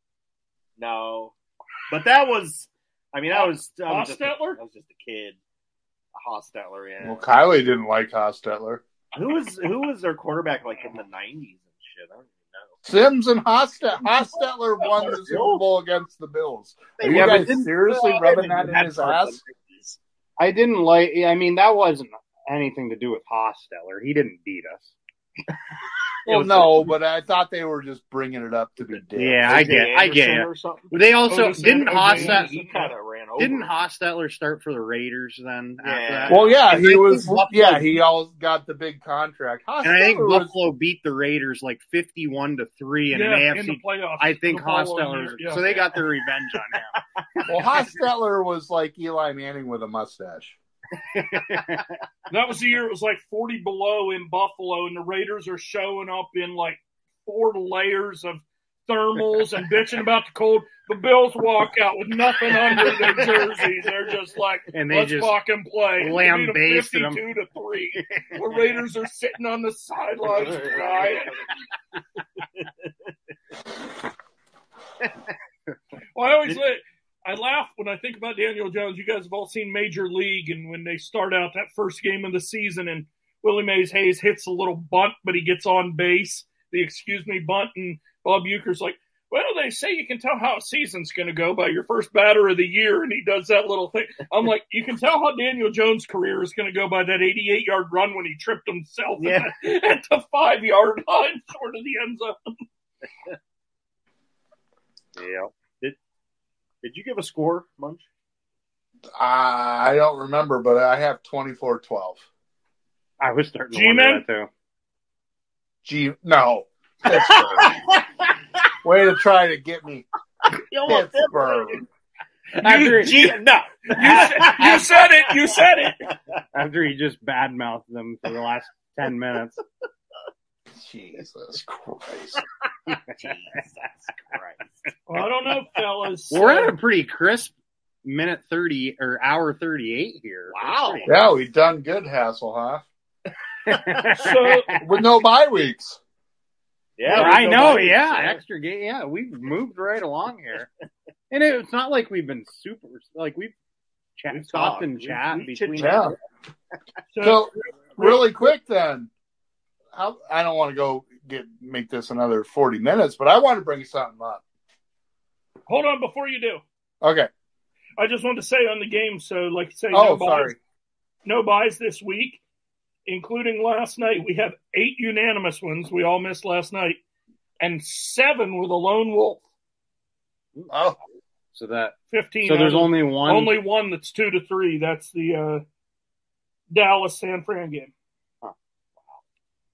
No. But that was, I was just a kid. A Hostetler, yeah. Well, Kylie didn't like Hostetler. Who was their quarterback like in the 90s and shit? I don't even know. Sims and Hostetler won the Super Bowl against the Bills. Are you guys seriously rubbing that in his ass? I didn't like. That wasn't anything to do with Hostetler. He didn't beat us. Well, no, but I thought they were just bringing it up to be dead. Yeah, I get it. They also didn't Hostetler start for the Raiders then? Yeah. After that? Well, yeah, he was. Yeah, he always got the big contract. And I think Buffalo beat the Raiders like 51-3 in an AFC. In the playoffs. I think Hostetler. So they got their revenge on him. Well, Hostetler was like Eli Manning with a mustache. That was the year it was like 40 below in Buffalo, and the Raiders are showing up in like 4 layers of thermals and bitching about the cold. The Bills walk out with nothing under their jerseys. They're just like, let's fucking play. Lambasted them 52-3. The Raiders are sitting on the sidelines crying. Well, I laugh when I think about Daniel Jones. You guys have all seen Major League, and when they start out that first game of the season and Willie Mays Hayes hits a little bunt, but he gets on base, the excuse me bunt, and Bob Uecker's like, well, they say you can tell how a season's going to go by your first batter of the year, and he does that little thing. I'm like, you can tell how Daniel Jones' career is going to go by that 88-yard run when he tripped himself at the 5-yard line, short of the end zone. Yeah. Did you give a score, Munch? I don't remember, but I have 24-12. I was starting to wonder that too. No. Way to try to get me. Pittsburgh. You said it. You said it. After he just badmouthed them for the last 10 minutes. Jesus Christ. Well, I don't know, fellas. We're at a pretty crisp minute 30 or hour 38 here. Wow. Yeah, we've done good, Hasselhoff. So with no bye weeks. Yeah, I know. Extra game. Yeah, we've moved right along here, and it's not like we've been super. Like we've talked and chat between. Yeah. So really quick then. I don't want to make this another 40 minutes, but I want to bring something up. Hold on before you do. Okay. I just want to say on the game, so like say no buys this week, including last night. We have 8 unanimous ones. We all missed last night, and 7 with a lone wolf. Oh, so that 15. So there's only one. Only one that's 2-3. That's the Dallas San Fran game.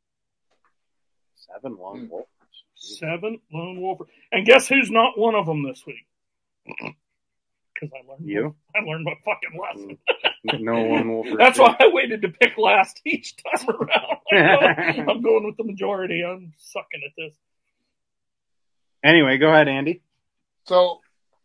7 lone wolves. 7 lone wolfers. And guess who's not one of them this week? Because I learned my fucking lesson. No lone wolfers. That's why I waited to pick last each time around. I'm going with the majority. I'm sucking at this. Anyway, go ahead, Andy. So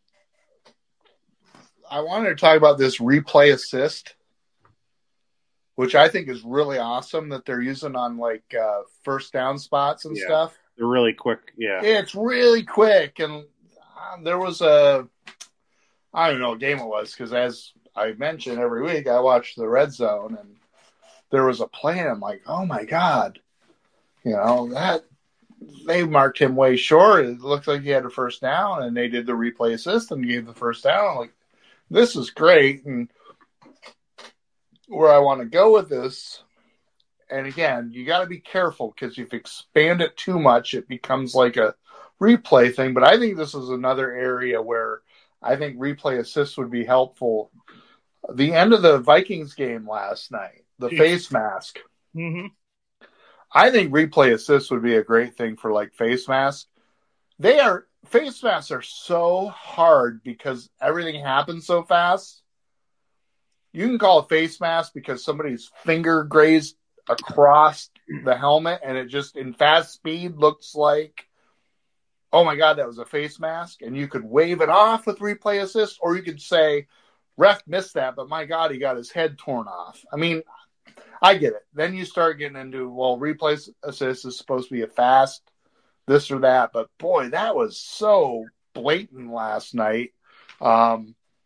I wanted to talk about this replay assist, which I think is really awesome that they're using on like first down spots and stuff. They're really quick. Yeah. It's really quick. And there was I don't know what game it was, because as I mentioned every week, I watch the Red Zone, and there was a play, and I'm like, oh my God, that they marked him way short. It looked like he had a first down, and they did the replay assist and gave the first down. I'm like, this is great. And where I want to go with this, and again, you got to be careful, because if you expand it too much, it becomes like a replay thing. But I think this is another area where I think replay assist would be helpful. The end of the Vikings game last night, the face mask. Mm-hmm. I think replay assist would be a great thing for like face mask. Face masks are so hard because everything happens so fast. You can call a face mask because somebody's finger grazed across the helmet, and it just in fast speed looks like, oh my God, that was a face mask. And you could wave it off with replay assist, or you could say, ref missed that, but my God, he got his head torn off. I mean, I get it. Then you start getting into, well, replay assist is supposed to be a fast this or that. But boy, that was so blatant last night. But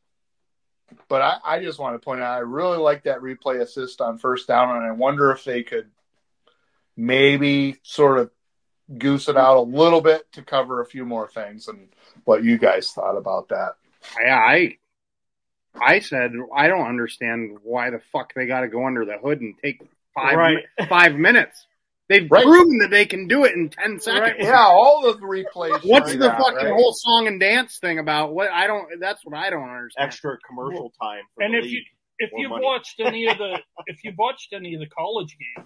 I just want to point out, I really like that replay assist on first down, and I wonder if they could maybe sort of goose it out a little bit to cover a few more things, and what you guys thought about that. Yeah, I said I don't understand why the fuck they got to go under the hood and take 5 minutes. They've proven that they can do it in 10 seconds. Right. Yeah, all of the replays. What's the fucking whole song and dance thing about? That's what I don't understand. Extra commercial time. For and the if league. If you've watched any of the college games,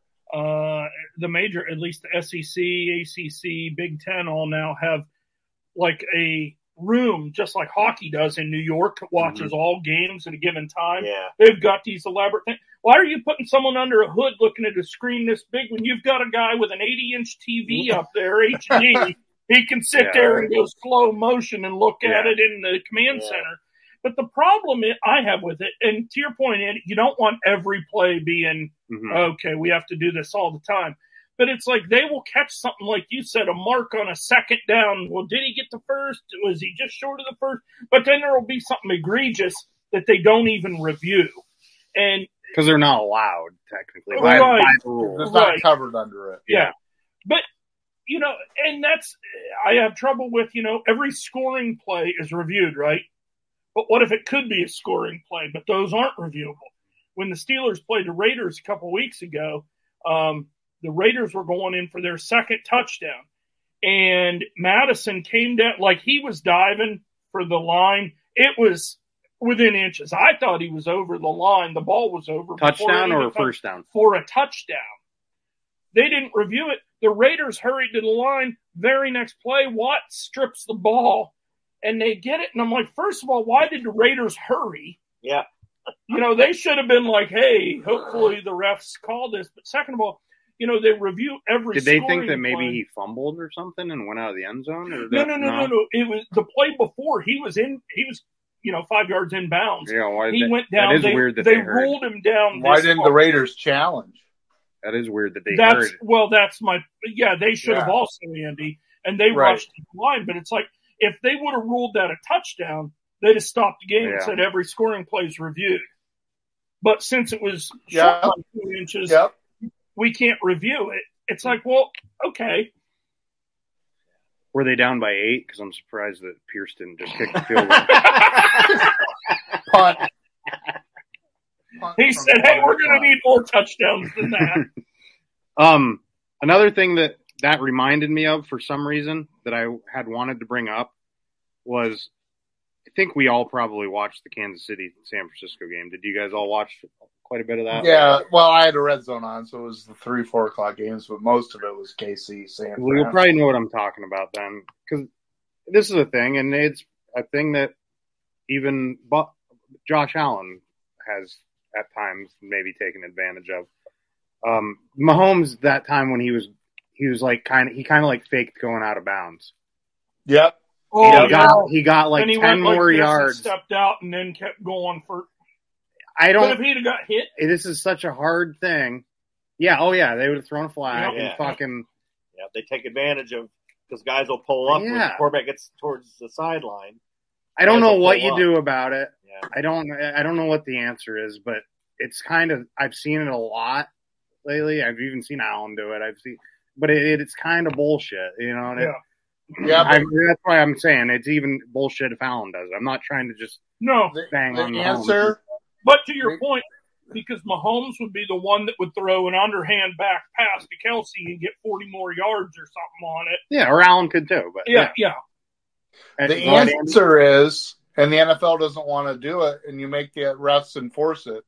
the major, at least the SEC, ACC, Big Ten, all now have like a room just like hockey does in New York that watches all games at a given time. Yeah. They've got these elaborate things. Why are you putting someone under a hood looking at a screen this big when you've got a guy with an 80-inch TV up there, HD? He can sit there and go slow motion and look at it in the command center. But the problem I have with it, and to your point, Andy, you don't want every play being, okay, we have to do this all the time. But it's like they will catch something, like you said, a mark on a second down. Well, did he get the first? Was he just short of the first? But then there will be something egregious that they don't even review. And because they're not allowed, technically, by the rules. It's not covered under it. Yeah. But, and that's, I have trouble with, every scoring play is reviewed, right? But what if it could be a scoring play, but those aren't reviewable? When the Steelers played the Raiders a couple weeks ago, the Raiders were going in for their second touchdown. And Madison came down, like he was diving for the line. It was within inches. I thought he was over the line. The ball was over. Touchdown or first down? For a touchdown. They didn't review it. The Raiders hurried to the line. Very next play, Watt strips the ball, and they get it. And I'm like, first of all, why did the Raiders hurry? Yeah. They should have been like, hey, hopefully the refs call this. But second of all, they review every. Did they think that maybe he fumbled or something and went out of the end zone? Or no. It was the play before. He was 5 yards inbounds. Yeah, he went down. That is weird that they ruled him down. Why didn't the Raiders challenge? That is weird that they heard. Well, that's my. Yeah, they should have also, Andy, and they rushed the line. But it's like if they would have ruled that a touchdown, they'd have stopped the game and said every scoring play is reviewed. But since it was short by 2 inches, we can't review it. It's like, well, okay. Were they down by 8? Because I'm surprised that Pierce didn't just kick the field goal. Punt. He said, hey, we're going to need more touchdowns than that. Another thing that reminded me of for some reason that I had wanted to bring up was think we all probably watched the Kansas City San Francisco game. Did you guys all watch quite a bit of that? Yeah, well, I had a red zone on, so it was the 3-4 o'clock games, but most of it was KC, San Fran. Well, you'll probably know what I'm talking about then, because this is a thing, and it's a thing that even Josh Allen has at times maybe taken advantage of. Mahomes, that time when he was like kind of like faked going out of bounds. Yep. Oh, he got like 10 more yards. Stepped out and then kept going for. But if he'd have got hit, this is such a hard thing. Yeah. Oh yeah, they would have thrown a flag and fucking. Yeah, they take advantage of because guys will pull up when the quarterback gets towards the sideline. I don't know what you do about it. Yeah. I don't know what the answer is, but it's kind of I've seen it a lot lately. I've even seen Allen do it. But it's kind of bullshit, you know. That's why I'm saying it's even bullshit if Allen does it. I'm not trying to just bang on the answer. But to your point, because Mahomes would be the one that would throw an underhand back pass to Kelsey and get 40 more yards or something on it. Yeah, or Allen could too. But yeah. The answer is, and the NFL doesn't want to do it, and you make the refs enforce it.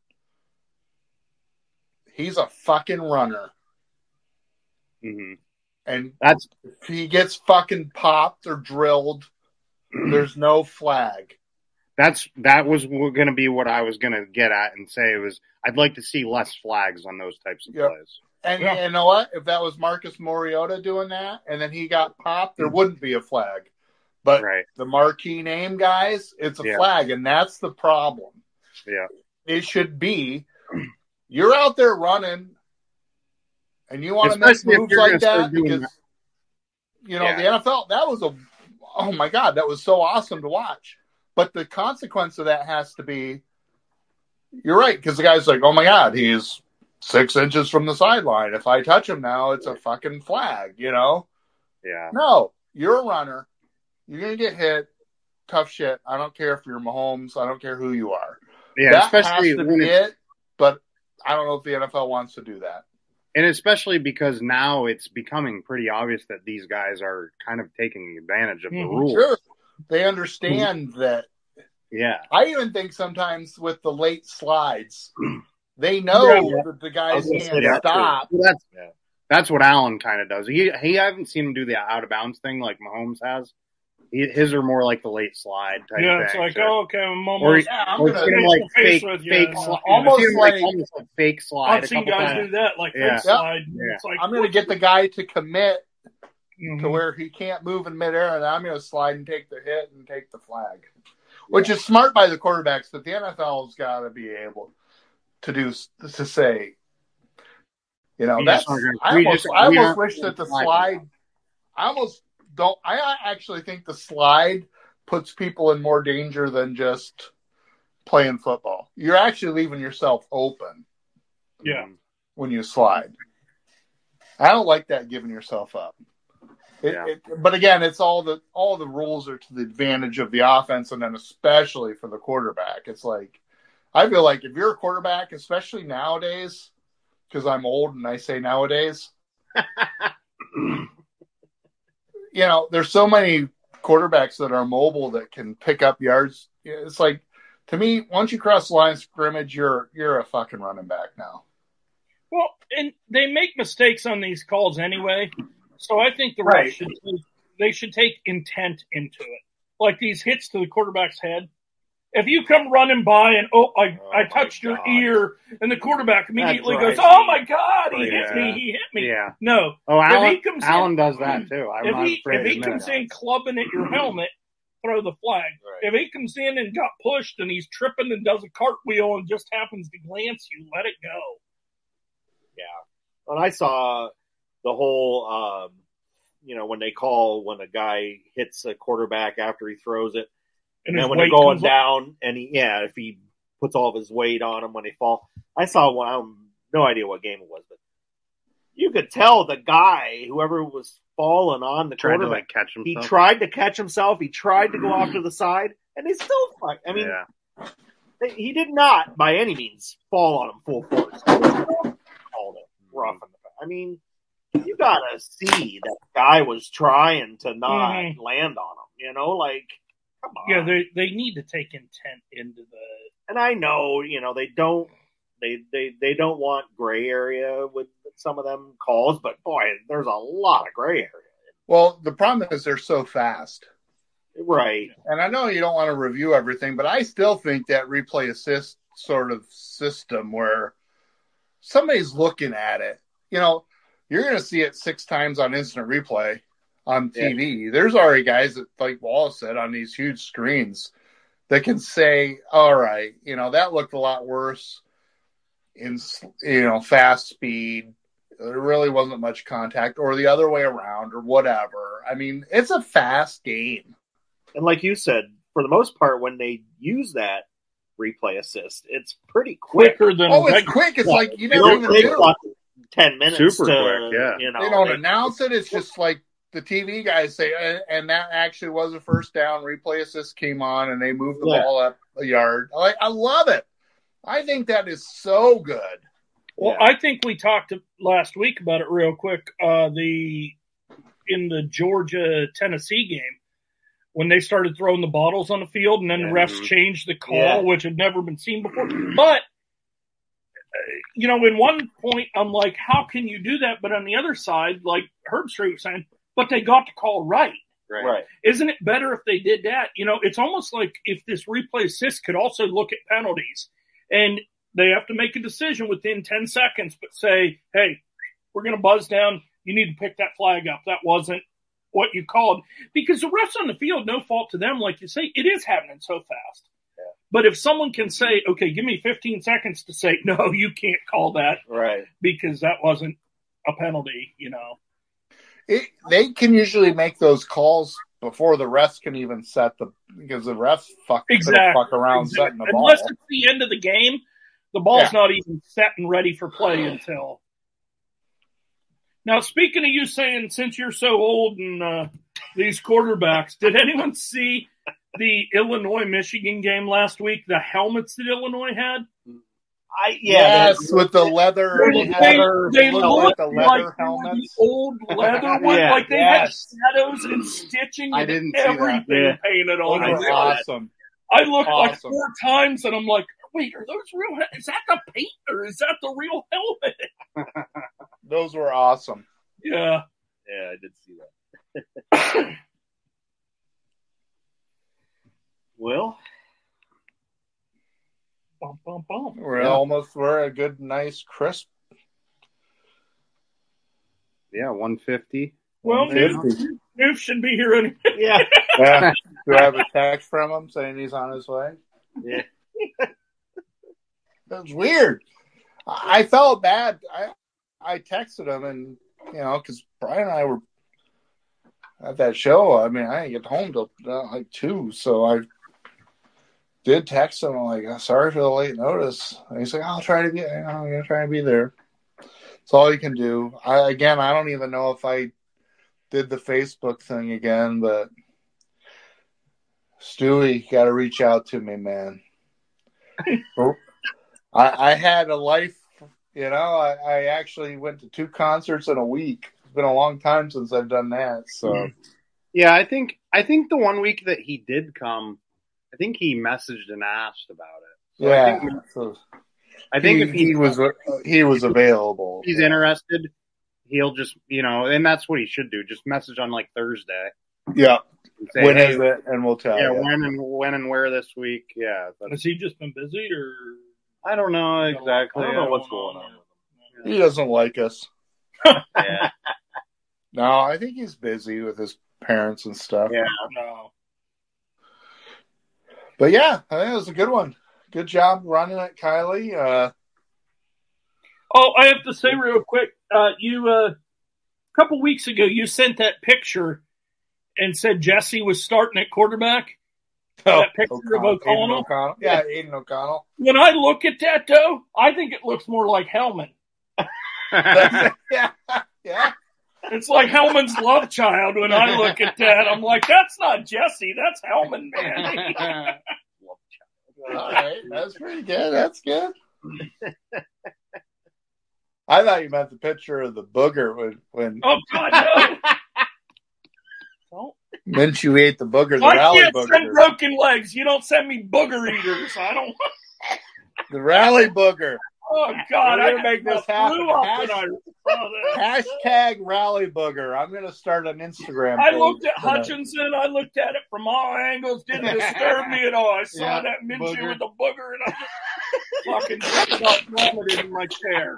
He's a fucking runner. Mm-hmm. And if he gets fucking popped or drilled, there's no flag. That was going to be what I was going to get at and say I'd like to see less flags on those types of plays. And you know what? If that was Marcus Mariota doing that and then he got popped, there wouldn't be a flag. But the marquee name guys, it's a flag, and that's the problem. Yeah. It should be you're out there running and you want to make moves like that because the NFL, that was oh my God, that was so awesome to watch. But the consequence of that has to be, you're right, because the guy's like, oh my God, he's 6 inches from the sideline. If I touch him now, it's a fucking flag, you know? Yeah. No, you're a runner. You're going to get hit. Tough shit. I don't care if you're Mahomes. I don't care who you are. Yeah, that especially has to be it, but I don't know if the NFL wants to do that. And especially because now it's becoming pretty obvious that these guys are kind of taking advantage of the rules. Sure. They understand that. Yeah. I even think sometimes with the late slides, they know that the guys can't stop. Well, that's what Allen kind of does. I haven't seen him do the out of bounds thing like Mahomes has. His are more like the late slide type thing. Yeah, it's like, I'm almost. I'm going to like fake slide. Almost like fake slide. I've seen guys do that, like fake slide. Yeah. It's like, I'm going to get the guy to commit to where he can't move in midair, and I'm going to slide and take the hit and take the flag, which is smart by the quarterbacks. But the NFL's got to be able to say, that's. I almost wish that the slide. I actually think the slide puts people in more danger than just playing football. You're actually leaving yourself open. Yeah. When you slide. I don't like that giving yourself up. But again, it's all the rules are to the advantage of the offense, and then especially for the quarterback. It's like, I feel like if you're a quarterback, especially nowadays, because I'm old and I say nowadays, there's so many quarterbacks that are mobile that can pick up yards. It's like, to me, once you cross the line of scrimmage, you're a fucking running back now. Well, and they make mistakes on these calls anyway. So I think the refs should take intent into it. Like these hits to the quarterback's head. If you come running by and, I touched your ear, and the quarterback immediately goes, oh my God, he hit me. Yeah. No. Oh, Allen does that too. If he comes in clubbing at your helmet, throw the flag. Right. If he comes in and got pushed and he's tripping and does a cartwheel and just happens to glance you, let it go. Yeah. And I saw the whole, when a guy hits a quarterback after he throws it, and then when they're going down, and if he puts all of his weight on them when they fall. I saw one, I have no idea what game it was, but you could tell the guy, whoever was falling on the quarterback, he tried to catch himself, he tried to go off to the side, and he still he did not, by any means, fall on him full force. Called it rough in the back. I mean, you gotta see that guy was trying to not land on him, Come on. Yeah, they need to take intent into the. And I know, they don't want gray area with some of them calls, but boy, there's a lot of gray area. Well, the problem is they're so fast. Right. And I know you don't want to review everything, but I still think that replay assist sort of system where somebody's looking at it, you're going to see it 6 times on instant replay on TV. Yeah. There's already guys that, like Wallace said, on these huge screens that can say, all right, that looked a lot worse in, fast speed. There really wasn't much contact, or the other way around, or whatever. I mean, it's a fast game. And like you said, for the most part, when they use that replay assist, it's pretty quick. Quicker than it's quick. It's like you never even do. 10 minutes. Super quick, yeah. They don't announce it. It's just like the TV guys say, and that actually was a first down. Replay assist came on, and they moved the ball up a yard. I love it. I think that is so good. Well, I think we talked last week about it real quick. In the Georgia-Tennessee game, when they started throwing the bottles on the field, and then the refs changed the call, which had never been seen before. But, in one point, I'm like, how can you do that? But on the other side, like Herb Street was saying, but they got the call right. Right. Isn't it better if they did that? It's almost like if this replay assist could also look at penalties, and they have to make a decision within 10 seconds, but say, hey, we're going to buzz down. You need to pick that flag up. That wasn't what you called. Because the refs on the field, no fault to them, like you say, it is happening so fast. Yeah. But if someone can say, okay, give me 15 seconds to say, no, you can't call that. Right. Because that wasn't a penalty, They can usually make those calls before the refs can even set because the refs fuck around setting the ball. Unless it's the end of the game, the ball's not even set and ready for play until. Now, speaking of you saying, since you're so old and these quarterbacks, did anyone see the Illinois-Michigan game last week? The helmets that Illinois had? With the leather. They looked like helmets. The old leather ones. Like they had shadows and stitching and everything painted on them. Awesome. I looked like 4 times and I'm like, wait, are those real? Is that the paint or is that the real helmet? Those were awesome. Yeah. Yeah, I did see that. Well, bum, bum, bum. We're a good, nice, crisp. Yeah, 150. Well, Noof should be here anyway. Yeah. Do I have a text from him saying he's on his way? Yeah. That was weird. I felt bad. I texted him, and because Brian and I were at that show. I mean, I didn't get home till like 2, so I did text him. I'm like, sorry for the late notice. And he's like, I'll try to get. I'm gonna try and be there. That's all you can do. I don't even know if I did the Facebook thing again, but Stewie, got to reach out to me, man. I had a life, I actually went to 2 concerts in a week. It's been a long time since I've done that. So, yeah, I think the one week that he did come, I think he messaged and asked about it. So I think if he was available, he's interested. He'll just, and that's what he should do. Just message on like Thursday. Yeah. Say, when is it? And we'll tell you. When and where this week. Yeah. Has he just been busy or? I don't know exactly. I don't know what's going on. He doesn't like us. Yeah. No, I think he's busy with his parents and stuff. Yeah. No. But yeah, I think it was a good one. Good job running it, Kylie. I have to say real quick, you a couple weeks ago you sent that picture and said Jesse was starting at quarterback. That picture of O'Connell. Yeah, Aiden O'Connell. When I look at that, though, I think it looks more like Hellman. Yeah. It's like Hellman's love child. When I look at that, I'm like, that's not Jesse. That's Hellman, man. All right, that's pretty good. That's good. I thought you meant the picture of the booger when Oh God, no! me Minshew ate the booger, the I rally can't send booger. broken legs. You don't send me booger eaters. I don't. The rally booger. Oh God! We're I gonna make this happen. flew up when I saw that. Hashtag rally booger. I'm gonna start an Instagram I page looked at tonight. Hutchinson. I looked at it from all angles. Didn't disturb me at all. I saw Yeah, that Minshew booger. with the booger, and I just fucking about vomited in my chair.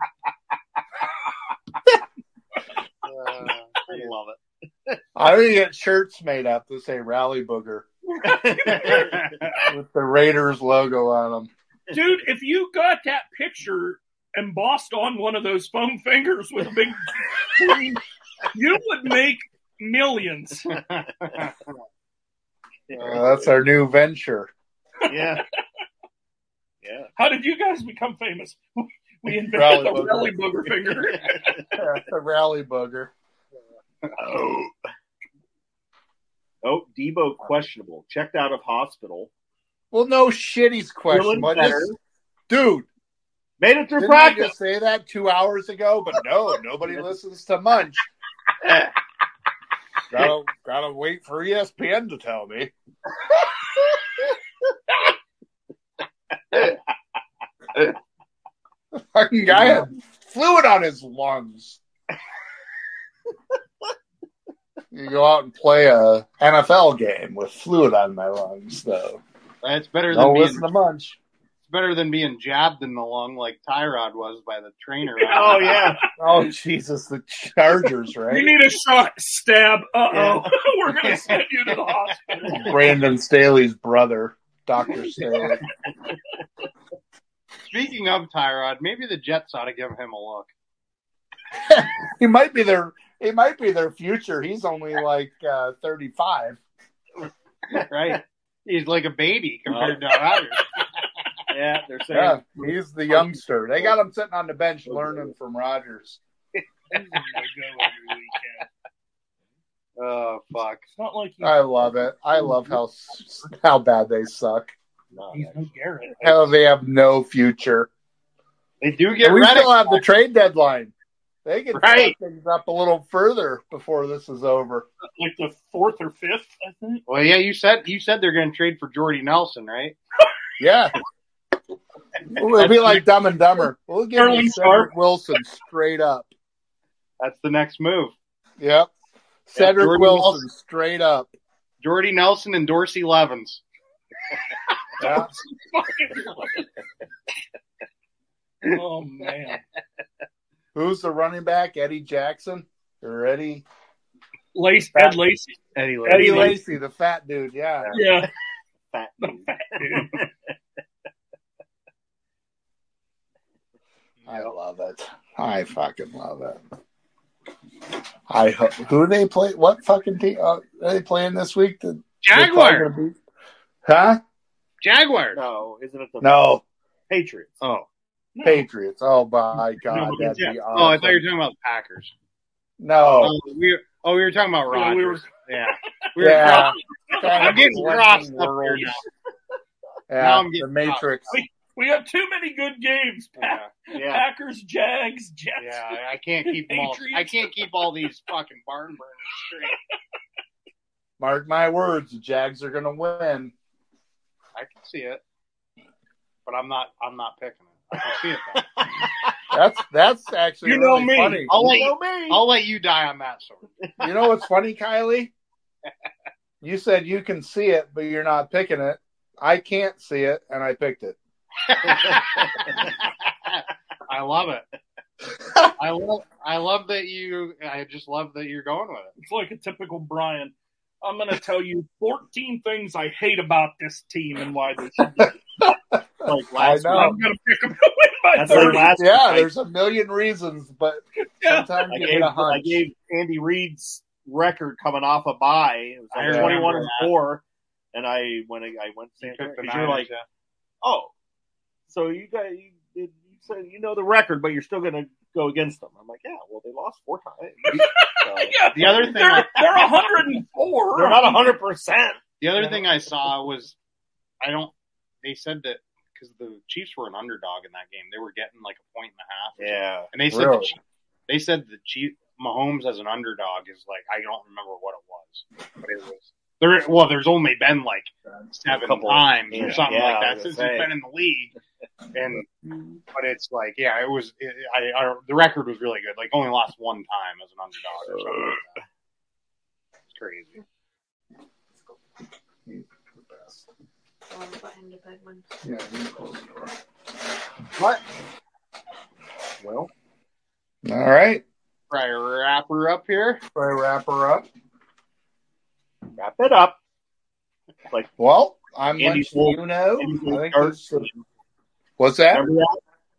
I love it. I'm gonna get shirts made up that say rally booger with the Raiders logo on them. Dude, if you got that picture embossed on one of those foam fingers with a big screen, you would make millions. That's our new venture. Yeah. Yeah. How did you guys become famous? We invented Rally the booger. rally booger finger. The rally booger. Oh, Debo questionable. Checked out of hospital. Well, no shit, he's questionable. Feeling better. Dude, Made it through didn't I practice. just say that 2 hours ago? But no, nobody listens to Munch. Gotta wait for ESPN to tell me. Fucking guy had fluid on his lungs. You go out and play a NFL game with fluid on my lungs, though. It's better than Don't being listen to Munch. it's better than being jabbed in the lung like Tyrod was by the trainer. Oh yeah. Oh Jesus, the Chargers, right? You need a shot, stab. Uh-oh. We're going to send you to the hospital. Brandon Staley's brother, Dr. Staley. Speaking of Tyrod, maybe the Jets ought to give him a look. He might be their future. He's only like 35. Right? He's like a baby compared to others. Yeah, they're saying Yeah, he's the youngster. They got him sitting on the bench learning from Rodgers. Oh fuck! It's not like I love it. I love how bad they suck. he's no Garrett. How they have no future. They do get And we Reddick. still have the trade deadline. They can Right. fuck things up a little further before this is over. Like the 4th or 5th, I think. Well, yeah, you said they're going to trade for Jordy Nelson, right? Yeah. We'll be like Dumb and Dumber. We'll give Sterling you Cedric Wilson straight up. That's the next move. Yep. Cedric Jordy Wilson Nelson. straight up. Jordy Nelson and Dorsey Levens. Yeah. Oh, man. Who's the running back? Eddie Jackson? Or Eddie Ed Lacy. Eddie Eddie Lacy, the fat dude, yeah. Yeah. fat dude. I love it. I fucking love it. Who do they play? What fucking team are they playing this week? Jaguar. Huh? Jaguars. No, isn't it the No. Patriots? Oh. No. Patriots. Oh my God, No, that'd yeah. be Oh, I awesome. thought you were talking about the Packers. No. We were talking about Yeah, Rodgers. we were- Yeah. We were Yeah. I'm getting crossed up there Worlds. now. Yeah, Now I'm the getting Matrix. We have too many good games. Yeah. Yeah. Packers, Jags, Jets. Yeah, I can't keep them all. Patriots. I can't keep all these fucking barn burners straight. Mark my words, the Jags are going to win. I can see it, but I'm not picking it. I can see it though. That's actually You know really me. funny. I'll let you die on that sword. You know what's funny, Kylie? You said you can see it, but you're not picking it. I can't see it, and I picked it. I love it. I love that you. I just love that you're going with it. It's like a typical Brian. I'm going to tell you 14 things I hate about this team and why they should be. Like I last know. I'm going to pick them to win by That's our 30. last Yeah, week. there's a million reasons, but Yeah. sometimes I you gave, get a I hunch. gave Andy Reid's record coming off a bye. It was I like remember 21-4, and I went to San Pick the Francisco. You're Niners, like, oh, so you guys, you said you know the record, but you're still going to go against them. I'm like, yeah, well, they lost 4 times. So, Yeah, The other thing, they're 104. they're not 100%. the other thing I saw was, they said that because the Chiefs were an underdog in that game, they were getting like a point and a half. or Yeah. something. And they said Really? they said the Chief Mahomes as an underdog is like, I don't remember what it was, but it was There's only been like 7 couple, times or something like I that was since gonna he's say. been in the league. But it's like, it was. The record was really good. Like only lost 1 time as an underdog or something like that. It's crazy. I want to put him to bed when. Yeah, you close the door. What? Well, All right. try to wrap her up here. Try to wrap her up. Wrap it up. Well, I'm Andy's Munch old- Uno. Andy's I old think darts. it's- What's that? Remember that?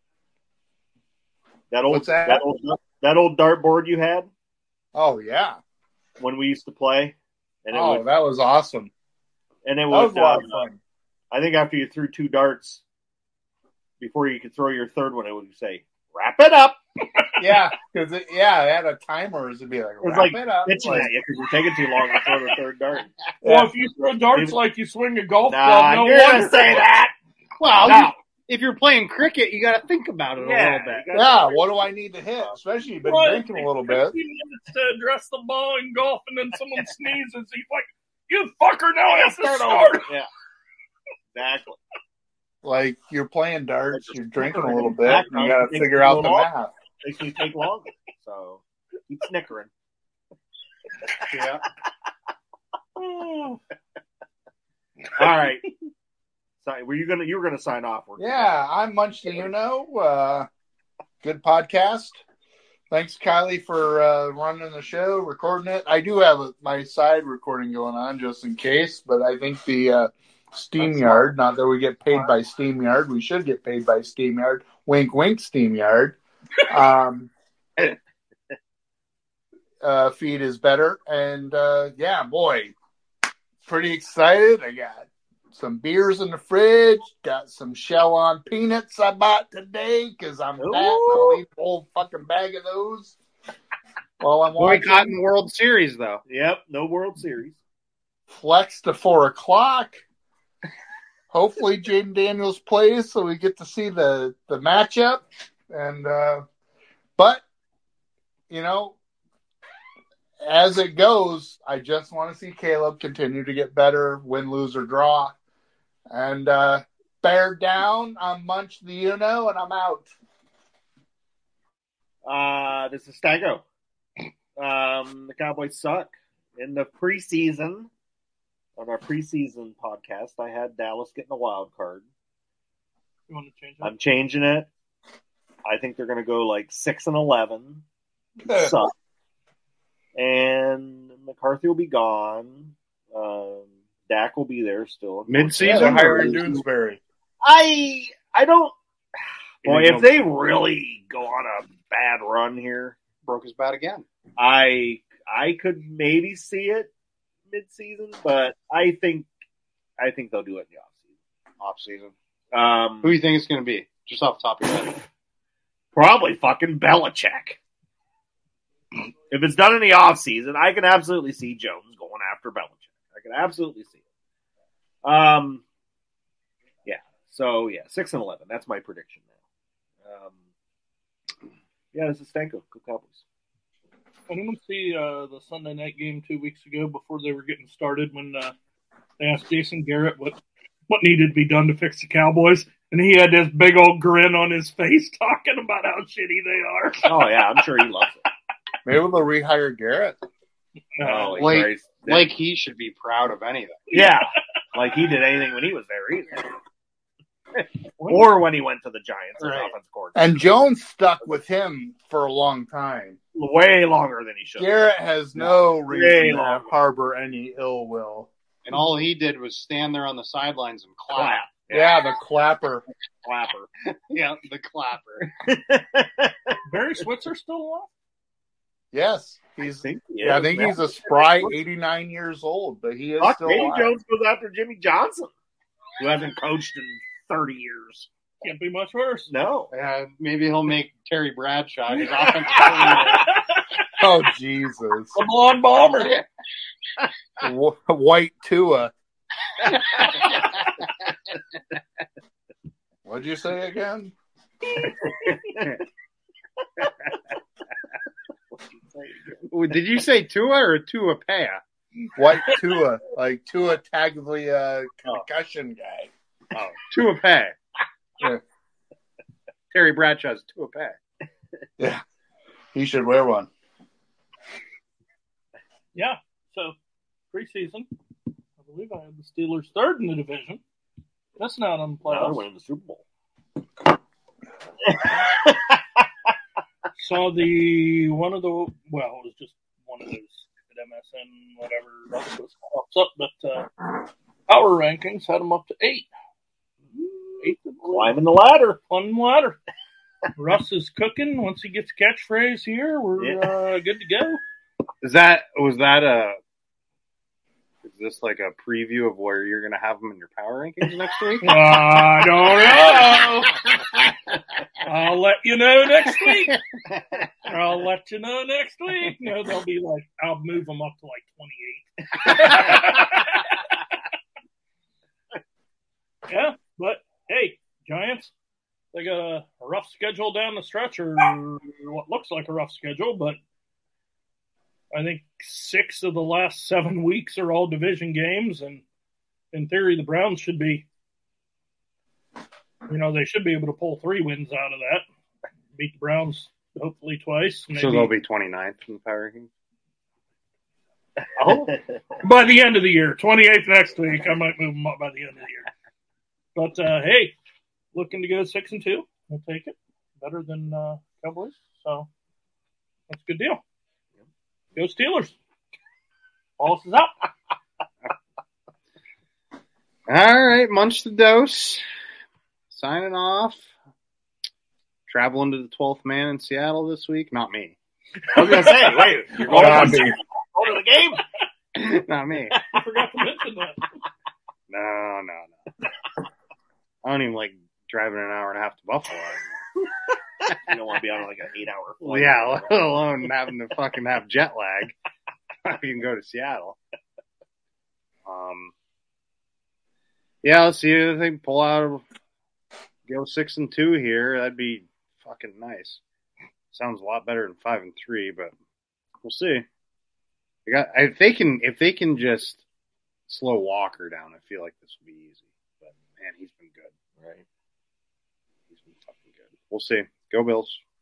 What's that? That old dartboard you had Oh, yeah. when we used to play, and it Oh, would, that was awesome. and it That was would. a lot of fun. I think after you threw 2 darts, before you could throw your third one, it would say, "Wrap it up." Yeah, because it had a timer. It'd be like, It was wrap like it up. pitching Like, at you because you're taking too long to throw the third dart. Well, if you throw darts like you swing a golf club, Nah, no you're wonder. gonna say that. Well, No. if you're playing cricket, you got to think about it a little bit. you gotta- yeah, what do I need to hit? Especially you've been Well, drinking a little bit. 15 minutes to address the ball in golf, and then someone sneezes. He's like, "You fucker! Now I have to Start start." over. Yeah, exactly. Like you're playing darts, Like, you're drinking a snickering little in the bit. background, You got to makes figure it out go the long. math. Makes me take longer. So keep snickering. Yeah. All right. Sorry, you were gonna sign off? weren't you? Yeah, I'm Munch the Uno. Good podcast. Thanks, Kylie, for running the show, recording it. I do have my side recording going on just in case, but I think the SteamYard, not that we get paid by SteamYard, we should get paid by SteamYard. Wink, wink, SteamYard. Feed is better. And yeah, boy, pretty excited. I got some beers in the fridge, got some shell on peanuts I bought today because I'm fat and I'll eat a whole fucking bag of those while I'm watching. Boycotting the World Series, though. Yep. No World Series. Flex to 4:00. Hopefully Jaden Daniels plays so we get to see the matchup. And but you know, as it goes, I just want to see Caleb continue to get better, win, lose, or draw. And bear down. I'm Munch the Uno, and I'm out. This is Stago. The Cowboys suck. In the preseason, on our preseason podcast, I had Dallas getting a wild card. You want to change it? I'm changing it. I think they're going to go like 6-11. Suck. And McCarthy will be gone. Dak will be there still. Mid-season? Yeah, hiring Doonesbury. I don't. Boy, if they really go on a bad run here, Broke his bat again. I could maybe see it mid-season, but I think they'll do it in the Off-season. offseason. Who do you think it's going to be? Just off the top of your head. Probably fucking Belichick. If it's done in the offseason, I can absolutely see Jones going after Belichick. I can absolutely see it. Yeah. So, 6-11. That's my prediction now. Yeah, this is Stanko. Go Cowboys. Anyone see the Sunday night game 2 weeks ago before they were getting started when they asked Jason Garrett what needed to be done to fix the Cowboys? And he had this big old grin on his face talking about how shitty they are. Oh, yeah, I'm sure he loves it. Maybe they'll rehire Garrett. Holy Like- Christ. Like he should be proud of anything. Yeah, like he did anything when he was there either. Or when he went to the Giants as Right. offensive coordinator. And Jones stuck with him for a long time. Way longer than he should. Garrett has no reason Way to longer. harbor any ill will. And all he did was stand there on the sidelines and clap. Clap. Yeah, the clapper. Clapper. Yeah, the clapper. Barry Switzer still alive? Yes, I he's. think he Yeah, I is. think he's a spry 89 years old, but he is Fuck, still maybe alive. Jones goes after Jimmy Johnson, who hasn't coached in 30 years. Can't be much worse. No. Maybe he'll make Terry Bradshaw his offensive coordinator. Oh Jesus! The blonde bomber. White Tua. What'd you say again? Did you say Tua or Tua Pea? White Tua, like Tua Tagovailoa concussion guy. Oh, Tuapay. Yeah. Terry Bradshaw's Tuapay. Yeah, he should wear one. Yeah. So preseason, I believe I had the Steelers third in the division. That's not on the They're playoffs. winning the Super Bowl. Saw it was just one of those MSN whatever that was pops up, but our rankings had them up to 8. 8 Climbing the ladder. Climbing the ladder. Russ is cooking. Once he gets catchphrase here, we're good to go. Is this like a preview of where you're going to have them in your power rankings next week? I don't know. I'll let you know next week. No, they'll be like, I'll move them up to like 28. Yeah, but hey, Giants, they got a rough schedule down the stretch, or what looks like a rough schedule, but I think 6 of the last 7 weeks are all division games, and in theory, the Browns should be, they should be able to pull 3 wins out of that. Beat the Browns hopefully twice. So they'll be 29th in the power rankings? Oh, by the end of the year. 28th next week. I might move them up by the end of the year. But, hey, looking to go 6-2. We'll take it. Better than Cowboys. So that's a good deal. Go Steelers. Boss is up. All right, munch the dose. Signing off. Traveling to the 12th man in Seattle this week. Not me. I was going to say, wait, you're going to the game? Not me. I forgot to mention that. No. I don't even like driving an hour and a half to Buffalo anymore. You don't want to be on like an 8-hour Well, flight. yeah, let alone having to fucking have jet lag. You can go to Seattle. Yeah, let's see if they pull out, go 6-2 here. That'd be fucking nice. Sounds a lot better than 5-3, but we'll see. If they can just slow Walker down, I feel like this will be easy. But man, he's been good. Right. He's been fucking good. We'll see. Go Bills.